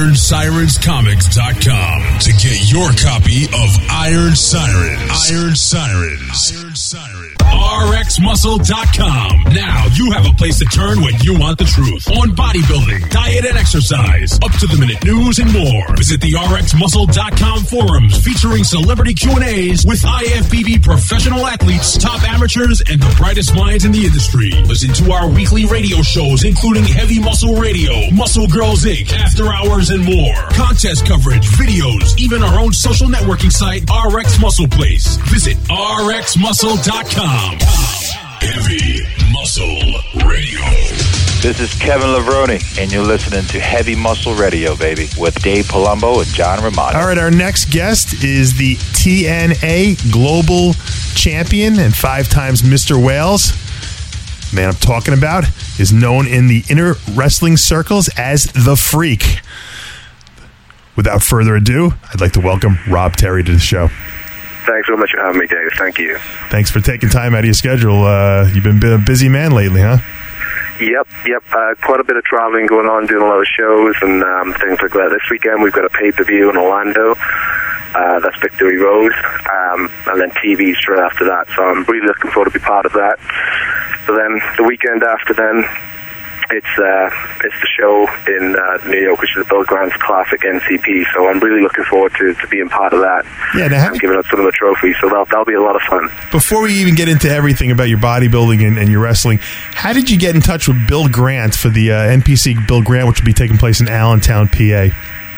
IronSirensComics.com to get your copy of Iron Sirens. Iron Sirens. Iron Sirens. RxMuscle.com. Now you have a place to turn when you want the truth on bodybuilding, diet, and exercise, up-to-the-minute news, and more. Visit the RxMuscle.com forums featuring celebrity Q&As with IFBB professional athletes, top amateurs, and the brightest minds in the industry. Listen to our weekly radio shows, including Heavy Muscle Radio, Muscle Girls Inc., After Hours, and more. Contest coverage, videos, even our own social networking site, RX Muscle Place. Visit RxMuscle.com. Heavy Muscle Radio. This is Kevin Lavroni, and you're listening to Heavy Muscle Radio, baby, with Dave Palumbo and John Romano. All right, our next guest is the TNA Global Champion and 5 times Mr. Wales. The man I'm talking about is known in the inner wrestling circles as The Freak. Without further ado, I'd like to welcome Rob Terry to the show. Thanks very much for having me, Dave. Thank you. Thanks for taking time out of your schedule. You've been a busy man lately, huh? Yep. Quite a bit of traveling going on, doing a lot of shows and things like that. This weekend we've got a pay-per-view in Orlando. That's Victory Road. And then TV straight after that. So I'm really looking forward to be part of that. So then the weekend after then, it's the show in New York, which is the Bill Grant's Classic NCP. So I'm really looking forward to being part of that. Yeah, and giving up some of the trophies. So that'll be a lot of fun. Before we even get into everything about your bodybuilding and your wrestling, how did you get in touch with Bill Grant for the NPC Bill Grant, which will be taking place in Allentown, PA?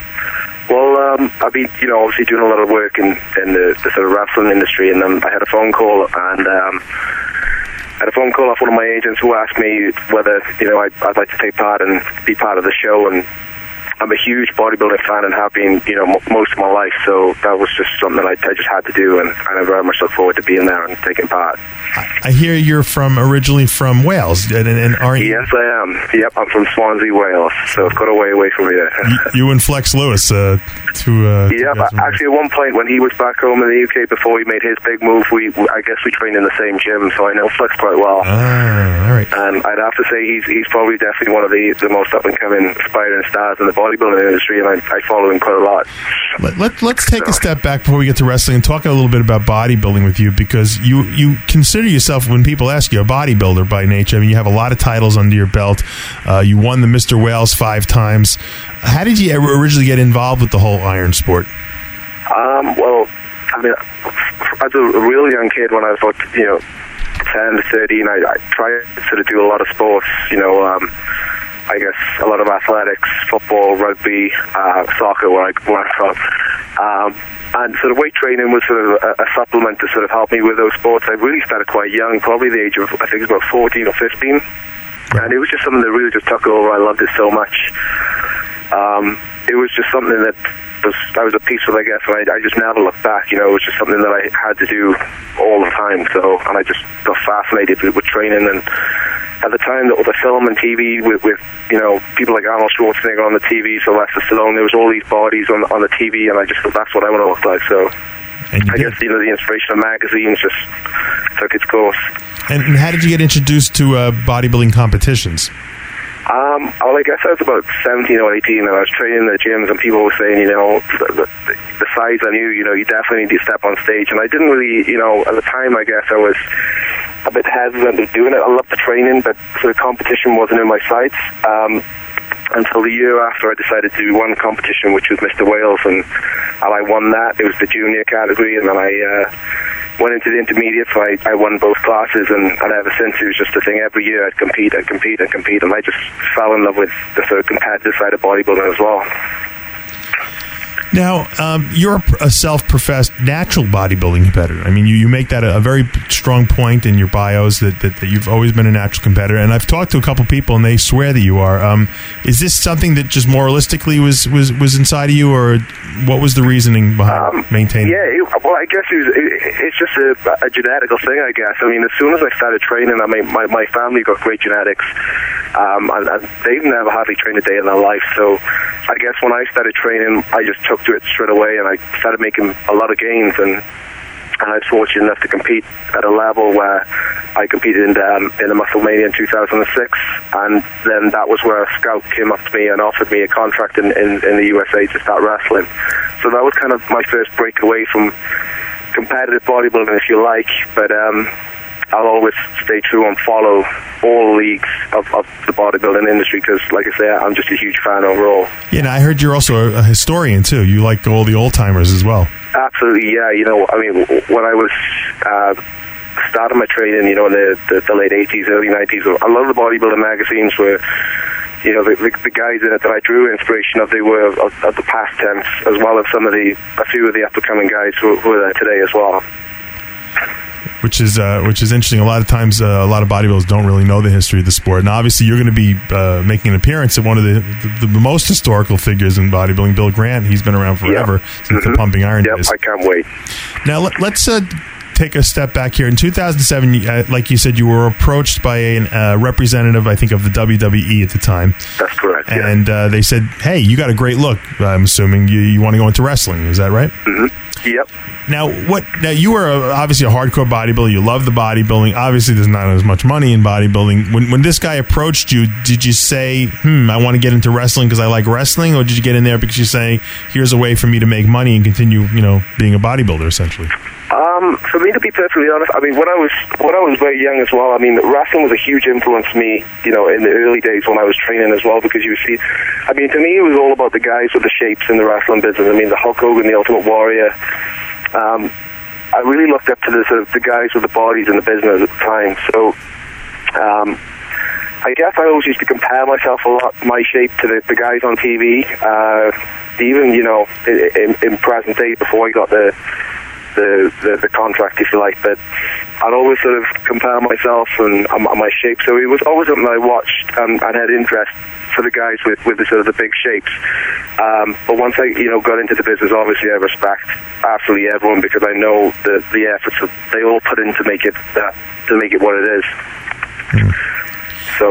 Well, I've been, obviously doing a lot of work in the sort of wrestling industry, and I had a phone call and. I had a phone call off one of my agents who asked me whether, I'd like to take part and be part of the show, and I'm a huge bodybuilding fan and have been, most of my life, so that was just something I just had to do, and I very much look forward to being there and taking part. I hear you're originally from Wales, and aren't you? Yes, I am. Yep, I'm from Swansea, Wales, so I've got away from here. You and Flex Lewis, Yep, actually at one point when he was back home in the UK before he made his big move, I guess we trained in the same gym, so I know Flex quite well. All right. And I'd have to say he's probably definitely one of the most up-and-coming aspiring stars in the bodybuilding industry, and I follow him quite a lot. Let's take a step back before we get to wrestling and talk a little bit about bodybuilding with you, because you consider yourself, when people ask you, a bodybuilder by nature. I mean, you have a lot of titles under your belt. You won the Mr. Wales 5 times. How did you originally get involved with the whole iron sport? Well, I mean, as a really young kid, when I was about 10 to 13, I tried to sort of do a lot of sports, I guess a lot of athletics, football, rugby, soccer, where I'm from. And sort of weight training was sort of a supplement to sort of help me with those sports. I really started quite young, probably the age of, I think it was about 14 or 15. And it was just something that really just took over. I loved it so much. it was just something that I was at peace with, I guess, and I just never looked back. It was just something that I had to do all the time. So, and I just got fascinated with training. And at the time, the film and TV with people like Arnold Schwarzenegger on the TV, Sylvester Stallone, there was all these bodies on the TV, and I just thought that's what I want to look like. So, I guess the inspiration of magazines just took its course. And how did you get introduced to bodybuilding competitions? Well, I guess I was about 17 or 18, and I was training in the gyms, and people were saying, the size I knew, you definitely need to step on stage. And I didn't really, at the time, I guess I was a bit hesitant to doing it. I loved the training, but sort of competition wasn't in my sights. Until the year after, I decided to do one competition, which was Mr. Wales, and I won that. It was the junior category, and then I went into the intermediate, so I won both classes, and ever since it was just a thing. Every year I'd compete, and I just fell in love with the sort of competitive side of bodybuilding as well. Now, you're a self-professed natural bodybuilding competitor. I mean, you make that a very strong point in your bios that you've always been a natural competitor. And I've talked to a couple people, and they swear that you are. Is this something that just moralistically was inside of you, or what was the reasoning behind maintaining? Yeah, well, I guess it's just a genetical thing, I guess. I mean, as soon as I started training, my family got great genetics, and they've never hardly trained a day in their life. So I guess when I started training, I just took to it straight away, and I started making a lot of gains, and I was fortunate enough to compete at a level where I competed in the Musclemania in 2006, and then that was where a scout came up to me and offered me a contract in the USA to start wrestling. So that was kind of my first breakaway from competitive bodybuilding, if you like, but I'll always stay true and follow all leagues of the bodybuilding industry because, like I say, I'm just a huge fan overall. Yeah, and I heard you're also a historian, too. You like all the old-timers as well. Absolutely, yeah. I mean, when I was starting my training, in the late 80s, early 90s, a lot of the bodybuilding magazines were, the guys in it that I drew inspiration of, they were of the past tense, as well as a few of the up-and-coming guys who are there today as well. Which is interesting. A lot of times, a lot of bodybuilders don't really know the history of the sport. And obviously, you're going to be making an appearance at one of the most historical figures in bodybuilding, Bill Grant. He's been around forever since the Pumping Iron days. I can't wait. Now, let's take a step back here. In 2007, like you said, you were approached by a representative, I think, of the WWE at the time. That's correct. And they said, "Hey, you got a great look. I'm assuming you want to go into wrestling. Is that right?" Mm-hmm. Yep. Now, you were obviously a hardcore bodybuilder. You love the bodybuilding. Obviously, there's not as much money in bodybuilding. When this guy approached you, did you say, I want to get into wrestling because I like wrestling? Or did you get in there because you say, here's a way for me to make money and continue, being a bodybuilder, essentially? For me, to be perfectly honest, I mean, when I was very young as well, I mean, wrestling was a huge influence to me, in the early days when I was training as well, because you see, I mean, to me, it was all about the guys with the shapes in the wrestling business. I mean, the Hulk Hogan, the Ultimate Warrior. I really looked up to the guys with the bodies in the business at the time. So, I guess I always used to compare myself a lot, my shape, to the guys on TV. Even, in present day, before I got the contract, if you like, but I'd always sort of compare myself and my shape. So it was always something I watched and had interest for the guys with the sort of the big shapes. But once I got into the business, obviously I respect absolutely everyone because I know the efforts that they all put in to make it what it is. So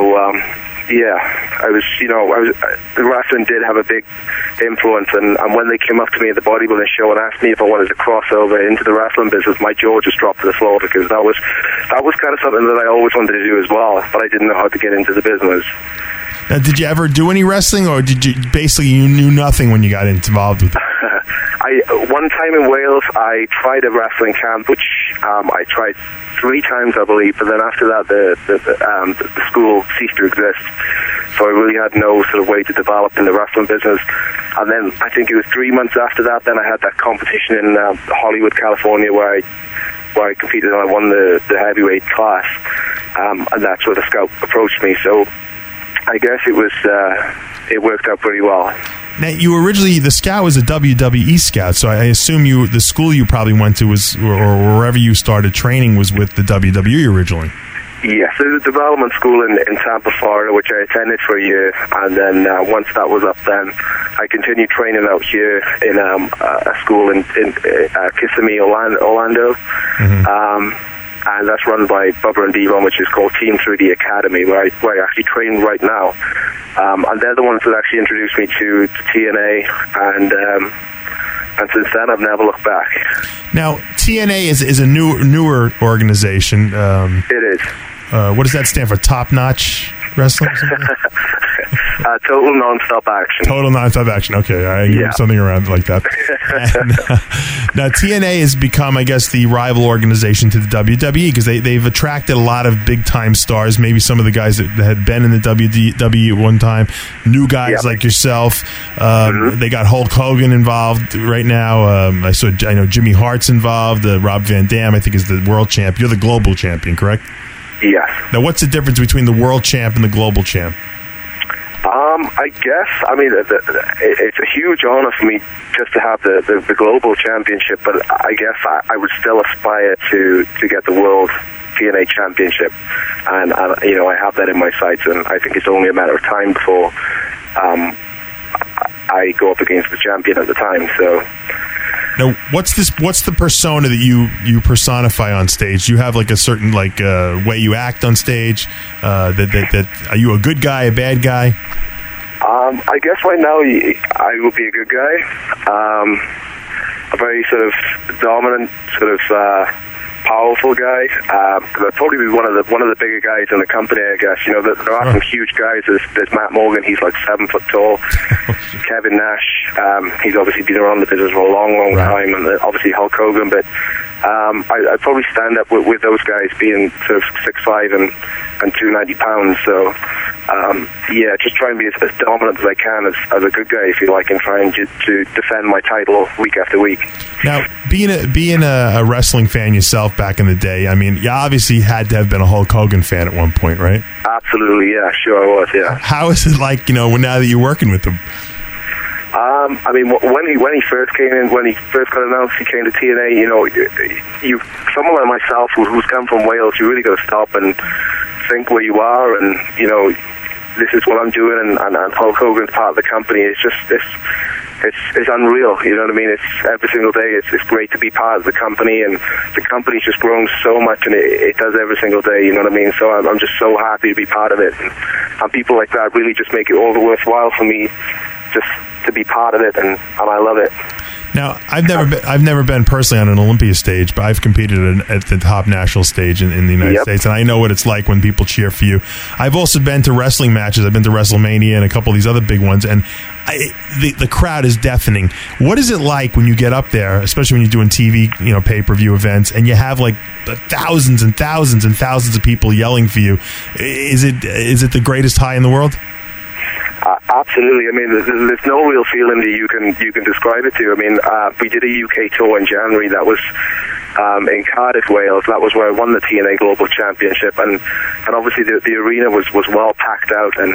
the wrestling did have a big influence, and when they came up to me at the bodybuilding show and asked me if I wanted to cross over into the wrestling business, my jaw just dropped to the floor because that was kind of something that I always wanted to do as well, but I didn't know how to get into the business. Now, did you ever do any wrestling, or did you you knew nothing when you got involved with it? One time in Wales, I tried a wrestling camp, which I tried 3 times, I believe, but then after that, the school ceased to exist. So I really had no sort of way to develop in the wrestling business. And then I think it was 3 months after that, then I had that competition in Hollywood, California, where I competed and I won the heavyweight class. And that's where the scout approached me. So I guess it worked out pretty well. Now, the scout was a WWE scout, so I assume the school you probably went to was, or wherever you started training was with the WWE originally. Yes, there's a development school in Tampa, Florida, which I attended for a year, and then once that was up, then I continued training out here in a school in Kissimmee, Orlando. And that's run by Bubba and Devon, which is called Team 3D Academy, where I actually train right now. And they're the ones that actually introduced me to TNA, and since then I've never looked back. Now, TNA is a newer organization. It is. What does that stand for? Top Notch Wrestling? Total Non-Stop Action. Total Non-Stop Action. Okay, I give something around like that. And, now, TNA has become, I guess, the rival organization to the WWE because they've attracted a lot of big-time stars, maybe some of the guys that had been in the WWE at one time, new guys like yourself. They got Hulk Hogan involved right now. I know Jimmy Hart's involved. Rob Van Dam, I think, is the world champ. You're the global champion, correct? Yes. Now, what's the difference between the world champ and the global champ? I guess, it's a huge honor for me just to have the global championship, but I guess I would still aspire to get the world TNA championship, and I have that in my sights, and I think it's only a matter of time before I go up against the champion at the time. So. Now, what's the persona that you personify on stage? Do you have like a certain way you act on stage? That are you a good guy, a bad guy? I guess right now I will be a good guy. A very sort of dominant, sort of powerful guy. I'd probably be one of the bigger guys in the company, I guess. You know, there are some huge guys. There's Matt Morgan. He's like 7 foot tall. Kevin Nash. He's obviously been around the business for a long time, and obviously Hulk Hogan. But I'd probably stand up with those guys, being sort of 6'5" and 290 pounds. So just try and be as dominant as I can as a good guy, if you like, and trying to defend my title week after week. Now, being a wrestling fan yourself back in the day, I mean, you obviously had to have been a Hulk Hogan fan at one point, right? Absolutely, yeah, sure I was, yeah. How is it like, now that you're working with him? When he first came in, when he first got announced, he came to TNA. Someone like myself who's come from Wales, you really got to stop and think where you are, and this is what I'm doing, and Hulk Hogan's part of the company. It's just it's unreal. You know what I mean? It's every single day. It's great to be part of the company, and the company's just grown so much, and it does every single day. You know what I mean? So I'm just so happy to be part of it, and people like that really just make it all the worthwhile for me, just to be part of it, and I love it. Now, I've never been personally on an Olympia stage, but I've competed at the top national stage in the United States, and I know what it's like when people cheer for you. I've also been to wrestling matches. I've been to WrestleMania and a couple of these other big ones, and the crowd is deafening. What is it like when you get up there, especially when you're doing TV, pay-per-view events, and you have like thousands and thousands and thousands of people yelling for you? Is it the greatest high in the world? Absolutely. I mean, there's no real feeling that you can describe it to. I mean, we did a UK tour in January that was in Cardiff, Wales. That was where I won the TNA Global Championship, and obviously the arena was well packed out. And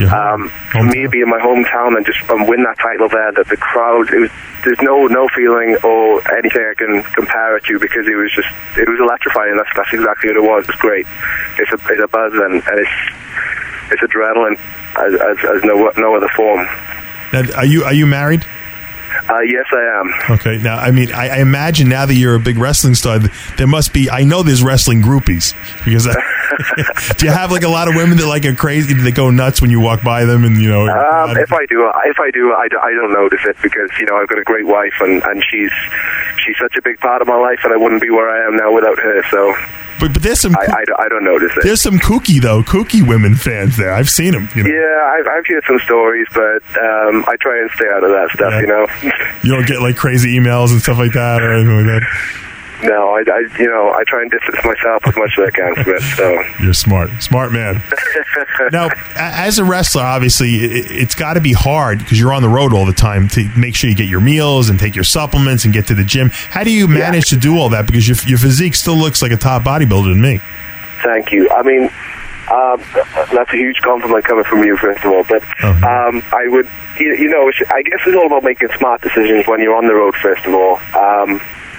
for me to be in my hometown and just win that title there, that the crowd, there's no feeling or anything I can compare it to, because it was electrifying. That's exactly what it was. It's great. It's a buzz, and it's adrenaline as no other form. Now, are you married? Yes, I am. Okay. Now, I mean, I imagine now that you're a big wrestling star, there must be. I know there's wrestling groupies, because do you have like a lot of women that like are crazy? Do they go nuts when you walk by them? And if I do, I don't notice it, because I've got a great wife, and she's such a big part of my life, and I wouldn't be where I am now without her. So. But there's some. I don't notice it. There's some kooky women fans there. I've seen them. Yeah, I've heard some stories, but I try and stay out of that stuff. You don't get like crazy emails and stuff like that, or anything like that. No, I try and distance myself as much as I can from it. So you're smart man. Now, as a wrestler, obviously, it's got to be hard, because you're on the road all the time, to make sure you get your meals and take your supplements and get to the gym. How do you manage to do all that? Because your physique still looks like a top bodybuilder to me. Thank you. I mean, that's a huge compliment coming from you, first of all. But I would, I guess it's all about making smart decisions when you're on the road, first of all.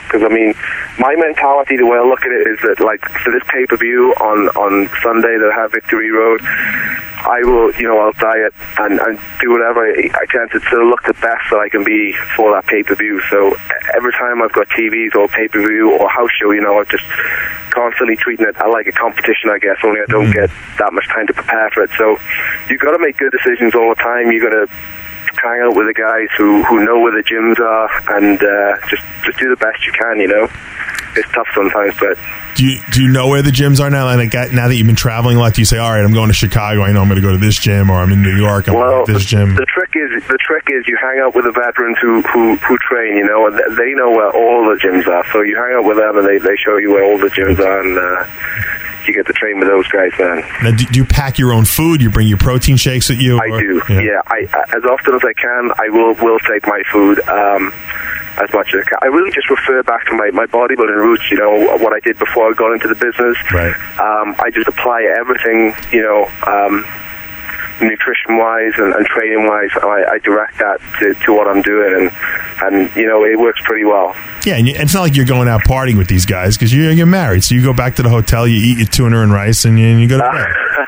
Because, I mean, my mentality, the way I look at it, is that, like, for this pay-per-view on Sunday that I have Victory Road, I will, I'll diet and do whatever I can to sort of look the best that I can be for that pay-per-view. So every time I've got TVs or pay-per-view or house show, I'm just constantly treating it like a competition, I guess, only I don't get that much time to prepare for it. So you've got to make good decisions all the time. You've got to hang out with the guys who know where the gyms are and just do the best you can, It's tough sometimes, but... Do you know where the gyms are now? And now that you've been traveling a lot, do you say, all right, I'm going to Chicago, I know I'm going to go to this gym, or I'm in New York, I'm going to this gym? The trick is you hang out with the veterans who train, and they know where all the gyms are. So you hang out with them and they show you where all the gyms are, and you get to train with those guys, man. Now, do you pack your own food? You bring your protein shakes with you? I do, yeah. I as often as I can, I will take my food as much as I can. I really just refer back to my bodybuilding roots, what I did before I got into the business. Right. I just apply everything, nutrition-wise and training-wise. I direct that to what I'm doing, and it works pretty well. Yeah, and it's not like you're going out partying with these guys because you're married. So you go back to the hotel, you eat your tuna and rice, and you go to bed.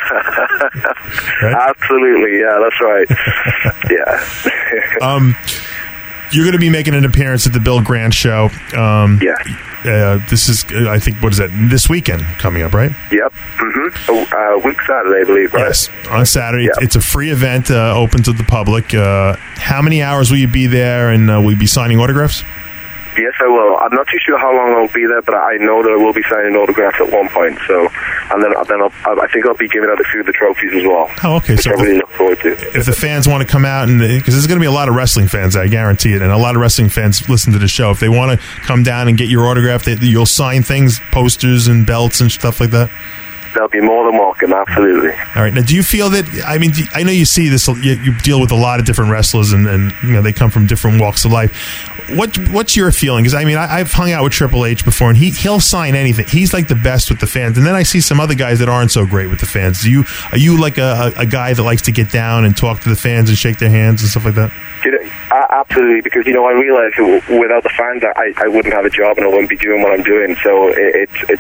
Right? Absolutely, yeah, that's right. Yeah. You're going to be making an appearance at the Bill Grant show. This is, I think, what is that? This weekend coming up, right? Yep. Mm-hmm. Week Saturday, I believe, right? Yes, on Saturday. Yep. It's a free event, open to the public. How many hours will you be there, and will you be signing autographs? Yes, I will. I'm not too sure how long I'll be there, but I know that I will be signing autographs at one point. So, and then I think I'll be giving out a few of the trophies as well. Oh, okay. So I really look forward to. If the fans want to come out, and because there's going to be a lot of wrestling fans, I guarantee it, and a lot of wrestling fans listen to the show. If they want to come down and get your autograph, you'll sign things, posters and belts and stuff like that. They'll be more than welcome, absolutely. All right. Now, do you feel that, I mean, I know you see this, you deal with a lot of different wrestlers, and they come from different walks of life. What's your feeling? Because, I mean, I've hung out with Triple H before, and he'll sign anything. He's like the best with the fans. And then I see some other guys that aren't so great with the fans. Are you like a guy that likes to get down and talk to the fans and shake their hands and stuff like that? Absolutely, because, I realize without the fans, I wouldn't have a job and I wouldn't be doing what I'm doing. So it's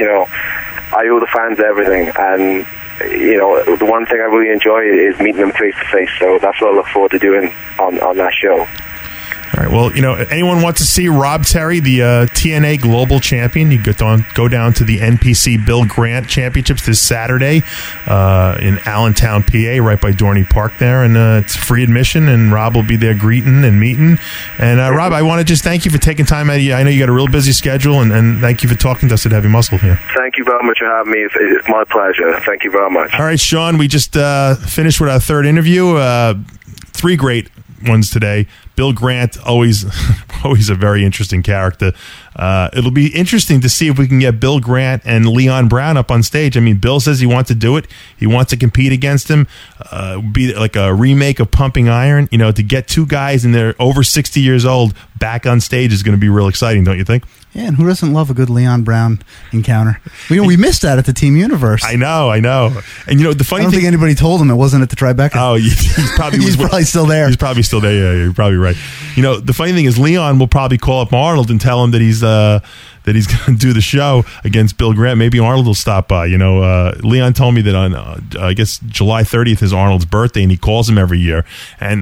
I owe the fans everything, and the one thing I really enjoy is meeting them face to face. So that's what I look forward to doing on that show. All right. Well, anyone wants to see Rob Terry, the TNA Global Champion, you go down to the NPC Bill Grant Championships this Saturday in Allentown, PA, right by Dorney Park there, and it's free admission, and Rob will be there greeting and meeting. And Rob, I want to just thank you for taking time out of you. I know you got a real busy schedule, and thank you for talking to us at Heavy Muscle here. Thank you very much for having me. It's my pleasure. Thank you very much. All right, Sean, we just finished with our third interview. 3 great ones today. Bill Grant, always a very interesting character. It'll be interesting to see if we can get Bill Grant and Leon Brown up on stage. I mean, Bill says he wants to do it. He wants to compete against him. Be like a remake of Pumping Iron. To get 2 guys and they're over 60 years old back on stage is going to be real exciting, don't you think? Yeah, and who doesn't love a good Leon Brown encounter? We missed that at the Team Universe. I know. And the funny thing, I don't think anybody told him it wasn't at the Tribeca. Oh, he's probably still there. He's probably still there. Yeah, you're probably right. The funny thing is, Leon will probably call up Arnold and tell him that he's going to do the show against Bill Grant. Maybe Arnold will stop by. Leon told me that on I guess July 30th is Arnold's birthday, and he calls him every year. And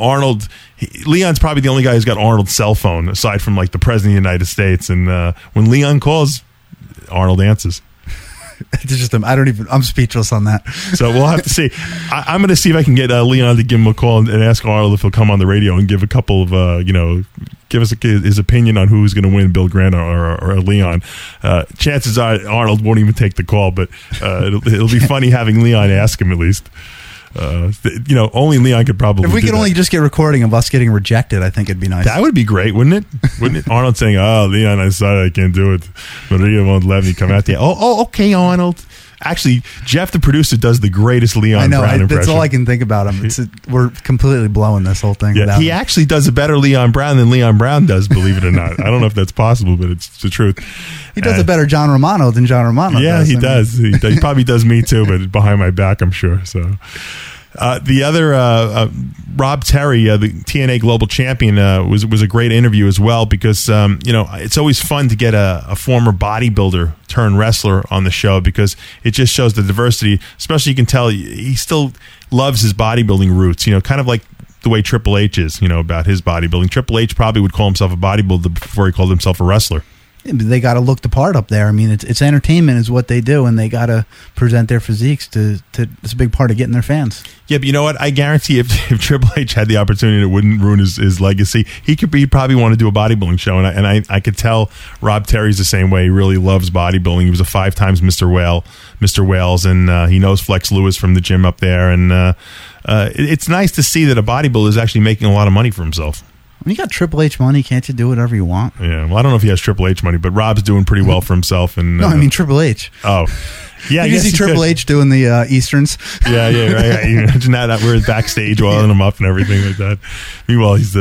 Leon's probably the only guy who's got Arnold's cell phone, aside from like the President of the United States. And when Leon calls, Arnold answers. I'm speechless on that. So we'll have to see. I'm going to see if I can get Leon to give him a call and ask Arnold if he'll come on the radio and give a couple of, give us his opinion on who's going to win, Bill Grant or Leon. Chances are Arnold won't even take the call, but it'll be funny having Leon ask him at least. Only Leon could probably. If we could only just get recording of us getting rejected, I think it'd be nice. That would be great, wouldn't it? Arnold saying, "Oh, Leon, I'm sorry, I can't do it. Maria won't let me come out there." Oh, okay, Arnold. Actually, Jeff, the producer, does the greatest Leon Brown impression. That's all I can think about him. We're completely blowing this whole thing. Yeah, he actually does a better Leon Brown than Leon Brown does, believe it or not. I don't know if that's possible, but it's the truth. He does a better John Romano than John Romano does. Yeah, he does. He probably does me too, but behind my back, I'm sure. So, The other Rob Terry, the TNA Global Champion, was a great interview as well because it's always fun to get a former bodybuilder turned wrestler on the show because it just shows the diversity. Especially, you can tell he still loves his bodybuilding roots. Kind of like the way Triple H is. About his bodybuilding. Triple H probably would call himself a bodybuilder before he called himself a wrestler. They got to look the part up there. I mean, it's entertainment is what they do, and they got to present their physiques to. It's a big part of getting their fans. Yeah, but you know what? I guarantee if Triple H had the opportunity, it wouldn't ruin his legacy. He'd probably want to do a bodybuilding show, and I could tell Rob Terry's the same way. He really loves bodybuilding. He was a 5 times Mr. Wales, and he knows Flex Lewis from the gym up there. And it's nice to see that a bodybuilder is actually making a lot of money for himself. When you got Triple H money, can't you do whatever you want? Yeah, well, I don't know if he has Triple H money, but Rob's doing pretty well for himself. And no, I mean Triple H. Oh, yeah. You see Triple H doing the Easterns. Yeah, right. You imagine that we're backstage oiling him up and everything like that. Meanwhile, he's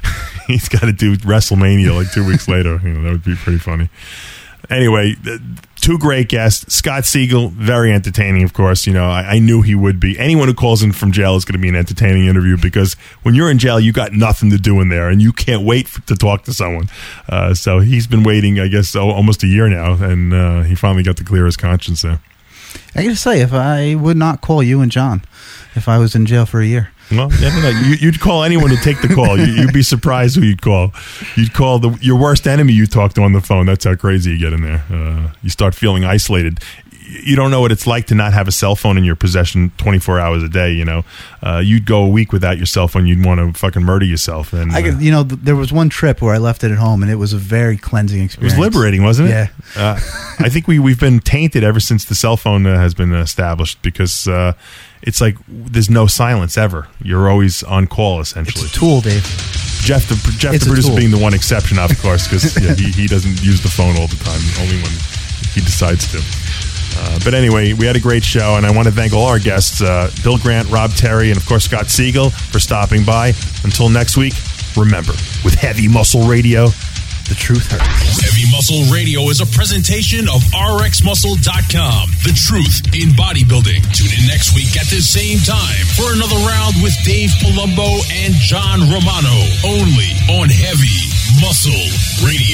got to do WrestleMania like 2 weeks later. That would be pretty funny. Anyway, 2 great guests. Scott Siegel, very entertaining, of course. I knew he would be. Anyone who calls in from jail is going to be an entertaining interview because when you're in jail, you got nothing to do in there, and you can't wait to talk to someone. So he's been waiting, I guess, almost a year now, and he finally got to clear his conscience there. I got to say, if I would not call you and John if I was in jail for a year. Well, no. You'd call anyone to take the call. You'd be surprised who you'd call. You'd call your worst enemy you talk to on the phone. That's how crazy you get in there. You start feeling isolated. You don't know what it's like to not have a cell phone in your possession 24 hours a day. You'd go a week without your cell phone. You'd want to fucking murder yourself. And there was one trip where I left it at home, and it was a very cleansing experience. It was liberating, wasn't it? Yeah. I think we've been tainted ever since the cell phone has been established because it's like there's no silence ever. You're always on call, essentially. It's a tool, Dave. Jeff the producer being the one exception, of course, because he doesn't use the phone all the time, only when he decides to. But anyway, we had a great show, and I want to thank all our guests, Bill Grant, Rob Terry, and of course Scott Siegel for stopping by. Until next week, remember, with Heavy Muscle Radio, the truth hurts. Heavy Muscle Radio is a presentation of RxMuscle.com. The truth in bodybuilding. Tune in next week at the same time for another round with Dave Palumbo and John Romano. Only on Heavy Muscle Radio.